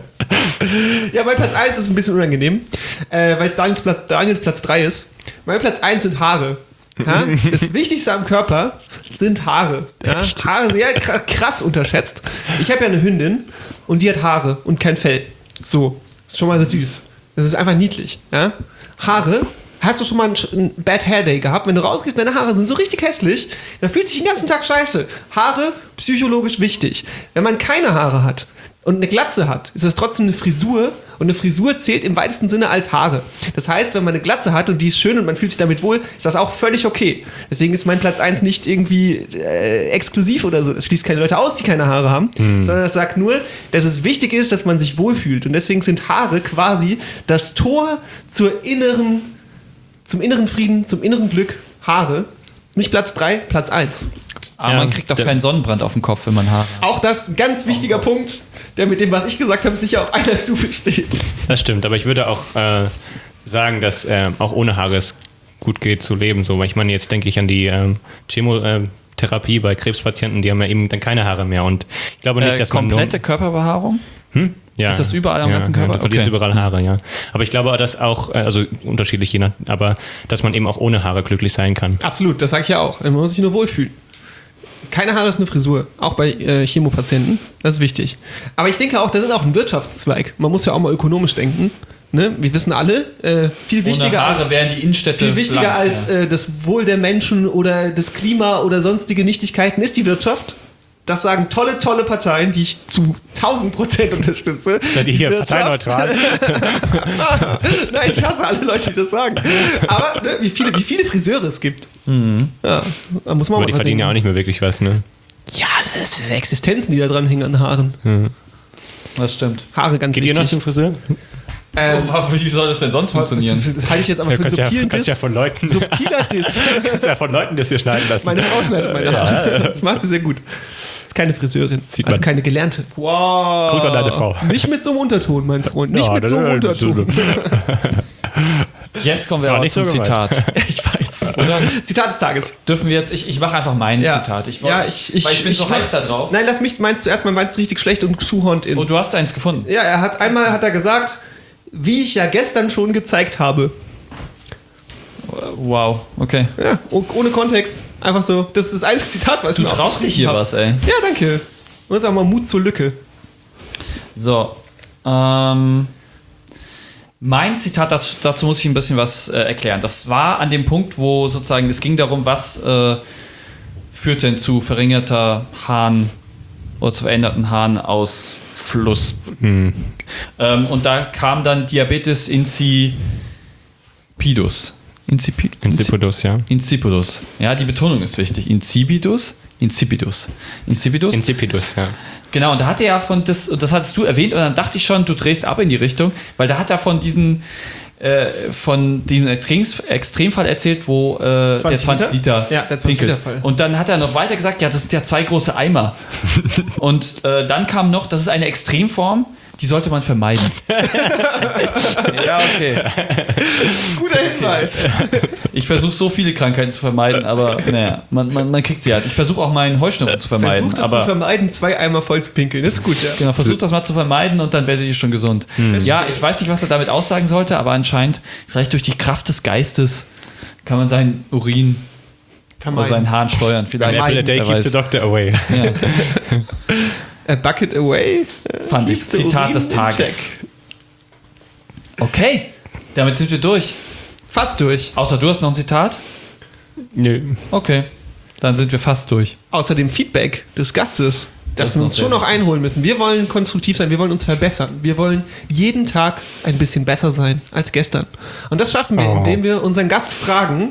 Ja, mein Platz eins ist ein bisschen unangenehm, äh, weil es Daniels Platz, Daniels Platz drei ist. Mein Platz eins sind Haare. Ja? Das Wichtigste am Körper sind Haare. Ja? Haare sehr kr- krass unterschätzt. Ich habe ja eine Hündin und die hat Haare und kein Fell. So, ist schon mal sehr süß. Das ist einfach niedlich. Ja? Haare. Hast du schon mal einen, Sch- einen Bad Hair Day gehabt? Wenn du rausgehst, deine Haare sind so richtig hässlich, dann fühlt sich den ganzen Tag scheiße. Haare, psychologisch wichtig. Wenn man keine Haare hat und eine Glatze hat, ist das trotzdem eine Frisur und eine Frisur zählt im weitesten Sinne als Haare. Das heißt, wenn man eine Glatze hat und die ist schön und man fühlt sich damit wohl, ist das auch völlig okay. Deswegen ist mein Platz eins nicht irgendwie äh, exklusiv oder so. Das schließt keine Leute aus, die keine Haare haben, sondern das sagt nur, dass es wichtig ist, dass man sich wohlfühlt. Und deswegen sind Haare quasi das Tor zur inneren, zum inneren Frieden, zum inneren Glück. Haare. Nicht Platz drei, Platz eins. Aber Ja, man kriegt auch der- keinen Sonnenbrand auf dem Kopf, wenn man Haare hat. Auch das ein ganz wichtiger Punkt, der mit dem, was ich gesagt habe, sicher auf einer Stufe steht. Das stimmt, aber ich würde auch äh, sagen, dass äh, auch ohne Haare es gut geht zu leben. So, weil ich meine, jetzt denke ich an die ähm, Chemotherapie bei Krebspatienten, die haben ja eben dann keine Haare mehr. Und ich glaube nicht, Äh, dass man komplette nur, Körperbehaarung? hm? Ja. Ist das überall am ja, ganzen Ja, Körper? du verlierst Okay. überall Haare, ja. Aber ich glaube, dass auch, äh, also unterschiedlich je nach, aber dass man eben auch ohne Haare glücklich sein kann. Absolut, das sage ich ja auch. Man muss sich nur wohlfühlen. Keine Haare ist eine Frisur, auch bei äh, Chemopatienten. Das ist wichtig. Aber ich denke auch, das ist auch ein Wirtschaftszweig. Man muss ja auch mal ökonomisch denken. Ne? Wir wissen alle, äh, viel Ohne wichtiger Haare als wären die Innenstädte Viel wichtiger blank, als ja. äh, das Wohl der Menschen oder das Klima oder sonstige Nichtigkeiten ist die Wirtschaft. Das sagen tolle, tolle Parteien, die ich zu tausend Prozent unterstütze. Seid ihr Die hier Wirtschaft- parteineutral? Nein, ich hasse alle Leute, die das sagen. Aber ne, wie, viele, wie viele Friseure es gibt. Ja, da muss man Aber auch die mal verdienen ja auch denken. nicht mehr wirklich was, ne? Ja, das ist Existenzen, die da dran hängen an Haaren. Das stimmt. Haare ganz Geht ihr noch wichtig. zum Friseur? Ähm, Wie soll das denn sonst funktionieren? Das halte ich jetzt aber Ja, für einen kannst ja, subtilen kannst ja Diss. von Leuten, Subtiler Diss. kannst ja von Leuten das hier schneiden lassen. Meine Frau schneidet meine Haare. Das macht sie sehr gut. Ist keine Friseurin. Sieht also man. keine gelernte. Wow. Gruß an deine Frau. Nicht mit so einem Unterton, mein Freund. Nicht Ja, mit so einem das- das- Unterton. Jetzt kommen Das wir war aber nicht zum so gemeint. Zitat. Ich weiß. Oder? Zitat des Tages. Dürfen wir jetzt, ich, ich mache einfach mein Ja. Zitat. Ich, Ja, ich- ich- weil ich bin ich so mach- heiß da drauf. Nein, lass mich meins zuerst mal meins richtig schlecht und schuhhornt in. Oh, du hast eins gefunden. Ja, er hat einmal hat er gesagt, wie ich ja gestern schon gezeigt habe. Wow, okay. Ja, oh- ohne Kontext. Einfach so. Das ist das einzige Zitat, was ich Du mir traust dich aufgeschrieben hier hab. was, ey. Ja, danke. Und sag mal Mut zur Lücke. So, ähm, mein Zitat dazu, dazu muss ich ein bisschen was äh, erklären. Das war an dem Punkt, wo sozusagen es ging darum, was äh, führt denn zu verringerter Harn oder zu veränderten Harnausfluss. Hm. Ähm, und da kam dann Diabetes insipidus. Insipi Insipidus, ja. Insipidus. Ja, die Betonung ist wichtig. Insipidus, insipidus. Insipidus. Insipidus, ja. Genau, und da hat er ja von, das, und das hattest du erwähnt, und dann dachte ich schon, du drehst ab in die Richtung, weil da hat er von diesen, äh, von diesem Extrems, Extremfall erzählt, wo äh, der zwanzig zwanzig Liter, Ja, der zwanzig pinkelt. Liter Fall. Und dann hat er noch weiter gesagt, ja, das sind ja zwei große Eimer. Und äh, dann kam noch, das ist eine Extremform, die sollte man vermeiden. Ja, okay. Guter Hinweis. Ich versuche so viele Krankheiten zu vermeiden, aber naja, man, man, man kriegt sie halt. Ich versuche auch meinen Heuschnupfen zu vermeiden. Versuch das aber zu vermeiden, zwei Eimer voll zu pinkeln. Das ist gut, ja. Genau, versucht das mal zu vermeiden und dann werdet ihr schon gesund. Ja, ich weiß nicht, was er damit aussagen sollte, aber anscheinend, vielleicht durch die Kraft des Geistes, kann man seinen Urin oder seinen Hahn steuern. Vielleicht. An apple a day Wer keeps weiß. the doctor away. Ja, A bucket away. fand ich. keeps the Zitat Urin des in Tages. check. Okay, damit sind wir durch. Fast durch. Außer du hast noch ein Zitat? Nö. Okay, dann sind wir fast durch. Außer dem Feedback des Gastes, Das das ist wir noch uns sehr schon noch einholen müssen. Wir wollen konstruktiv sein, wir wollen uns verbessern. Wir wollen jeden Tag ein bisschen besser sein als gestern. Und das schaffen wir, Oh. indem wir unseren Gast fragen,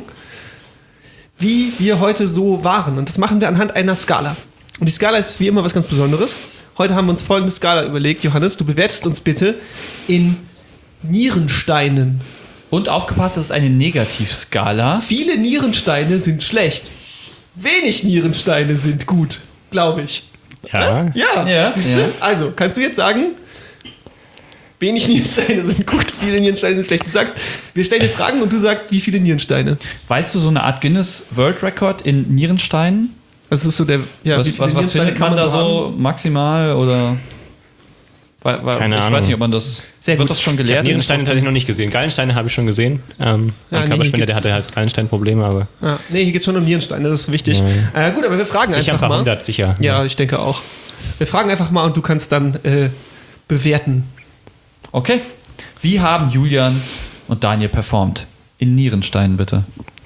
wie wir heute so waren. Und das machen wir anhand einer Skala. Und die Skala ist wie immer was ganz Besonderes. Heute haben wir uns folgende Skala überlegt. Johannes, du bewertest uns bitte in Nierensteinen. Und aufgepasst, das ist eine Negativskala. Viele Nierensteine sind schlecht. Wenig Nierensteine sind gut, glaube ich. Ja. Ja, Ja, siehst ja. du? Also, kannst du jetzt sagen, wenig Nierensteine sind gut, viele Nierensteine sind schlecht. Du sagst, wir stellen dir Fragen und du sagst, wie viele Nierensteine. Weißt du so eine Art Guinness World Record in Nierensteinen? Das ist so der. Ja, wie Was, viele was, was Nierensteine findet man kann da so so haben? maximal oder? Weil, weil, Keine ich Ahnung. weiß nicht, ob man das. Sehr wird gut. das schon Ich habe gelehrt? Nierensteine tatsächlich noch nicht gesehen. Gallensteine habe ich schon gesehen. Ähm, Ja, ein nee, Körperspender, der gibt's- hatte halt Gallensteinprobleme, aber Ja, nee, hier geht es schon um Nierensteine, das ist wichtig. Äh, gut, aber wir fragen sicher ein einfach paar mal. hundert, sicher. Ja, ich denke auch. Wir fragen einfach mal und du kannst dann äh, bewerten. Okay. Wie haben Julian und Daniel performt? In Nierensteinen bitte.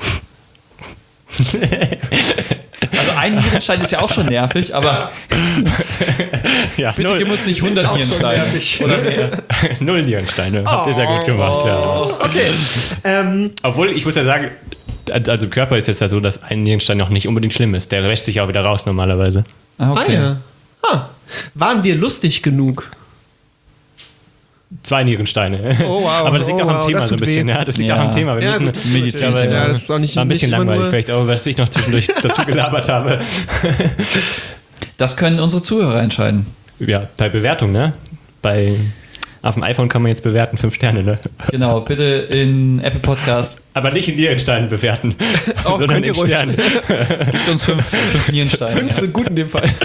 Also ein Nierenstein ist ja auch schon nervig, aber Ja, bitte null, gib uns nicht hundert auch schon Nierensteine. nervig. Oder mehr. null Nierensteine. Habt ihr sehr gut gemacht, ja. Okay. ähm, Obwohl, ich muss ja sagen, also im Körper ist jetzt ja so, dass ein Nierenstein noch nicht unbedingt schlimm ist. Der wäscht sich auch wieder raus normalerweise. Ah, okay. Ah ja. Ah. Waren wir lustig genug? Zwei Nierensteine. Oh, wow. Aber das liegt Oh, auch am wow. Thema Das so ein tut bisschen. weh. Ja, das liegt Ja. auch am Thema. Wir Ja, müssen, gut, Medizin- aber, Thema. ja, das ist auch nicht war ein bisschen nicht immer langweilig nur- vielleicht, aber was ich noch zwischendurch dazu gelabert habe. Das können unsere Zuhörer entscheiden. Ja, bei Bewertung, ne? Bei, auf dem iPhone kann man jetzt bewerten, fünf Sterne, ne? Genau, bitte in Apple Podcast Aber nicht in Nierensteinen bewerten, Auch sondern könnt ihr in ruhig. Sternen. gibt uns fünf, fünf Nierensteine. Fünf sind gut in dem Fall.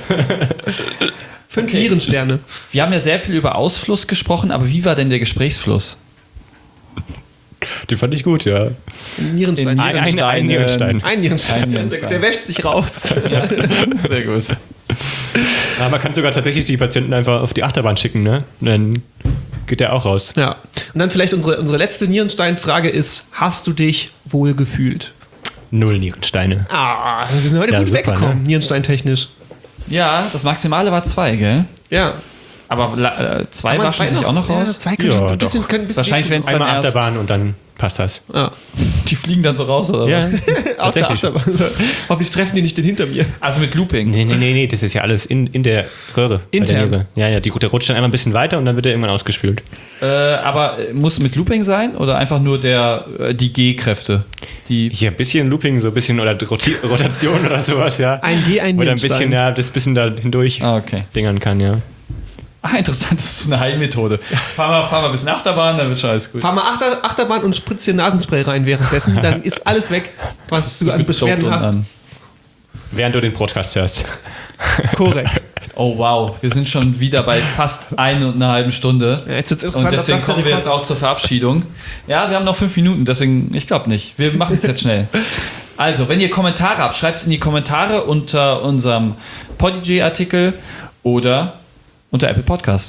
Fünf Okay. Nierensterne. Wir haben ja sehr viel über Ausfluss gesprochen, aber wie war denn der Gesprächsfluss? Die fand ich gut, ja. Nierenstein. In Ein, ein, ein Nierenstein. Ein Nierenstein. Ein Nierenstein. Der, der wäscht sich raus. Ja, sehr gut. Ja, man kann sogar tatsächlich die Patienten einfach auf die Achterbahn schicken, ne? Dann geht der auch raus. Ja. Und dann vielleicht unsere, unsere letzte Nierenstein-Frage ist: Hast du dich wohl gefühlt? Null Nierensteine. Ah, wir sind heute Ja, gut super, weggekommen, ne? Nierenstein-technisch. Ja, das Maximale war zwei, gell? Ja. Aber la- äh, zwei Kann man waschen zwei sich auch noch ja, raus. Zwei können Ja, schon ein bisschen, doch. können ein bisschen Wahrscheinlich, wenn wehtun. es dann Einmal erst... Achterbahn und dann passt das. Ja. Die fliegen dann so raus, oder Ja, was? Aus der tatsächlich. Achterbahn. Hoffentlich treffen die nicht den hinter mir. Also mit Looping. Nee, nee, nee, nee, das ist ja alles in, in der Röhre. bei Intern. Der Röhre. Ja, ja, die, der rutscht dann einmal ein bisschen weiter und dann wird er irgendwann ausgespült. Äh, aber muss mit Looping sein oder einfach nur der, äh, die G-Kräfte? Die Hier ein bisschen Looping, so ein bisschen oder Roti- Rotation oder sowas, ja. Ein G, ein Oder ein bisschen, Nierenstein. ja, das bisschen da hindurch Ah, okay. dingern kann, ja. Ah, interessant, das ist so eine Heilmethode. Fahr mal, fahr mal bis nach Achterbahn, dann wird schon alles gut. Fahr mal Achter, Achterbahn und spritz dir Nasenspray rein währenddessen. Dann ist alles weg, was du an Beschwerden Gedoppt und hast. dann- Während du den Podcast hörst. Korrekt. Oh wow, wir sind schon wieder bei fast eine und einer halben Stunde. Ja, jetzt wird's Und interessant, ob deswegen das der kommen wir Rekord jetzt auch ist. zur Verabschiedung. Ja, wir haben noch fünf Minuten, deswegen, ich glaube nicht. Wir machen es jetzt schnell. Also, wenn ihr Kommentare habt, schreibt es in die Kommentare unter unserem Podigy-Artikel oder unter Apple Podcast.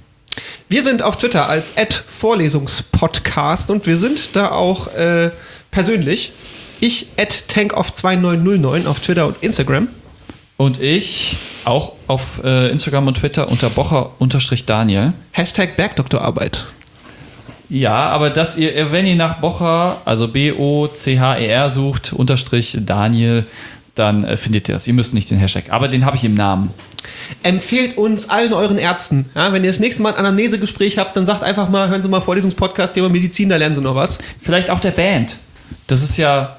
Wir sind auf Twitter als Vorlesungspodcast und wir sind da auch äh, persönlich. Ich at tankoff zwei neun null neun auf Twitter und Instagram. Und ich auch auf äh, Instagram und Twitter unter Bocher-Daniel. Hashtag Bergdoktorarbeit. Ja, aber dass ihr, wenn ihr nach Bocher, also B O C H E R sucht, Unterstrich Daniel, dann äh, findet ihr das. Ihr müsst nicht den Hashtag, aber den habe ich im Namen. Empfehlt uns allen euren Ärzten. Ja, wenn ihr das nächste Mal ein Anamnesegespräch habt, dann sagt einfach mal, hören Sie mal Vorlesungspodcast, Thema Medizin, da lernen Sie noch was. Vielleicht auch der Band. Das ist ja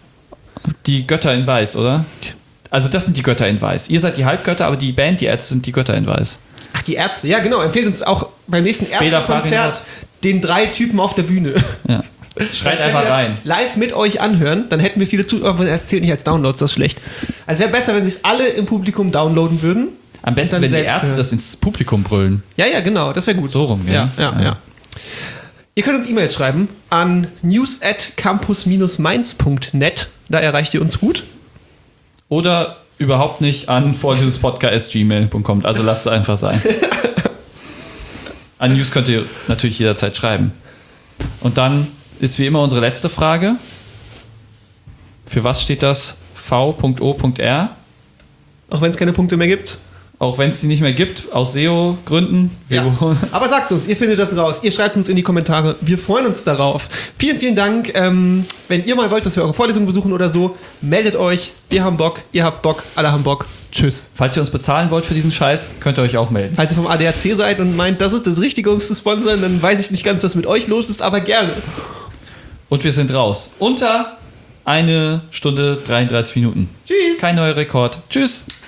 die Götter in Weiß, oder? Also das sind die Götter in Weiß. Ihr seid die Halbgötter, aber die Band, die Ärzte sind die Götter in Weiß. Ach, die Ärzte, ja genau. Empfehlt uns auch beim nächsten Bela Ärztekonzert Fahrenheit. den drei Typen auf der Bühne. Ja. Schreit Wenn einfach wir das rein. live mit euch anhören, dann hätten wir viele Zuhörer, aber es zählt nicht als Downloads, das ist schlecht. Also wäre besser, wenn sie es alle im Publikum downloaden würden. Am besten, Und dann wenn die selbst Ärzte hören. das ins Publikum brüllen. Ja, ja, genau, das wäre gut. So rum, ja. ja. Ja, ja, ja. Ihr könnt uns E-Mails schreiben an news at campus mainz punkt net. Da erreicht ihr uns gut. Oder überhaupt nicht an vorlesungspodcast at gmail punkt com. Also lasst es einfach sein. An News könnt ihr natürlich jederzeit schreiben. Und dann ist wie immer unsere letzte Frage. Für was steht das V O R? Auch wenn es keine Punkte mehr gibt. Auch wenn es die nicht mehr gibt, aus S E O-Gründen. Ja. Aber sagt uns, ihr findet das raus. Ihr schreibt uns in die Kommentare. Wir freuen uns darauf. Vielen, vielen Dank. Ähm, wenn ihr mal wollt, dass wir eure Vorlesungen besuchen oder so, meldet euch. Wir haben Bock, ihr habt Bock, alle haben Bock. Tschüss. Falls ihr uns bezahlen wollt für diesen Scheiß, könnt ihr euch auch melden. Falls ihr vom A D A C seid und meint, das ist das Richtige, um es zu sponsern, dann weiß ich nicht ganz, was mit euch los ist, aber gerne. Und wir sind raus. Unter eine Stunde dreiunddreißig Minuten. Tschüss. Kein neuer Rekord. Tschüss.